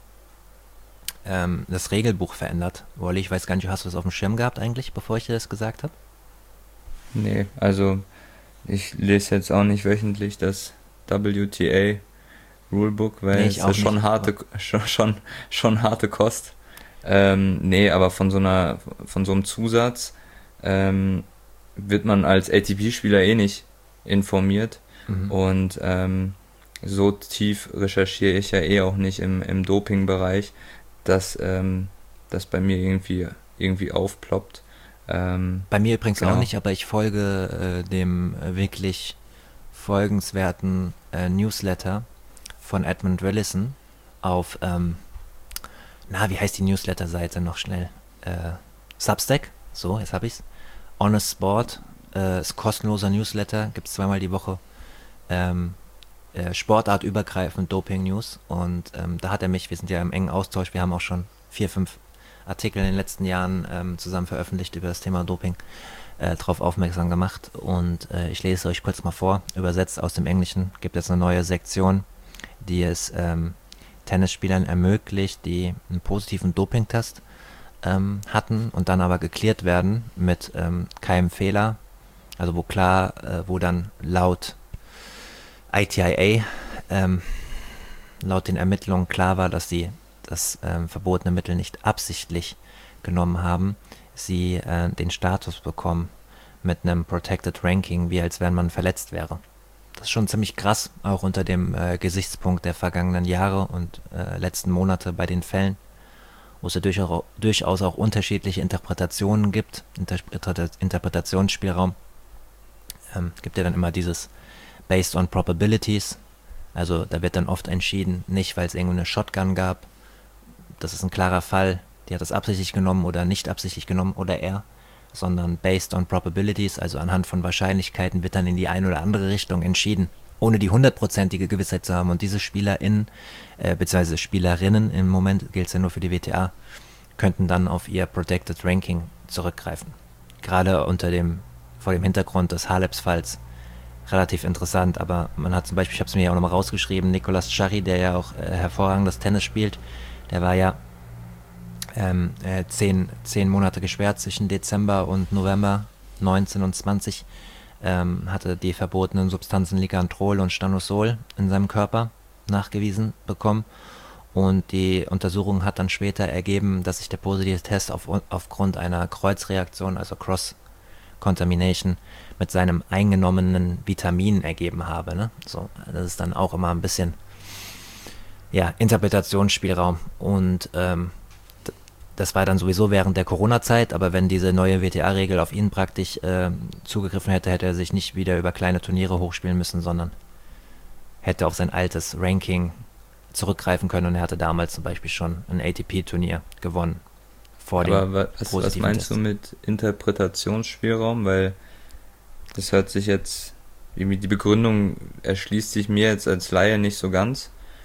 das Regelbuch verändert. Wolli, ich weiß gar nicht, hast du das auf dem Schirm gehabt eigentlich, bevor ich dir das gesagt habe? Nee, also ich lese jetzt auch nicht wöchentlich das WTA Rulebook, weil Nee, es ich auch ist schon nicht. harte, schon harte Kost. Nee, aber von so einem Zusatz wird man als ATP-Spieler eh nicht informiert. Mhm. Und so tief recherchiere ich ja eh auch nicht im Doping-Bereich, dass das bei mir irgendwie aufploppt. Bei mir übrigens auch Genau. nicht, aber ich folge dem wirklich folgenswerten Newsletter von Edmund Willison auf, wie heißt die Newsletter-Seite noch schnell? Substack, so, jetzt hab ich's. Honest Sport, ist kostenloser Newsletter, gibt's zweimal die Woche. Ähm, sportartübergreifend Doping-News und da hat er mich, wir sind ja im engen Austausch, wir haben auch schon 4, 5 Artikel in den letzten Jahren zusammen veröffentlicht über das Thema Doping, darauf aufmerksam gemacht und ich lese euch kurz mal vor, übersetzt aus dem Englischen, gibt es eine neue Sektion, die es Tennisspielern ermöglicht, die einen positiven Dopingtest hatten und dann aber geklärt werden mit keinem Fehler, also wo dann laut ITIA laut den Ermittlungen klar war, dass sie das verbotene Mittel nicht absichtlich genommen haben, sie den Status bekommen mit einem Protected Ranking, wie als wenn man verletzt wäre. Das ist schon ziemlich krass, auch unter dem Gesichtspunkt der vergangenen Jahre und letzten Monate bei den Fällen, wo es ja durchaus auch unterschiedliche Interpretationen gibt, Interpretationsspielraum. Gibt ja dann immer dieses Based on Probabilities, also da wird dann oft entschieden, nicht weil es irgendwie eine Shotgun gab, das ist ein klarer Fall, die hat das absichtlich genommen oder nicht absichtlich genommen oder er, sondern based on probabilities, also anhand von Wahrscheinlichkeiten wird dann in die eine oder andere Richtung entschieden, ohne die 100%ige Gewissheit zu haben. Und diese SpielerInnen, beziehungsweise Spielerinnen, im Moment gilt es ja nur für die WTA, könnten dann auf ihr Protected Ranking zurückgreifen. Gerade vor dem Hintergrund des Haleps-Falls relativ interessant, aber man hat zum Beispiel, ich habe es mir ja auch nochmal rausgeschrieben, Nicolas Jarry, der ja auch hervorragendes Tennis spielt, der war ja 10 Monate gesperrt zwischen Dezember und November 19 und 20, hatte die verbotenen Substanzen Ligantrol und Stanosol in seinem Körper nachgewiesen bekommen und die Untersuchung hat dann später ergeben, dass sich der positive Test aufgrund einer Kreuzreaktion, also Cross-Contamination, mit seinem eingenommenen Vitamin ergeben habe. Ne? So, das ist dann auch immer ein bisschen Interpretationsspielraum und das war dann sowieso während der Corona-Zeit, aber wenn diese neue WTA-Regel auf ihn praktisch zugegriffen hätte, hätte er sich nicht wieder über kleine Turniere hochspielen müssen, sondern hätte auf sein altes Ranking zurückgreifen können und er hatte damals zum Beispiel schon ein ATP-Turnier gewonnen. Aber was meinst du mit Interpretationsspielraum? Weil das hört sich jetzt, irgendwie die Begründung erschließt sich mir jetzt als Laie nicht so ganz.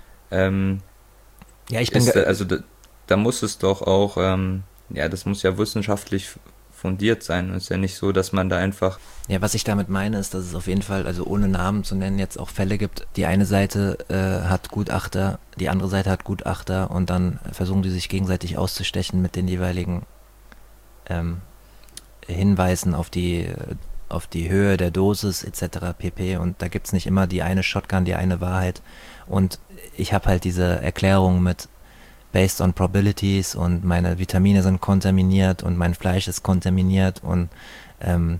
Da muss es doch auch, das muss ja wissenschaftlich fundiert sein. Es ist ja nicht so, dass man da einfach... Ja, was ich damit meine, ist, dass es auf jeden Fall, also ohne Namen zu nennen, jetzt auch Fälle gibt. Die eine Seite hat Gutachter, die andere Seite hat Gutachter und dann versuchen die sich gegenseitig auszustechen mit den jeweiligen ähm, Hinweisen auf die Höhe der Dosis etc. pp. Und da gibt es nicht immer die eine Shotgun, die eine Wahrheit. Und ich habe halt diese Erklärung mit based on probabilities und meine Vitamine sind kontaminiert und mein Fleisch ist kontaminiert und ähm,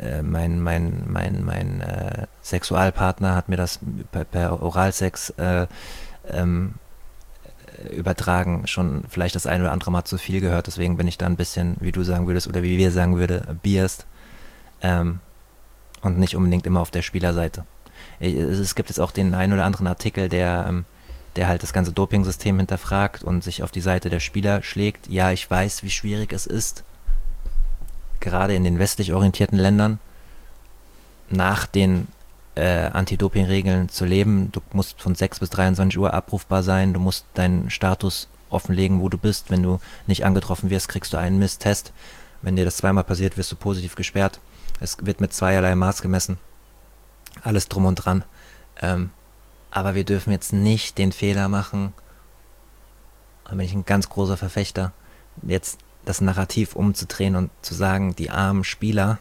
mein Sexualpartner hat mir das per Oralsex ähm, übertragen schon vielleicht das eine oder andere Mal zu viel gehört. Deswegen bin ich da ein bisschen, wie du sagen würdest oder wie wir sagen würden, biased ähm, und nicht unbedingt immer auf der Spielerseite. Es gibt jetzt auch den einen oder anderen Artikel, der halt das ganze Dopingsystem hinterfragt und sich auf die Seite der Spieler schlägt. Ja, ich weiß, wie schwierig es ist, gerade in den westlich orientierten Ländern nach den Anti-Doping-Regeln zu leben. Du musst von 6 bis 23 Uhr abrufbar sein, du musst deinen Status offenlegen, wo du bist. Wenn du nicht angetroffen wirst, kriegst du einen Misstest. Wenn dir das zweimal passiert, wirst du positiv gesperrt. Es wird mit zweierlei Maß gemessen. Alles drum und dran. Aber wir dürfen jetzt nicht den Fehler machen, da bin ich ein ganz großer Verfechter, jetzt das Narrativ umzudrehen und zu sagen, die armen Spieler,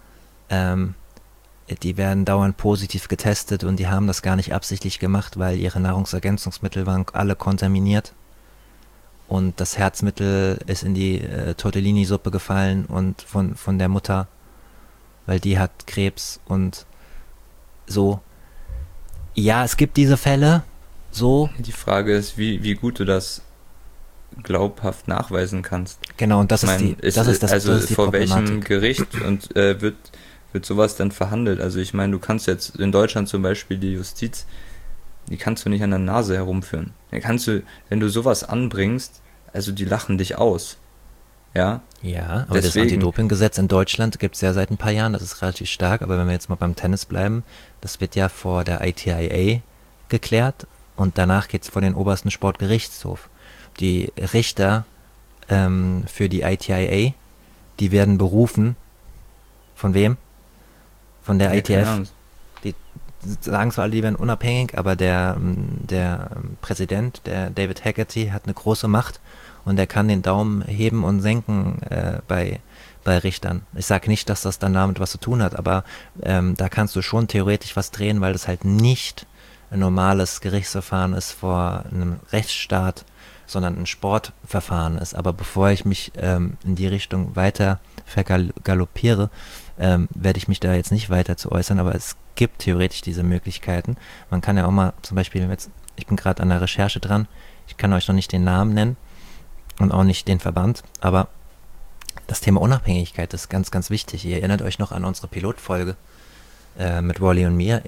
die werden dauernd positiv getestet und die haben das gar nicht absichtlich gemacht, weil ihre Nahrungsergänzungsmittel waren alle kontaminiert und das Herzmittel ist in die Tortellini-Suppe gefallen und von der Mutter, weil die hat Krebs und so. Ja, es gibt diese Fälle, so. Die Frage ist, wie gut du das glaubhaft nachweisen kannst. Genau, und das Ich ist meine, das ist die vor welchem Problematik. Gericht und wird sowas dann verhandelt? Also ich meine, du kannst jetzt in Deutschland zum Beispiel die Justiz, die kannst du nicht an der Nase herumführen. Da kannst du, wenn du sowas anbringst, also die lachen dich aus. Ja, Ja, aber das deswegen, Anti-Doping-Gesetz in Deutschland gibt es ja seit ein paar Jahren, das ist relativ stark, aber wenn wir jetzt mal beim Tennis bleiben, das wird ja vor der ITIA geklärt und danach geht es vor den obersten Sportgerichtshof. Die Richter für die ITIA, die werden berufen, von wem? Von der ja, keine ITF. Ahnung. Die sagen zwar alle, die werden unabhängig, aber der Präsident, der David Haggerty, hat eine große Macht und der kann den Daumen heben und senken bei Richtern. Ich sage nicht, dass das dann damit was zu tun hat, aber da kannst du schon theoretisch was drehen, weil das halt nicht ein normales Gerichtsverfahren ist vor einem Rechtsstaat, sondern ein Sportverfahren ist. Aber bevor ich mich in die Richtung weiter vergaloppiere, werde ich mich da jetzt nicht weiter zu äußern, aber es gibt theoretisch diese Möglichkeiten. Man kann ja auch mal zum Beispiel, jetzt, ich bin gerade an der Recherche dran, ich kann euch noch nicht den Namen nennen und auch nicht den Verband, aber das Thema Unabhängigkeit ist ganz, ganz wichtig. Ihr erinnert euch noch an unsere Pilotfolge mit Wally und mir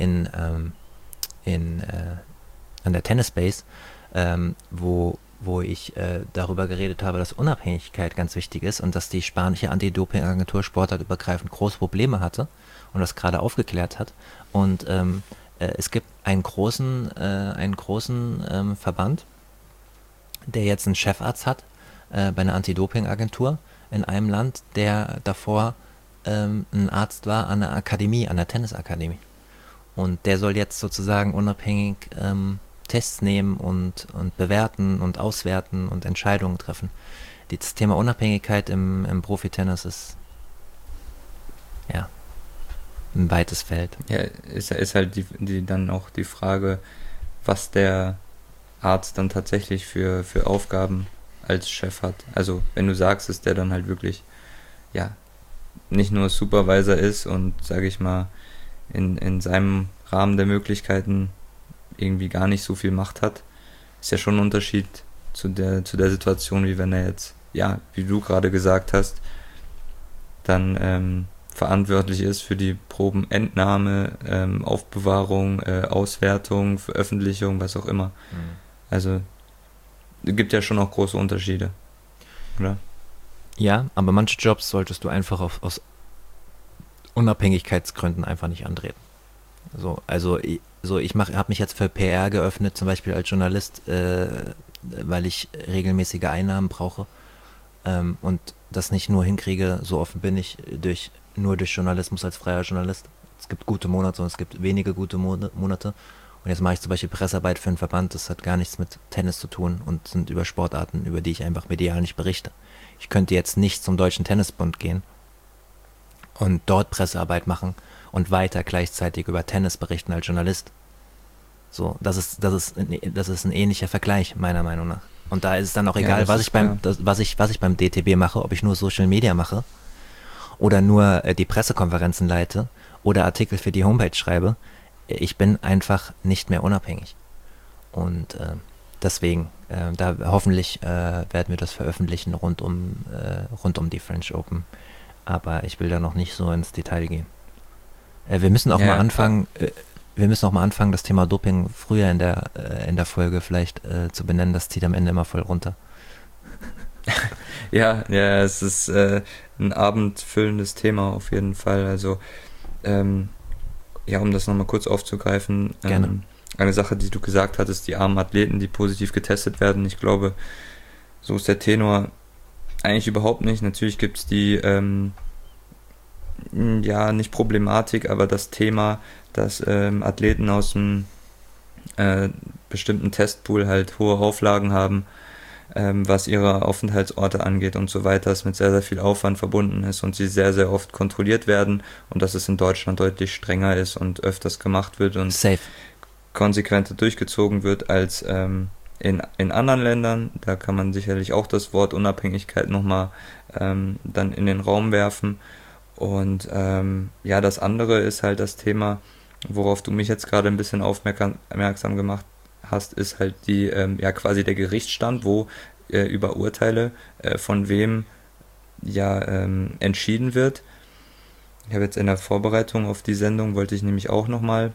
an der Tennis Base, wo ich darüber geredet habe, dass Unabhängigkeit ganz wichtig ist und dass die spanische Anti-Doping-Agentur sportartübergreifend große Probleme hatte und das gerade aufgeklärt hat. Und es gibt einen großen Verband, der jetzt einen Chefarzt hat bei einer Anti-Doping-Agentur in einem Land, der davor ein Arzt war an der Akademie, an der Tennisakademie. Und der soll jetzt sozusagen unabhängig Tests nehmen und bewerten und auswerten und Entscheidungen treffen. Das Thema Unabhängigkeit im Profitennis ist ja ein weites Feld. Ja, ist halt die dann auch die Frage, was der Arzt dann tatsächlich für Aufgaben als Chef hat. Also wenn du sagst, dass der dann halt wirklich ja nicht nur Supervisor ist und sage ich mal in seinem Rahmen der Möglichkeiten irgendwie gar nicht so viel Macht hat, ist ja schon ein Unterschied zu der Situation, wie wenn er jetzt, ja, wie du gerade gesagt hast, dann verantwortlich ist für die Probenentnahme, Aufbewahrung, Auswertung, Veröffentlichung, was auch immer. Also es gibt ja schon auch große Unterschiede, oder? Ja, aber manche Jobs solltest du einfach aus Unabhängigkeitsgründen einfach nicht antreten. Ich habe mich jetzt für PR geöffnet, zum Beispiel als Journalist, weil ich regelmäßige Einnahmen brauche und das nicht nur hinkriege, so offen bin ich, nur durch Journalismus als freier Journalist. Es gibt gute Monate und es gibt wenige gute Monate Und jetzt mache ich zum Beispiel Pressearbeit für einen Verband, das hat gar nichts mit Tennis zu tun und sind über Sportarten, über die ich einfach medial nicht berichte. Ich könnte jetzt nicht zum Deutschen Tennisbund gehen und dort Pressearbeit machen und weiter gleichzeitig über Tennis berichten als Journalist. So, das ist ein ähnlicher Vergleich, meiner Meinung nach. Und da ist es dann auch Ja, egal, das ist klar. was ich beim DTB mache, ob ich nur Social Media mache oder nur die Pressekonferenzen leite oder Artikel für die Homepage schreibe. Ich bin einfach nicht mehr unabhängig. Und deswegen, da hoffentlich werden wir das veröffentlichen rund um die French Open. Aber ich will da noch nicht so ins Detail gehen. Wir müssen auch mal Ja, anfangen, das Thema Doping früher in der Folge vielleicht zu benennen. Das zieht am Ende immer voll runter. ja, es ist ein abendfüllendes Thema auf jeden Fall. Also, ja, um das nochmal kurz aufzugreifen, Gerne. eine Sache, die du gesagt hattest, die armen Athleten, die positiv getestet werden, ich glaube, so ist der Tenor eigentlich überhaupt nicht. Natürlich gibt es die, ja, nicht Problematik, aber das Thema, dass Athleten aus einem bestimmten Testpool halt hohe Auflagen haben, was ihre Aufenthaltsorte angeht und so weiter, es mit sehr, sehr viel Aufwand verbunden ist und sie sehr, sehr oft kontrolliert werden und dass es in Deutschland deutlich strenger ist und öfters gemacht wird und Safe. konsequenter durchgezogen wird als in anderen Ländern. Da kann man sicherlich auch das Wort Unabhängigkeit nochmal dann in den Raum werfen. Und ja, das andere ist halt das Thema, worauf du mich jetzt gerade ein bisschen aufmerksam gemacht hast, ist halt die, ja, quasi der Gerichtsstand, wo über Urteile von wem ja entschieden wird. Ich habe jetzt in der Vorbereitung auf die Sendung, wollte ich nämlich auch nochmal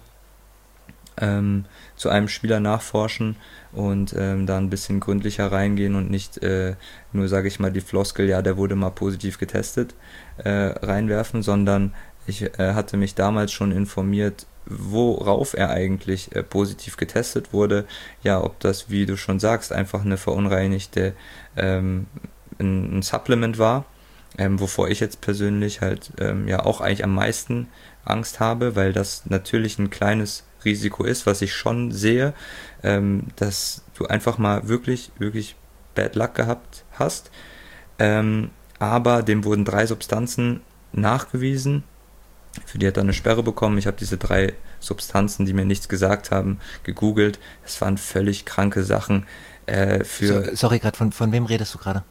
zu einem Spieler nachforschen und da ein bisschen gründlicher reingehen und nicht nur, sage ich mal, die Floskel, ja, der wurde mal positiv getestet, reinwerfen, sondern ich hatte mich damals schon informiert, worauf er eigentlich positiv getestet wurde. Ja, ob das, wie du schon sagst, einfach eine verunreinigte ein Supplement war, wovor ich jetzt persönlich halt ja auch eigentlich am meisten Angst habe, weil das natürlich ein kleines Risiko ist, was ich schon sehe, dass du einfach mal wirklich, wirklich Bad Luck gehabt hast. Aber dem wurden 3 Substanzen nachgewiesen. Für die hat er eine Sperre bekommen. Ich habe diese 3 Substanzen, die mir nichts gesagt haben, gegoogelt. Das waren völlig kranke Sachen. Sorry, gerade von wem redest du gerade?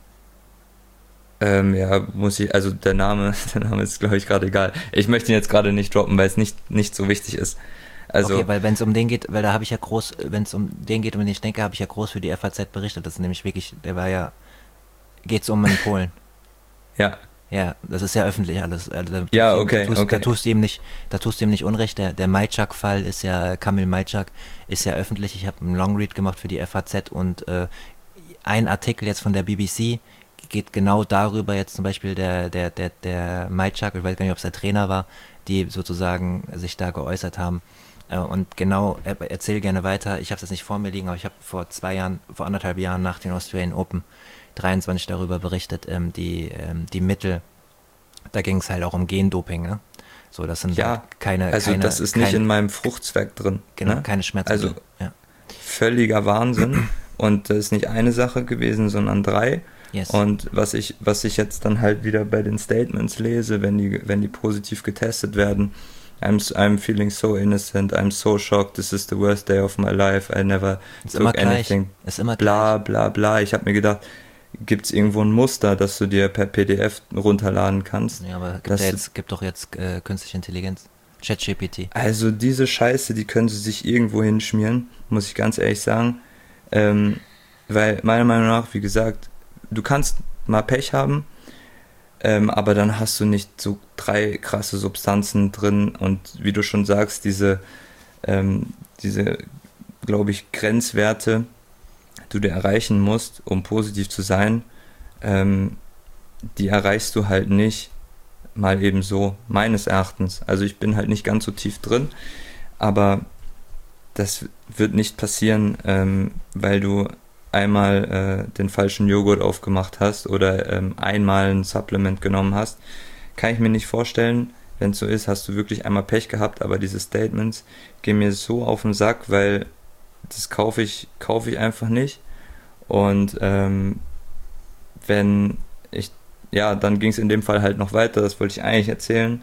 Ja, muss ich, also der Name ist, glaube ich, gerade egal. Ich möchte ihn jetzt gerade nicht droppen, weil es nicht so wichtig ist. Also, Okay, weil wenn es um den geht, weil da habe ich ja groß, wenn es um den geht, um den ich denke, habe ich ja groß für die FAZ berichtet. Das ist nämlich wirklich, geht's um in Polen. ja, Ja, das ist ja öffentlich alles. Also ja, okay, da okay. tust du ihm nicht Unrecht. Der Majczak-Fall ist ja, Kamil Majczak ist ja öffentlich. Ich habe einen Longread gemacht für die FAZ und ein Artikel jetzt von der BBC geht genau darüber, jetzt zum Beispiel der Majczak, ich weiß gar nicht, ob es der Trainer war, die sozusagen sich da geäußert haben. Und genau, erzähl gerne weiter. Ich habe es jetzt nicht vor mir liegen, aber ich habe vor 1,5 Jahren nach den Australian Open 23 darüber berichtet, die Mittel, da ging es halt auch um Gendoping, ne? So, das sind Ja, halt also das ist nicht in meinem Fruchtzwerg drin. genau, Ne? keine Also Schmerzmittel. Ja. völliger Wahnsinn. Und das ist nicht eine Sache gewesen, sondern 3. Yes. Und was ich jetzt dann halt wieder bei den Statements lese, wenn die positiv getestet werden, I'm feeling so innocent, I'm so shocked, this is the worst day of my life, I never Ist immer took gleich. anything, Ist immer bla bla bla. Ich habe mir gedacht, gibt es irgendwo ein Muster, dass du dir per PDF runterladen kannst? gleich. Ja, aber Das, gibt doch jetzt künstliche Intelligenz. ChatGPT. also diese Scheiße, die können sie sich irgendwo hinschmieren, muss ich ganz ehrlich sagen. Weil meiner Meinung nach, wie gesagt, du kannst mal Pech haben, aber dann hast du nicht so 3 krasse Substanzen drin und wie du schon sagst, diese, glaube ich, Grenzwerte, die du erreichen musst, um positiv zu sein, die erreichst du halt nicht mal eben so, meines Erachtens. Also ich bin halt nicht ganz so tief drin, aber das wird nicht passieren, weil du einmal den falschen Joghurt aufgemacht hast oder einmal ein Supplement genommen hast. Kann ich mir nicht vorstellen. wenn es so ist, hast du wirklich einmal Pech gehabt, aber diese Statements gehen mir so auf den Sack, weil das kaufe ich einfach nicht. Und wenn ich, ja, dann ging es in dem Fall halt noch weiter, das wollte ich eigentlich erzählen,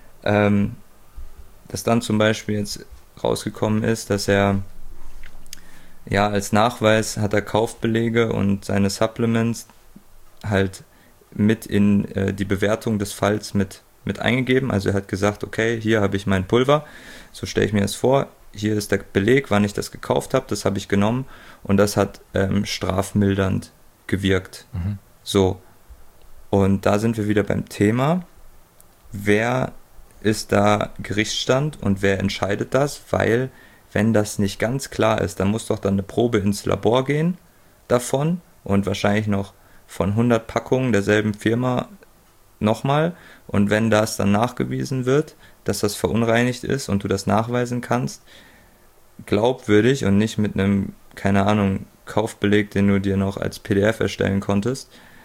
dass dann zum Beispiel jetzt rausgekommen ist, dass er, ja, als Nachweis hat er Kaufbelege und seine Supplements halt mit in die Bewertung des Falls mit eingegeben. Also er hat gesagt, okay, hier habe ich mein Pulver, so stelle ich mir das vor, hier ist der Beleg, wann ich das gekauft habe, das habe ich genommen und das hat strafmildernd gewirkt. Mhm. So, und da sind wir wieder beim Thema, wer ist da Gerichtsstand und wer entscheidet das, weil wenn das nicht ganz klar ist, dann muss doch dann eine Probe ins Labor gehen davon und wahrscheinlich noch von 100 Packungen derselben Firma nochmal, und wenn das dann nachgewiesen wird, dass das verunreinigt ist und du das nachweisen kannst, glaubwürdig und nicht mit einem, keine Ahnung, Kaufbeleg, den du dir noch als PDF erstellen konntest,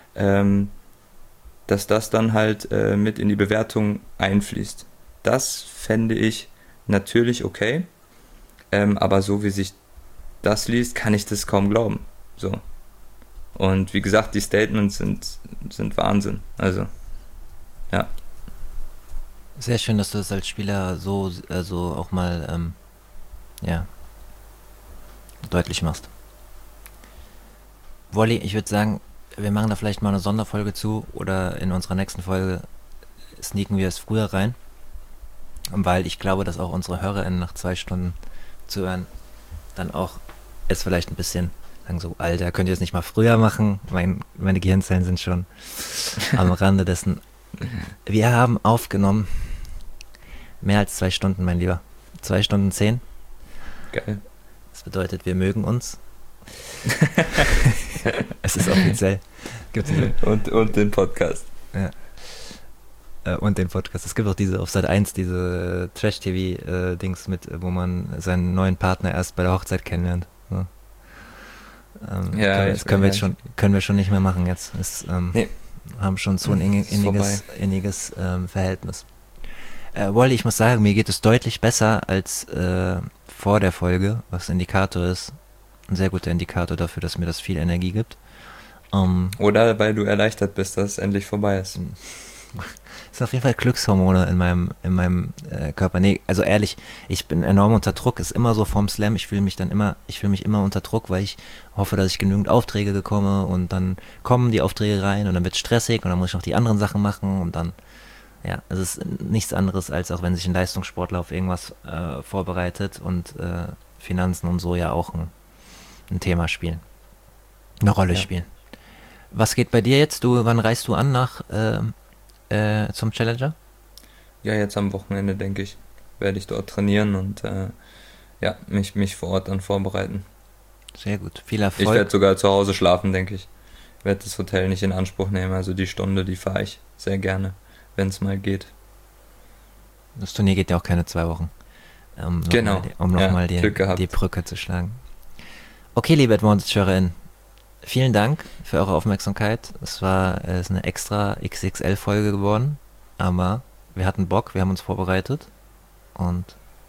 dass das dann halt mit in die Bewertung einfließt. Das fände ich natürlich okay, aber so wie sich das liest, kann ich das kaum glauben. So. Und wie gesagt, die Statements sind Wahnsinn. Also, ja. Sehr schön, dass du das als Spieler so also auch mal ja, deutlich machst. Wolli, ich würde sagen, wir machen da vielleicht mal eine Sonderfolge zu oder in unserer nächsten Folge sneaken wir es früher rein, weil ich glaube, dass auch unsere HörerInnen nach 2 Stunden zu hören dann auch es vielleicht ein bisschen sagen so, Alter, könnt ihr es nicht mal früher machen? Meine Gehirnzellen sind schon am Rande dessen. Wir haben aufgenommen mehr als 2 Stunden, mein Lieber. 2 Stunden 10. Geil. Das bedeutet, wir mögen uns. Es ist offiziell. Und den Podcast. Ja. Und den Podcast. Es gibt auch diese auf Sat.1 diese Trash-TV-Dings mit, wo man seinen neuen Partner erst bei der Hochzeit kennenlernt. So. Ja, das können wir schon nicht mehr machen jetzt. Nee. Haben schon so ein inniges Verhältnis. Wally, ich muss sagen, mir geht es deutlich besser als vor der Folge, was Indikator ist. Ein sehr guter Indikator dafür, dass mir das viel Energie gibt. Oder weil du erleichtert bist, dass es endlich vorbei ist. Das sind auf jeden Fall Glückshormone in meinem Körper. Nee, also ehrlich, ich bin enorm unter Druck. Ist immer so vorm Slam. Ich fühle mich immer unter Druck, weil ich hoffe, dass ich genügend Aufträge bekomme und dann kommen die Aufträge rein und dann wird stressig und dann muss ich noch die anderen Sachen machen und dann, ja, es ist nichts anderes, als auch wenn sich ein Leistungssportler auf irgendwas vorbereitet und Finanzen und so ja auch ein Thema spielen. Eine Rolle spielen. Was geht bei dir jetzt? Wann reist du an nach zum Challenger? Ja, jetzt am Wochenende, denke ich, werde ich dort trainieren und mich vor Ort dann vorbereiten. Sehr gut, viel Erfolg. Ich werde sogar zu Hause schlafen, denke ich. Ich werde das Hotel nicht in Anspruch nehmen, also die Stunde, die fahre ich sehr gerne, wenn es mal geht. Das Turnier geht ja auch keine 2 Wochen. Genau. Um nochmal die Brücke zu schlagen. Okay, liebe Advantage-HörerInnen, vielen Dank für eure Aufmerksamkeit. Es ist eine extra XXL-Folge geworden, aber wir hatten Bock, wir haben uns vorbereitet und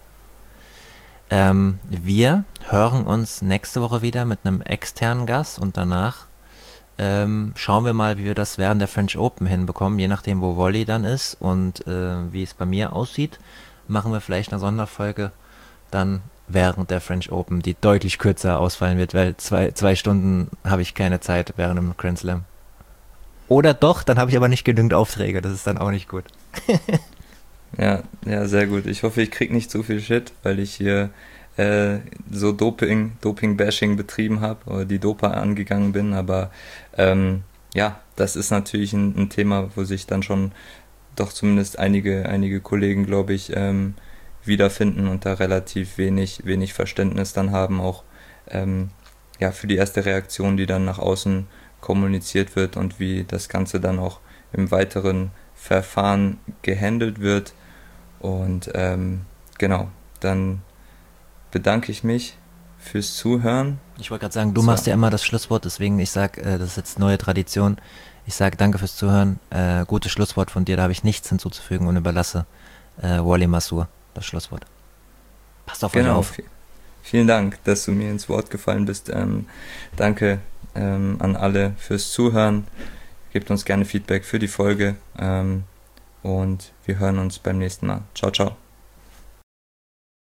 wir hören uns nächste Woche wieder mit einem externen Gast und danach schauen wir mal, wie wir das während der French Open hinbekommen, je nachdem, wo Volley dann ist und wie es bei mir aussieht, machen wir vielleicht eine Sonderfolge dann während der French Open, die deutlich kürzer ausfallen wird, weil 2 Stunden habe ich keine Zeit während dem Grand Slam. Oder doch, dann habe ich aber nicht genügend Aufträge, das ist dann auch nicht gut. Ja, sehr gut. Ich hoffe, ich krieg nicht zu viel Shit, weil ich hier so Doping-Bashing betrieben habe oder die Dopa angegangen bin, aber das ist natürlich ein Thema, wo sich dann schon doch zumindest einige Kollegen, glaube ich, wiederfinden und da relativ wenig Verständnis dann haben, auch für die erste Reaktion, die dann nach außen kommuniziert wird und wie das Ganze dann auch im weiteren Verfahren gehandelt wird. Und genau, dann bedanke ich mich fürs Zuhören. Ich wollte gerade sagen, du machst ja immer das Schlusswort, deswegen ich sag, das ist jetzt neue Tradition. Ich sage danke fürs Zuhören. Gutes Schlusswort von dir, da habe ich nichts hinzuzufügen und überlasse Wally Masur das Schlusswort. Passt auf euch Genau, auf. vielen Dank, dass du mir ins Wort gefallen bist. Danke an alle fürs Zuhören. Gebt uns gerne Feedback für die Folge und wir hören uns beim nächsten Mal. Ciao, ciao.